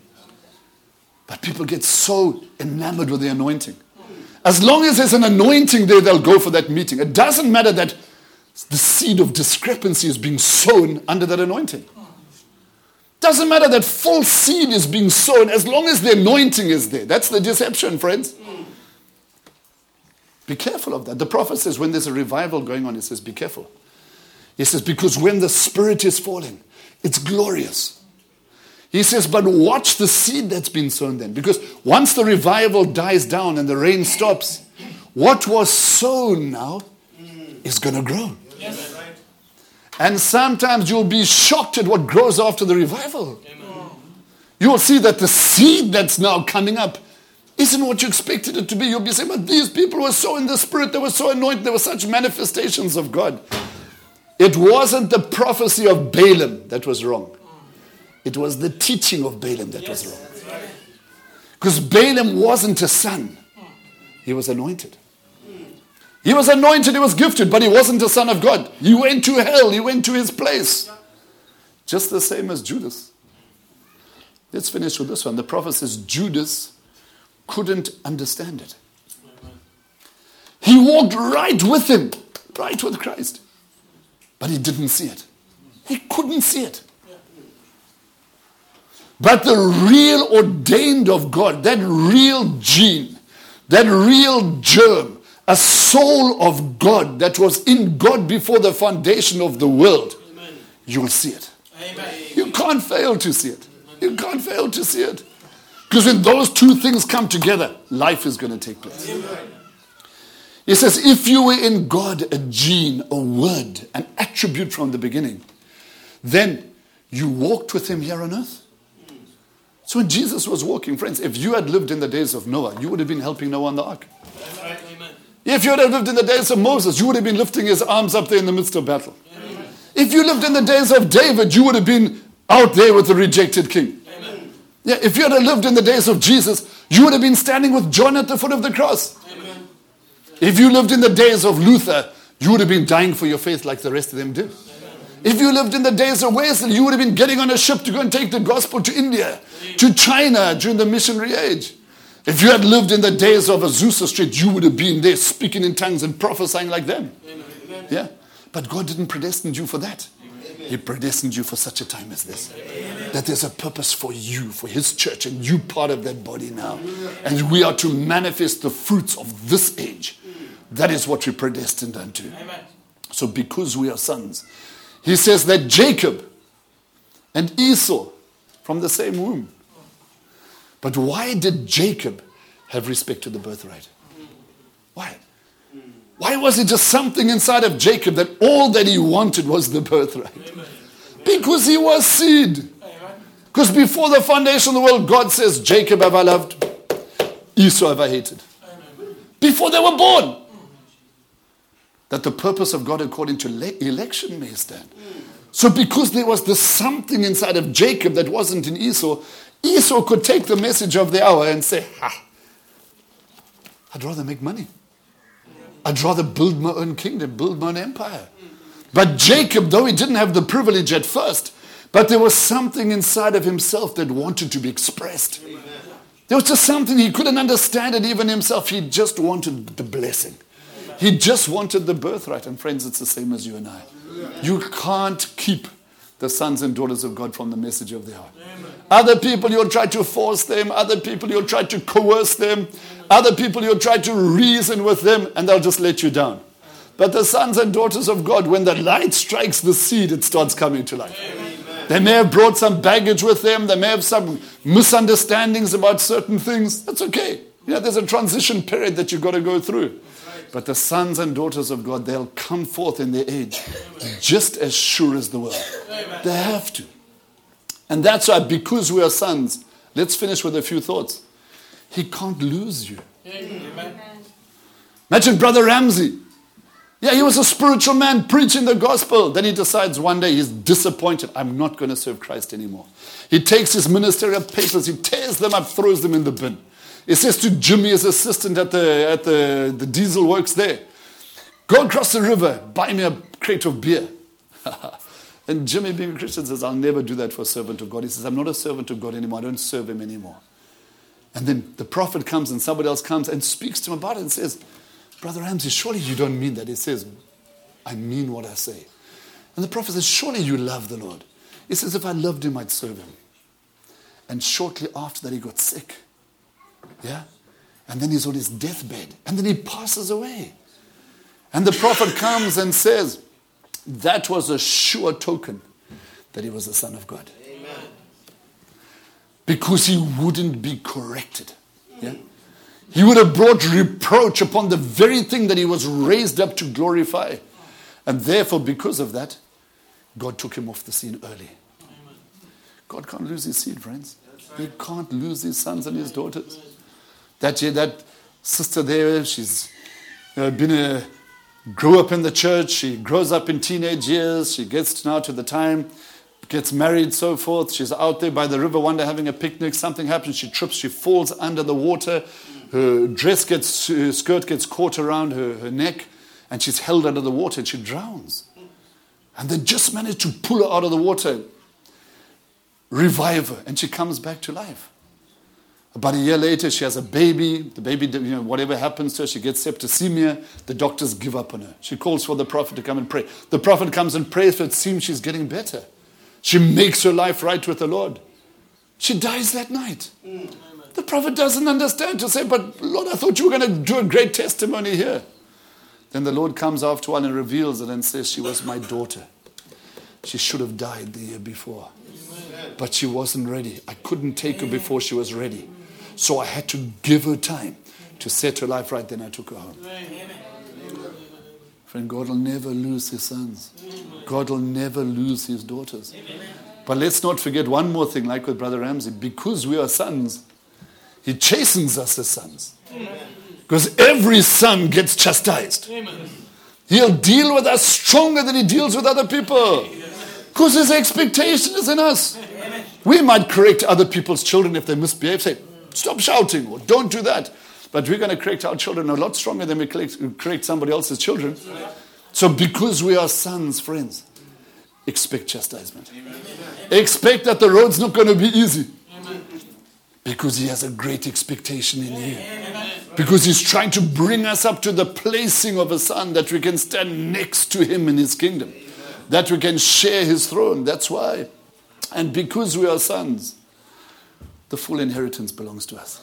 But people get so enamored with the anointing. As long as there's an anointing there, they'll go for that meeting. It doesn't matter that the seed of discrepancy is being sown under that anointing. Doesn't matter that false seed is being sown as long as the anointing is there. That's the deception, friends. Be careful of that. The prophet says when there's a revival going on, he says, be careful. He says, because when the Spirit is falling, it's glorious. He says, but watch the seed that's been sown then. Because once the revival dies down and the rain stops, what was sown now is going to grow. Yes. And sometimes you'll be shocked at what grows after the revival. You'll see that the seed that's now coming up isn't what you expected it to be. You'll be saying, but these people were so in the Spirit, they were so anointed, there were such manifestations of God. It wasn't the prophecy of Balaam that was wrong. It was the teaching of Balaam that was wrong. Because Balaam wasn't a son. He was anointed. He was anointed, he was gifted, but he wasn't a son of God. He went to hell, he went to his place. Just the same as Judas. Let's finish with this one. The prophet says Judas couldn't understand it. He walked right with him, right with Christ. But he didn't see it. He couldn't see it. But the real ordained of God, that real gene, that real germ, a soul of God that was in God before the foundation of the world, you will see it. You can't fail to see it. You can't fail to see it. Because when those two things come together, life is going to take place. He says, if you were in God a gene, a word, an attribute from the beginning, then you walked with him here on earth. So when Jesus was walking, friends, if you had lived in the days of Noah, you would have been helping Noah on the ark. Amen. If you had lived in the days of Moses, you would have been lifting his arms up there in the midst of battle. Amen. If you lived in the days of David, you would have been out there with the rejected king. Amen. Yeah, if you had lived in the days of Jesus, you would have been standing with John at the foot of the cross. Amen. If you lived in the days of Luther, you would have been dying for your faith like the rest of them did. If you lived in the days of Wesley, you would have been getting on a ship to go and take the gospel to India, to China during the missionary age. If you had lived in the days of Azusa Street, you would have been there speaking in tongues and prophesying like them. Yeah, but God didn't predestine you for that. He predestined you for such a time as this. That there's a purpose for you, for his church, and you part of that body now. And we are to manifest the fruits of this age. That is what we predestined unto. So because we are sons, he says that Jacob and Esau from the same womb. But why did Jacob have respect to the birthright? Why? Why was it just something inside of Jacob that all that he wanted was the birthright? Because he was seed. Because before the foundation of the world, God says, Jacob have I loved, Esau have I hated. Before they were born. That the purpose of God according to election may stand. So because there was this something inside of Jacob that wasn't in Esau, Esau could take the message of the hour and say, I'd rather make money. I'd rather build my own kingdom, build my own empire. But Jacob, though he didn't have the privilege at first, but there was something inside of himself that wanted to be expressed. There was just something he couldn't understand it even himself. He just wanted the blessing. He just wanted the birthright. And friends, it's the same as you and I. You can't keep the sons and daughters of God from the message of the hour. Other people, you'll try to force them. Other people, you'll try to coerce them. Other people, you'll try to reason with them, and they'll just let you down. But the sons and daughters of God, when the light strikes the seed, it starts coming to life. They may have brought some baggage with them. They may have some misunderstandings about certain things. That's okay. There's a transition period that you've got to go through. But the sons and daughters of God, they'll come forth in their age just as sure as the world. They have to. And that's why, because we are sons, let's finish with a few thoughts. He can't lose you. Imagine Brother Ramsey. Yeah, he was a spiritual man preaching the gospel. Then he decides one day he's disappointed. I'm not going to serve Christ anymore. He takes his ministerial papers, he tears them up, throws them in the bin. He says to Jimmy, his assistant at the diesel works there, go across the river, buy me a crate of beer. And Jimmy, being a Christian, says, I'll never do that for a servant of God. He says, I'm not a servant of God anymore. I don't serve him anymore. And then the prophet comes and somebody else comes and speaks to him about it and says, Brother Ramsey, surely you don't mean that. He says, I mean what I say. And the prophet says, surely you love the Lord. He says, if I loved him, I'd serve him. And shortly after that, he got sick. Yeah? And then he's on his deathbed. And then he passes away. And the prophet comes and says, that was a sure token that he was the Son of God. Amen. Because he wouldn't be corrected. Yeah? He would have brought reproach upon the very thing that he was raised up to glorify. And therefore, because of that, God took him off the scene early. God can't lose his seed, friends. He can't lose his sons and his daughters. That sister there, she's grew up in the church. She grows up in teenage years. She gets now to the time, gets married, so forth. She's out there by the river one day having a picnic. Something happens. She trips. She falls under the water. Her skirt gets caught around her neck, and she's held under the water, and she drowns. And they just manage to pull her out of the water, revive her, and she comes back to life. About a year later, she has a baby. The baby, whatever happens to her, she gets septicemia. The doctors give up on her. She calls for the prophet to come and pray. The prophet comes and prays, but it seems she's getting better. She makes her life right with the Lord. She dies that night. The prophet doesn't understand to say, but Lord, I thought you were going to do a great testimony here. Then the Lord comes after a while and reveals it and says, she was my daughter. She should have died the year before. But she wasn't ready. I couldn't take her before she was ready. So I had to give her time to set her life right. Then I took her home. Friend, God will never lose his sons. God will never lose his daughters. But let's not forget one more thing, like with Brother Ramsey. Because we are sons, he chastens us as sons. Because every son gets chastised. He'll deal with us stronger than he deals with other people. Because his expectation is in us. We might correct other people's children if they misbehave. Say, stop shouting, or don't do that. But we're going to correct our children a lot stronger than we correct somebody else's children. So because we are sons, friends, expect chastisement. Expect that the road's not going to be easy. Because he has a great expectation in you. Because he's trying to bring us up to the placing of a son, that we can stand next to him in his kingdom. That we can share his throne. That's why. And because we are sons, the full inheritance belongs to us.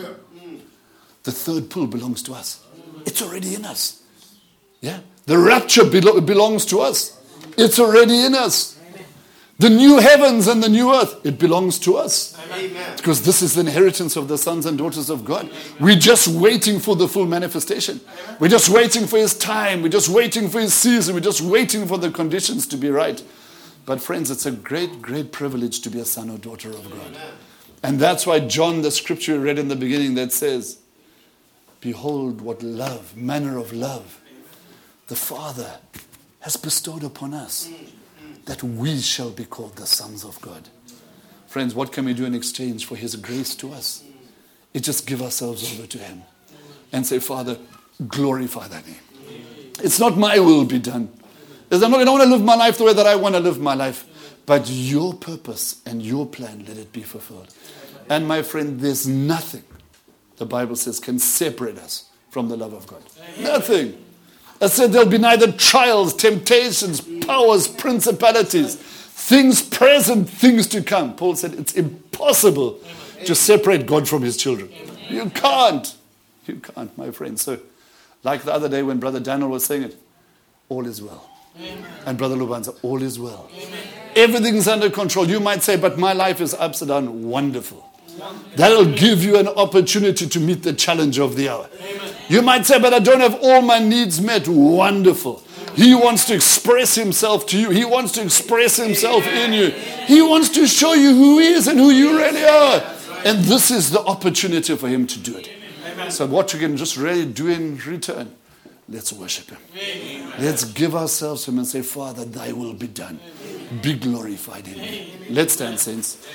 The third pull belongs to us. It's already in us. Yeah? The rapture belongs to us. It's already in us. The new heavens and the new earth, it belongs to us. Amen. Because this is the inheritance of the sons and daughters of God. We're just waiting for the full manifestation. We're just waiting for his time. We're just waiting for his season. We're just waiting for the conditions to be right. But friends, it's a great, great privilege to be a son or daughter of God. And that's why John, the scripture we read in the beginning that says, behold what love, manner of love, the Father has bestowed upon us, that we shall be called the sons of God. Friends, what can we do in exchange for his grace to us? It just give ourselves over to him and say, Father, glorify thy name. It's not my will be done. I don't want to live my life the way that I want to live my life. But your purpose and your plan, let it be fulfilled. And my friend, there's nothing, the Bible says, can separate us from the love of God. Nothing. I said there'll be neither trials, temptations, powers, principalities, things present, things to come. Paul said it's impossible to separate God from his children. You can't. You can't, my friend. So, like the other day when Brother Daniel was saying it, all is well. Amen. And Brother Lubanza, all is well. Amen. Everything's under control. You might say, but my life is upside down. Wonderful. That'll give you an opportunity to meet the challenge of the hour. Amen. You might say, but I don't have all my needs met. Wonderful. He wants to express himself to you. He wants to express himself in you. He wants to show you who he is and who you really are. And this is the opportunity for him to do it. So what you can just really do in return, let's worship him. Let's give ourselves to him and say, Father, thy will be done. Be glorified in me. Let's stand, saints.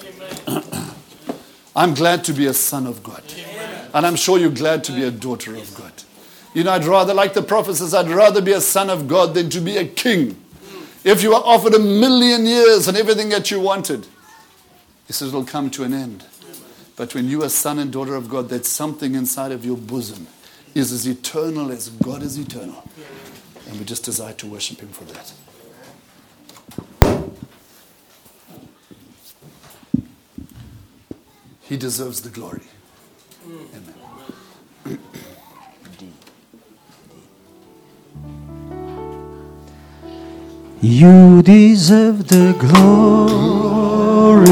I'm glad to be a son of God. And I'm sure you're glad to be a daughter of God. You know, I'd rather, like the prophet says, I'd rather be a son of God than to be a king. If you were offered 1,000,000 years and everything that you wanted, he says it'll come to an end. But when you are son and daughter of God, that's something inside of your bosom is as eternal as God is eternal. And we just desire to worship him for that. He deserves the glory. Amen. You deserve the glory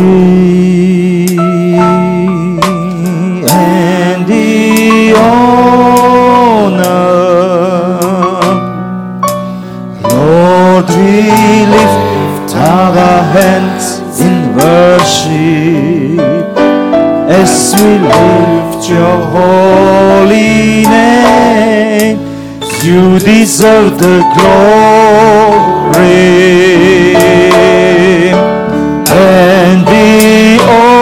and the honor. Lord, we lift our hands in worship as we lift your holy name. You deserve the glory and the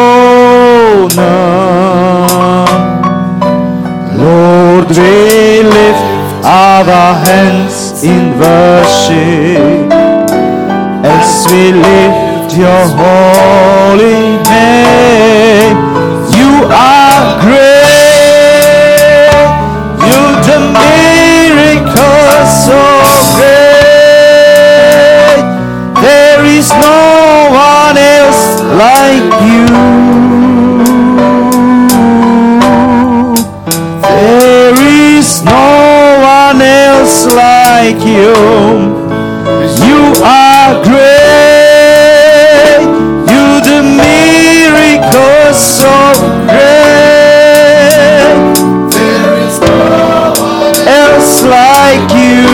honor. Lord, we lift our hands in worship as we lift your holy name. You are great, you the miracle so great. There is no one else like you. There is no one else like you. You are great, you the miracle so great. There is no one else like you.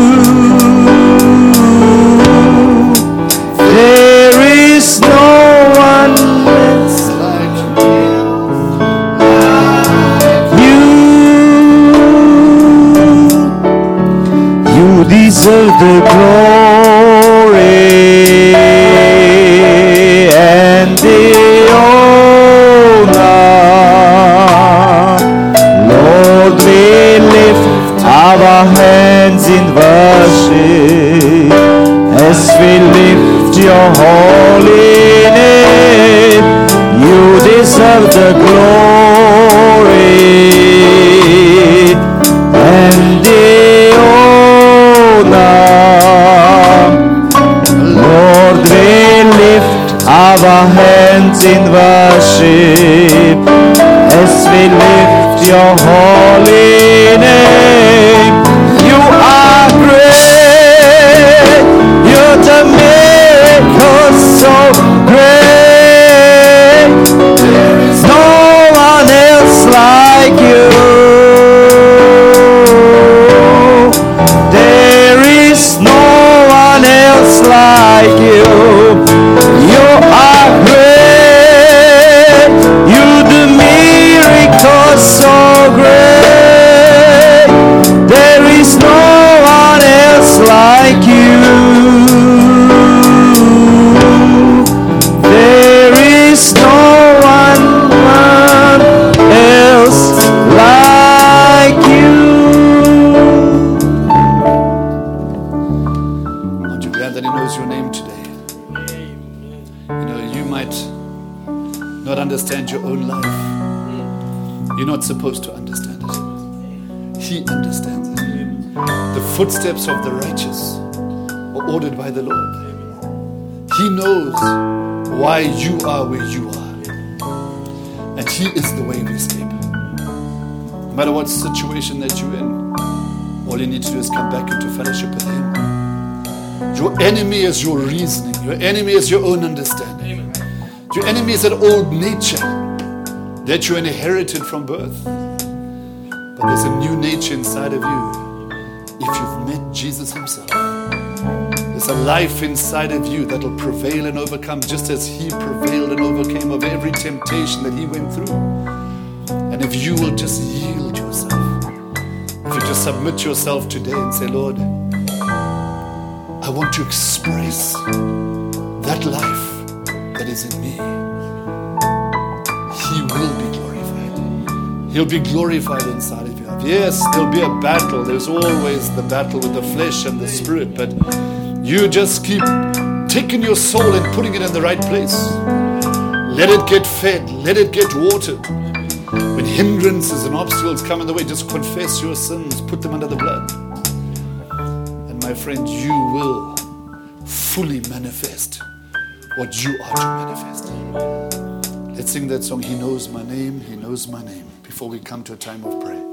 There is no one else like you. You deserve the glory and the honor. Lord, we lift our hands in worship as we lift your holy name. You deserve the glory and the honor. Lord, we lift our hands in worship as we lift your holy name. You are great, you're the miracle so great. There is no one else like you. There is no one else like you. You are great, you the miracle so great. There is no one else like you. There is no one else like you. Aren't you glad that He knows your name today? You know, you might not understand your own life. You're not supposed to understand it. He understands it. The footsteps of the righteous are ordered by the Lord. He knows why you are where you are. And He is the way of escape. No matter what situation that you're in, all you need to do is come back into fellowship with Him. Your enemy is your reasoning. Your enemy is your own understanding. Your enemy is that old nature that you inherited from birth. But there's a new nature inside of you if you've met Jesus Himself. There's a life inside of you that will prevail and overcome just as He prevailed and overcame over every temptation that He went through. And if you will just yield yourself, if you just submit yourself today and say, Lord, I want to express that life that is in me, He will be glorified. He'll be glorified inside of you. Yes, there'll be a battle. There's always the battle with the flesh and the spirit, but you just keep taking your soul and putting it in the right place. Let it get fed. Let it get watered. When hindrances and obstacles come in the way, just confess your sins. Put them under the blood. And my friend, you will fully manifest what you are to manifest. Let's sing that song, He Knows My Name, He Knows My Name, before we come to a time of prayer.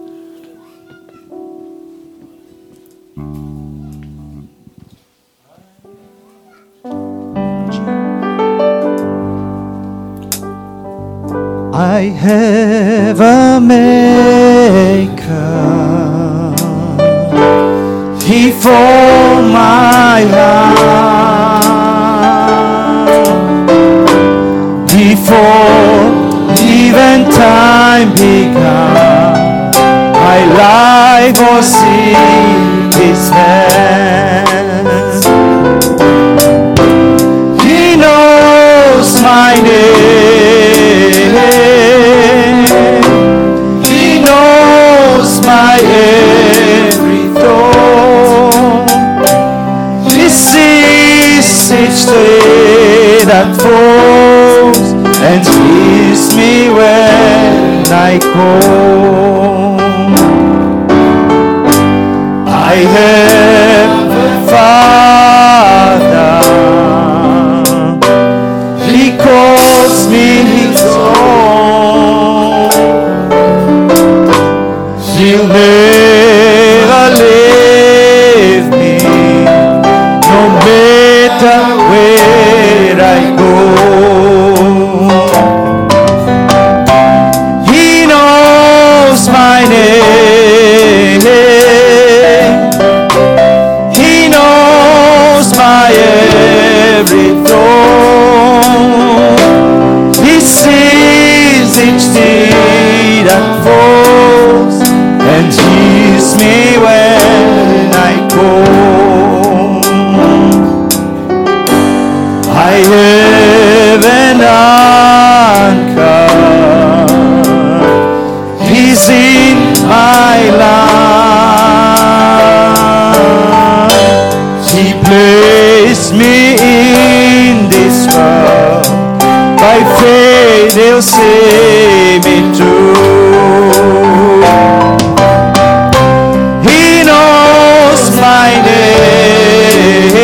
I have a maker before my life, before even time began. My life was in His hands. He knows my name. He knows my every thought. He sees each day that falls and hears me when I call. I have a Father. He calls me His own. He'll never leave me, no matter where I go. He knows my name. He knows my every thought. He sees each deed that falls and hears me when I call. I have an anchor. He's in my life. He placed me in this world. By faith He'll see me through. He knows my name.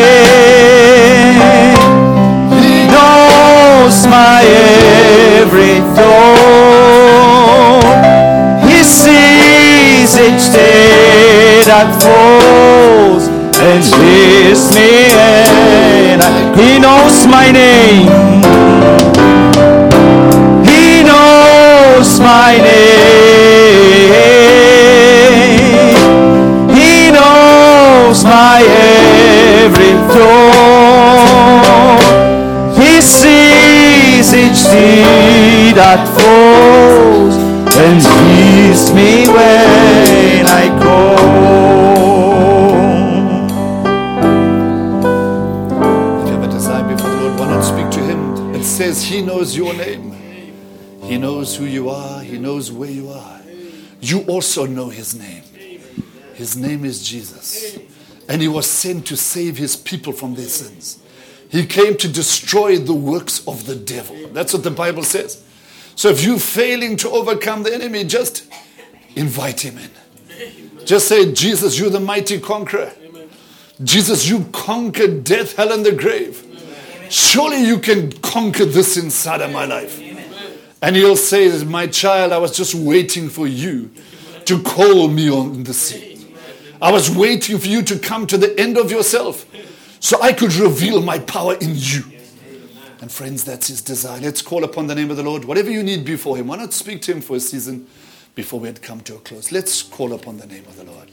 He knows my every thought. He sees each day that falls and hears me and He knows my name. He knows my name. He knows my every thought. He sees each deed that falls and hears me when I call. If you have a desire before the Lord, why not speak to Him? It says He knows your name. He knows who you are. He knows where you are. You also know His name. His name is Jesus. And He was sent to save His people from their sins. He came to destroy the works of the devil. That's what the Bible says. So if you're failing to overcome the enemy, just invite Him in. Just say, Jesus, you're the mighty conqueror. Jesus, you conquered death, hell, and the grave. Surely you can conquer this inside of my life. And He'll say, my child, I was just waiting for you to call me on the sea. I was waiting for you to come to the end of yourself so I could reveal my power in you. And friends, that's His desire. Let's call upon the name of the Lord. Whatever you need before Him, why not speak to Him for a season before we had come to a close? Let's call upon the name of the Lord.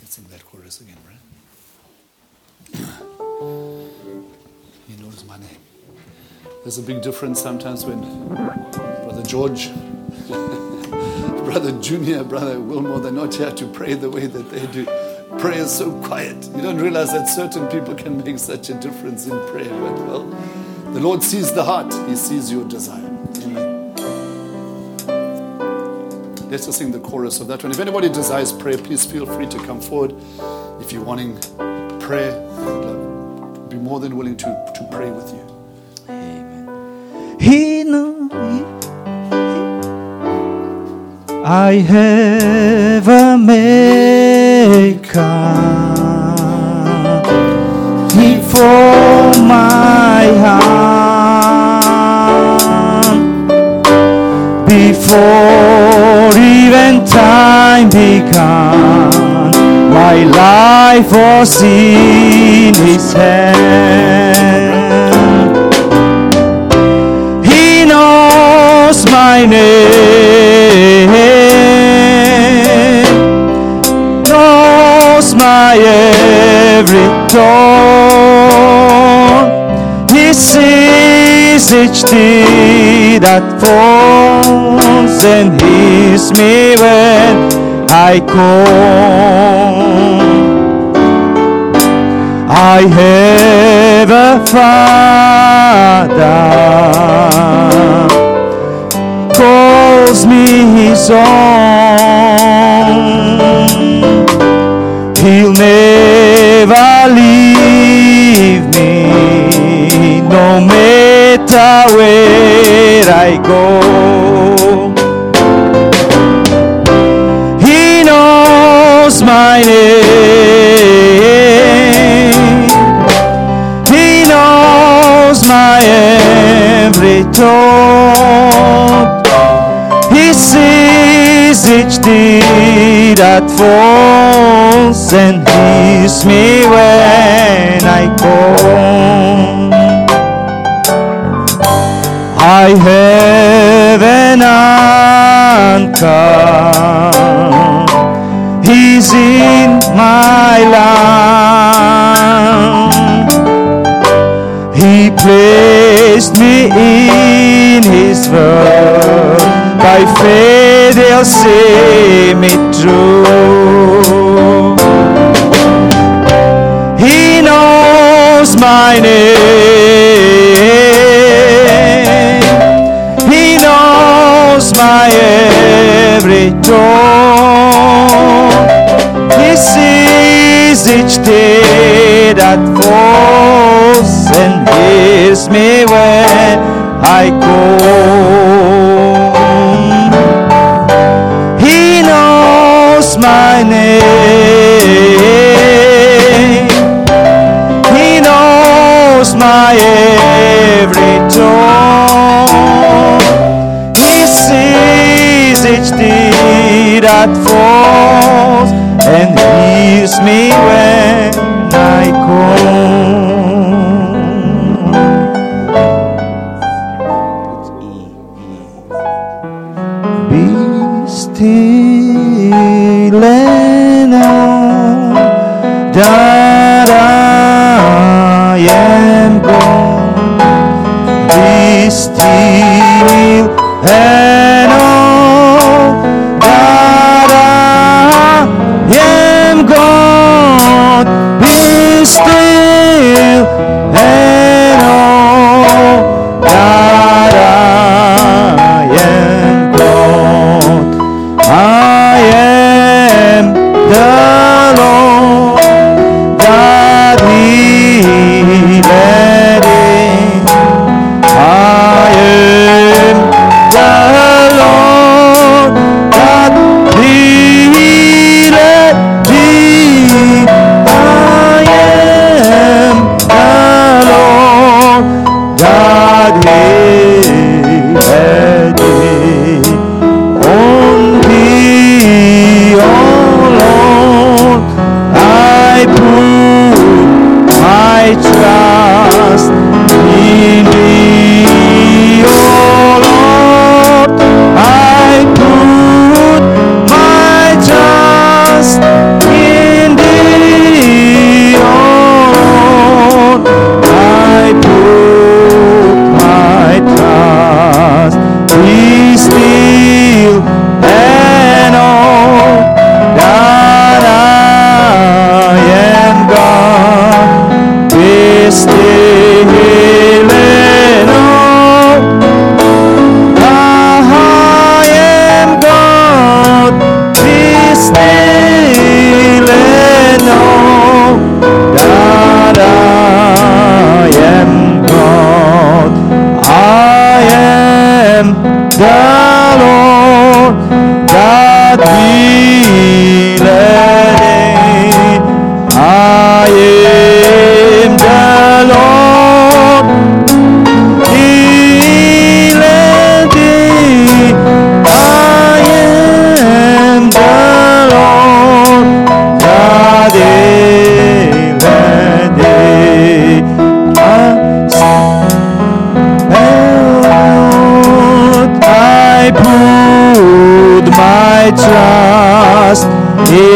Let's sing that chorus again, right? He knows my name. There's a big difference sometimes when Brother George, Brother Junior, Brother Wilmore, they're not here to pray the way that they do. Prayer is so quiet. You don't realize that certain people can make such a difference in prayer. But well, the Lord sees the heart. He sees your desire. Amen. Let's just sing the chorus of that one. If anybody desires prayer, please feel free to come forward. If you're wanting prayer, I'd be more than willing to pray with you. Amen. He knows I have a maker before my heart, before even time began. My life was in His hand. He knows my name, knows my every thought. He sees each deed that falls and hears me when I call. I have a Father, calls me His own. He'll never leave me, no matter where I go. He knows my name, He knows my every thought. He sees each deed that falls and hears me when I call. I have an anchor, He's in my land. He placed me in His word, by faith He'll see me through. He knows my name, He knows my every thought. He sees each day that falls and hears me when I call. He knows my name, He knows my every thought. He sees each deed that falls and hears me when I call. Be still and know that I am God. Be still and know that I am God. Be still and know that I am God. I am the Lord that He led in. I am the Lord that He led in. I am the Lord that He led in. On Thee, O Lord,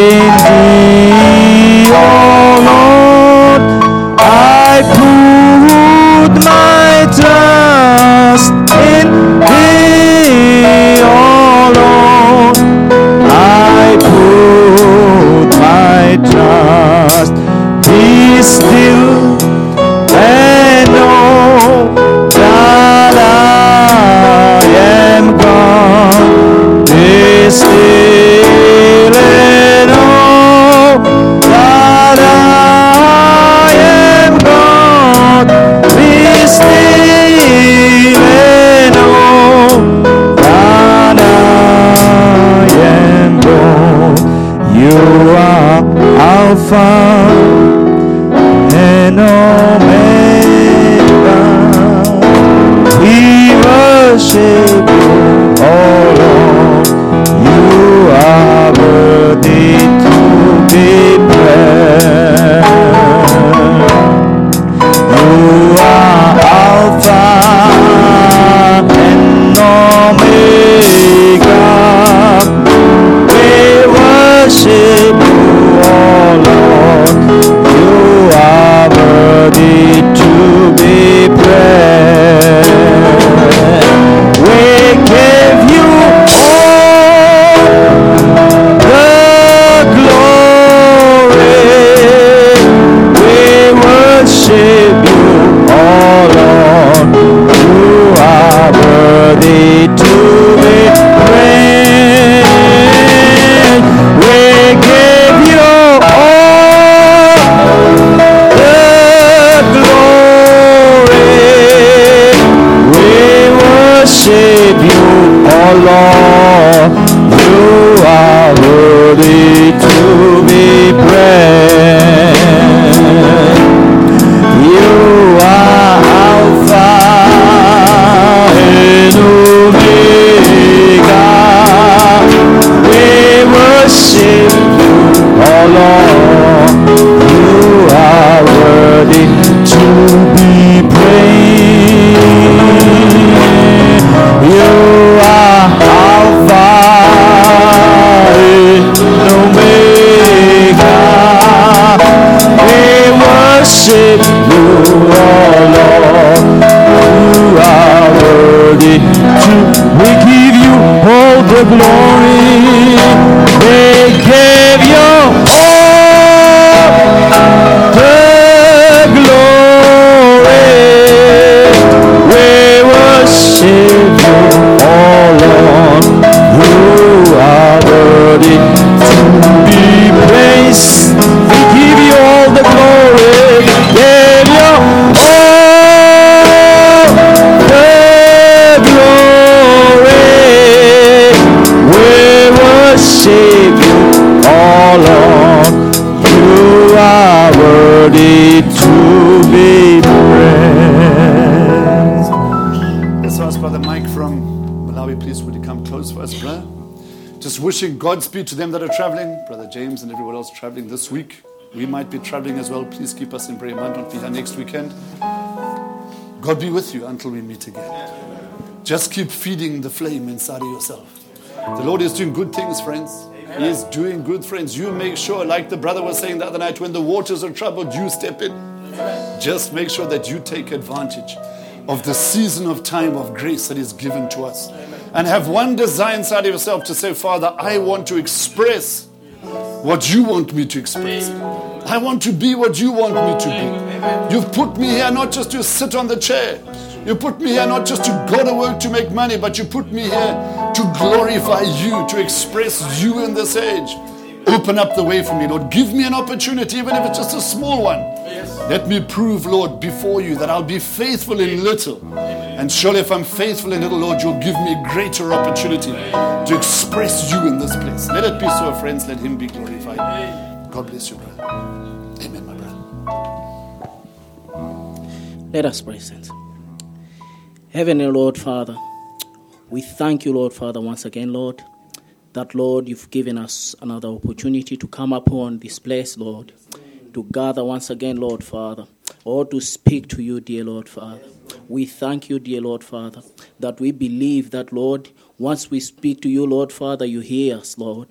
in thee, O Lord, I put my trust in thee, O Lord, I put my trust. Be still and know that I am God. Be still and know that I am God. Be still and know that I am God. You are Alpha and Omega. We worship you, oh Lord. You are worthy to be praised. You are Alpha and Omega. We worship you, oh Lord. You are worthy to be praised. We give you all the glory. We worship you, oh Lord. You are worthy to be praised. We give you all the glory. We worship you, oh Lord. You are worthy to be praised. You are Alpha and Omega. We worship you, oh Lord. You are worthy to be praised. You are Alpha and Omega. We worship you, oh Lord. You are worthy to. We give you all the glory. We give you all the glory. We worship you, oh Lord. You are worthy to be praised. We give you all the glory. Give you all the glory. We worship you, oh Lord. You are worthy to be praised. Let's ask Brother Mike from Malawi, please, would you come close for us, brother? Just wishing Godspeed to them that are traveling. Brother James and everyone else traveling this week. We might be traveling as well. Please keep us in prayer. Might not be here next weekend. God be with you until we meet again. Just keep feeding the flame inside of yourself. The Lord is doing good things, friends. He is doing good, friends. You make sure, like the brother was saying the other night, when the waters are troubled, you step in. Just make sure that you take advantage of the season of time of grace that is given to us. And have one desire inside of yourself to say, Father, I want to express what you want me to express. I want to be what you want me to be. You've put me here not just to sit on the chair. You put me here not just to go to work to make money, but you put me here to glorify you, to express you in this age. Open up the way for me, Lord. Give me an opportunity, even if it's just a small one. Let me prove, Lord, before you that I'll be faithful in little. And surely if I'm faithful in little, Lord, you'll give me a greater opportunity to express you in this place. Let it be so, friends. Let him be glorified. God bless you, brother. Amen, my brother. Let us pray, saints. Heavenly Lord, Father, we thank you, Lord, Father, once again, Lord, that, Lord, you've given us another opportunity to come upon this place, Lord, to gather once again, Lord, Father, or to speak to you, dear Lord, Father. We thank you, dear Lord, Father, that we believe that, Lord, once we speak to you, Lord, Father, you hear us, Lord.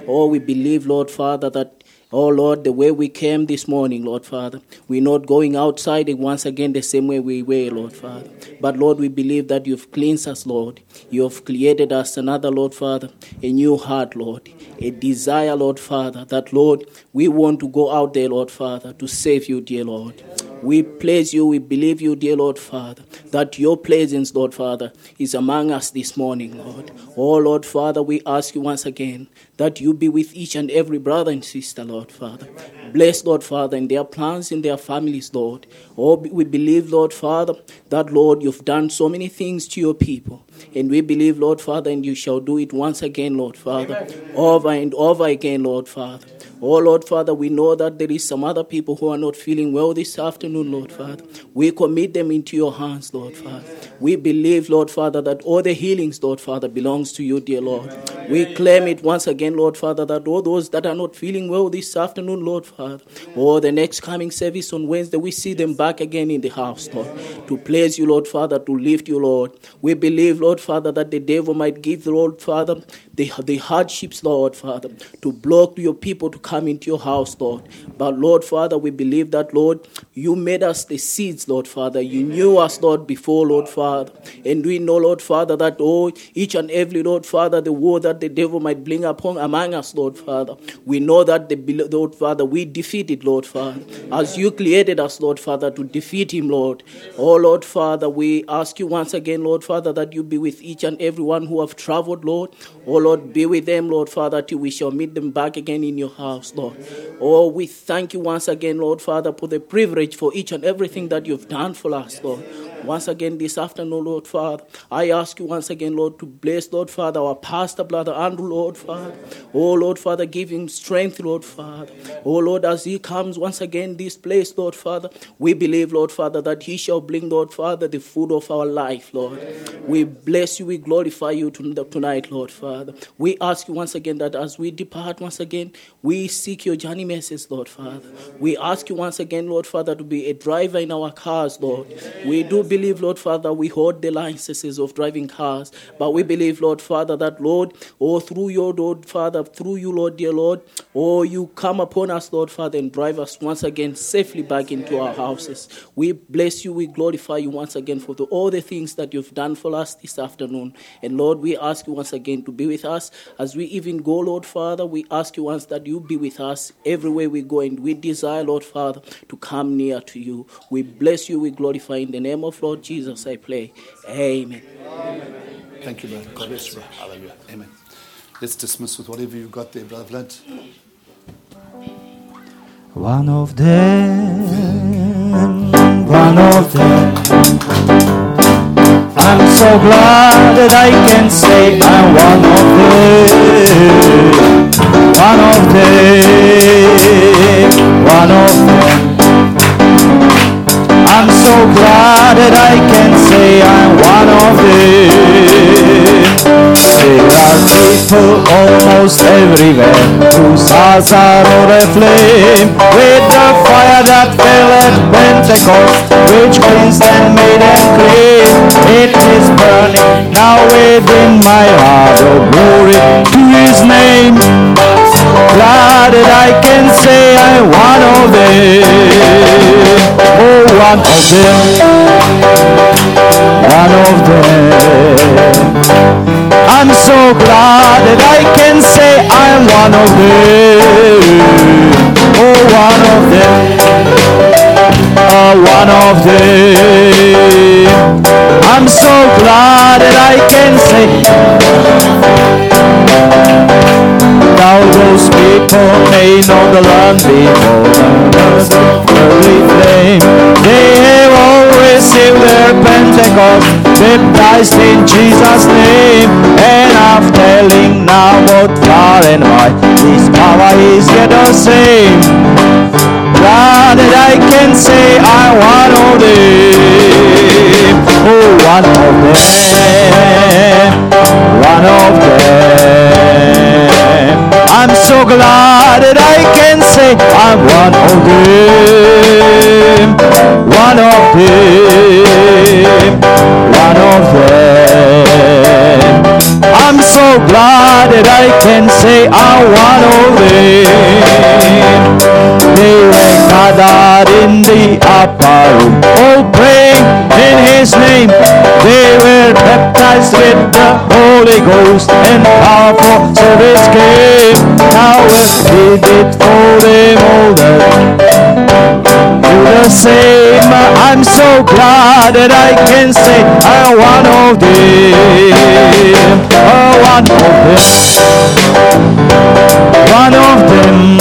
Oh, we believe, Lord Father, that oh, Lord, the way we came this morning, Lord Father, we're not going outside once again the same way we were, Lord Father. But, Lord, we believe that you've cleansed us, Lord. You have created us another, Lord Father, a new heart, Lord, a desire, Lord Father, that, Lord, we want to go out there, Lord Father, to save you, dear Lord. We praise you, we believe you, dear Lord Father, that your presence, Lord Father, is among us this morning, Lord. Oh, Lord Father, we ask you once again that you be with each and every brother and sister, Lord Father. Bless, Lord Father, in their plans, in their families, Lord. Oh, we believe, Lord Father, that, Lord, you've done so many things to your people. And we believe, Lord Father, and you shall do it once again, Lord Father, over and over again, Lord Father. Oh, Lord Father, we know that there is some other people who are not feeling well this afternoon, Lord Father. We commit them into your hands, Lord Father. We believe, Lord Father, that all the healings, Lord Father, belongs to you, dear Lord. We claim it once again, Lord Father, that all those that are not feeling well this afternoon, Lord Father, or the next coming service on Wednesday, we see them back again in the house, Lord, to praise you, Lord Father, to lift you, Lord. We believe, Lord Father, that the devil might give, Lord Father, the hardships, Lord Father, to block your people to come into your house, Lord. But, Lord Father, we believe that, Lord, you made us the seeds, Lord Father. You knew us, Lord, before, Lord Father. And we know, Lord Father, that, oh, each and every, Lord Father, the word that the devil might bring upon among us, Lord Father, we know that, Lord Father, we defeated, Lord Father, as you created us, Lord Father, to defeat him, Lord. Oh, Lord Father, we ask you once again, Lord Father, that you be with each and every one who have traveled, Lord. Oh, Lord, be with them, Lord Father, till we shall meet them back again in your house, Lord. Oh, we thank you once again, Lord Father, for the privilege for each and everything that you've done for us, Lord. Once again this afternoon, Lord Father, I ask you once again, Lord, to bless, Lord Father, our pastor, Brother Andrew, Lord Father. Oh, Lord Father, give him strength, Lord Father. Oh, Lord, as he comes once again this place, Lord Father, we believe, Lord Father, that he shall bring, Lord Father, the food of our life, Lord. We bless you, we glorify you tonight, Lord Father. We ask you once again that as we depart once again, we seek your journey message, Lord Father. We ask you once again, Lord Father, to be a driver in our cars, Lord. We do believe, Lord Father, we hold the licenses of driving cars, but we believe, Lord Father, that, Lord, oh, through your, Lord Father, through you, Lord, dear Lord, oh, you come upon us, Lord Father, and drive us once again safely back into our houses. We bless you, we glorify you once again for all the things that you've done for us this afternoon. And Lord, we ask you once again to be with us as we even go, Lord Father. We ask you once that you be with us everywhere we go, and we desire, Lord Father, to come near to you. We bless you, we glorify in the name of Lord Jesus, I pray. Amen. Thank you, brother. God bless you. Hallelujah. Amen. Let's dismiss with whatever you've got there, Brother Vlad. One of them. I'm so glad that I can say I'm one of them. One of them. I'm so glad that I can say I'm one of them. There are people almost everywhere whose hearts are on a flame with the fire that fell at Pentecost, which cleansed and made them clean. It is burning now within my heart. Oh, glory to His name. Glad that I can say I'm one of them. Oh, one of them. I'm so glad that I can say I'm one of them. Oh, one of them. I'm so glad that I can say. Now those people may not the land before the early flame. They have all received their Pentecost, baptized in Jesus' name. And I'm telling now both far and wide, His power is yet the same. Glad that I can say I'm one of them. Oh, one of them. One of them. I'm so glad that I can say I'm one of them. One of them. One of them. I'm so so glad that I can say I'm one of them. They were gathered in the upper room, all praying in His name. They were baptized with the Holy Ghost, and powerful service came. Now He did for them all do the same. I'm so glad that I can say I'm one of them. One of them. One of them.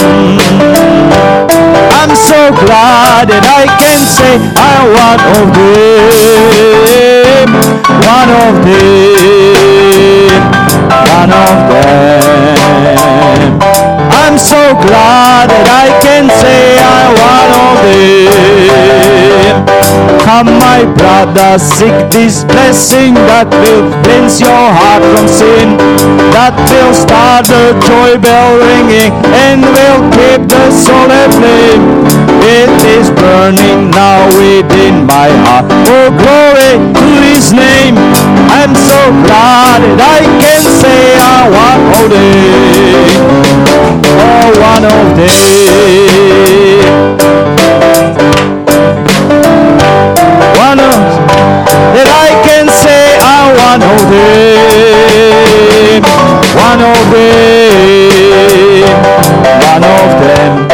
I'm so glad that I can say I'm one of them. One of them. One of them. I'm so glad that I can say I'm one of them. Come my brother, seek this blessing that will cleanse your heart from sin, that will start the joy bell ringing and will keep the soul aflame. It is burning now within my heart. Oh, glory to His name. I'm so glad that I can say I'm one of them. Oh, one of them. One of that I can say I'm one of them. One of them. One of them.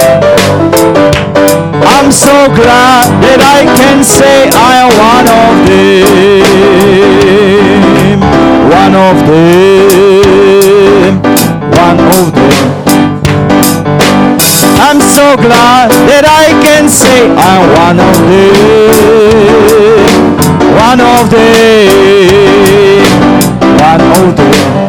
I'm so glad that I can say I'm one of them. One of them. One of them. I'm so glad that I can say I'm one of them. One of them. One of them.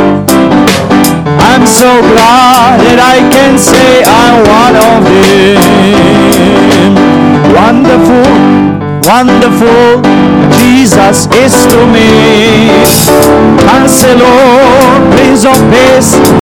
I'm so glad that I can say I'm one of them. Wonderful, wonderful, Jesus is to me. Counselor, Prince of Peace.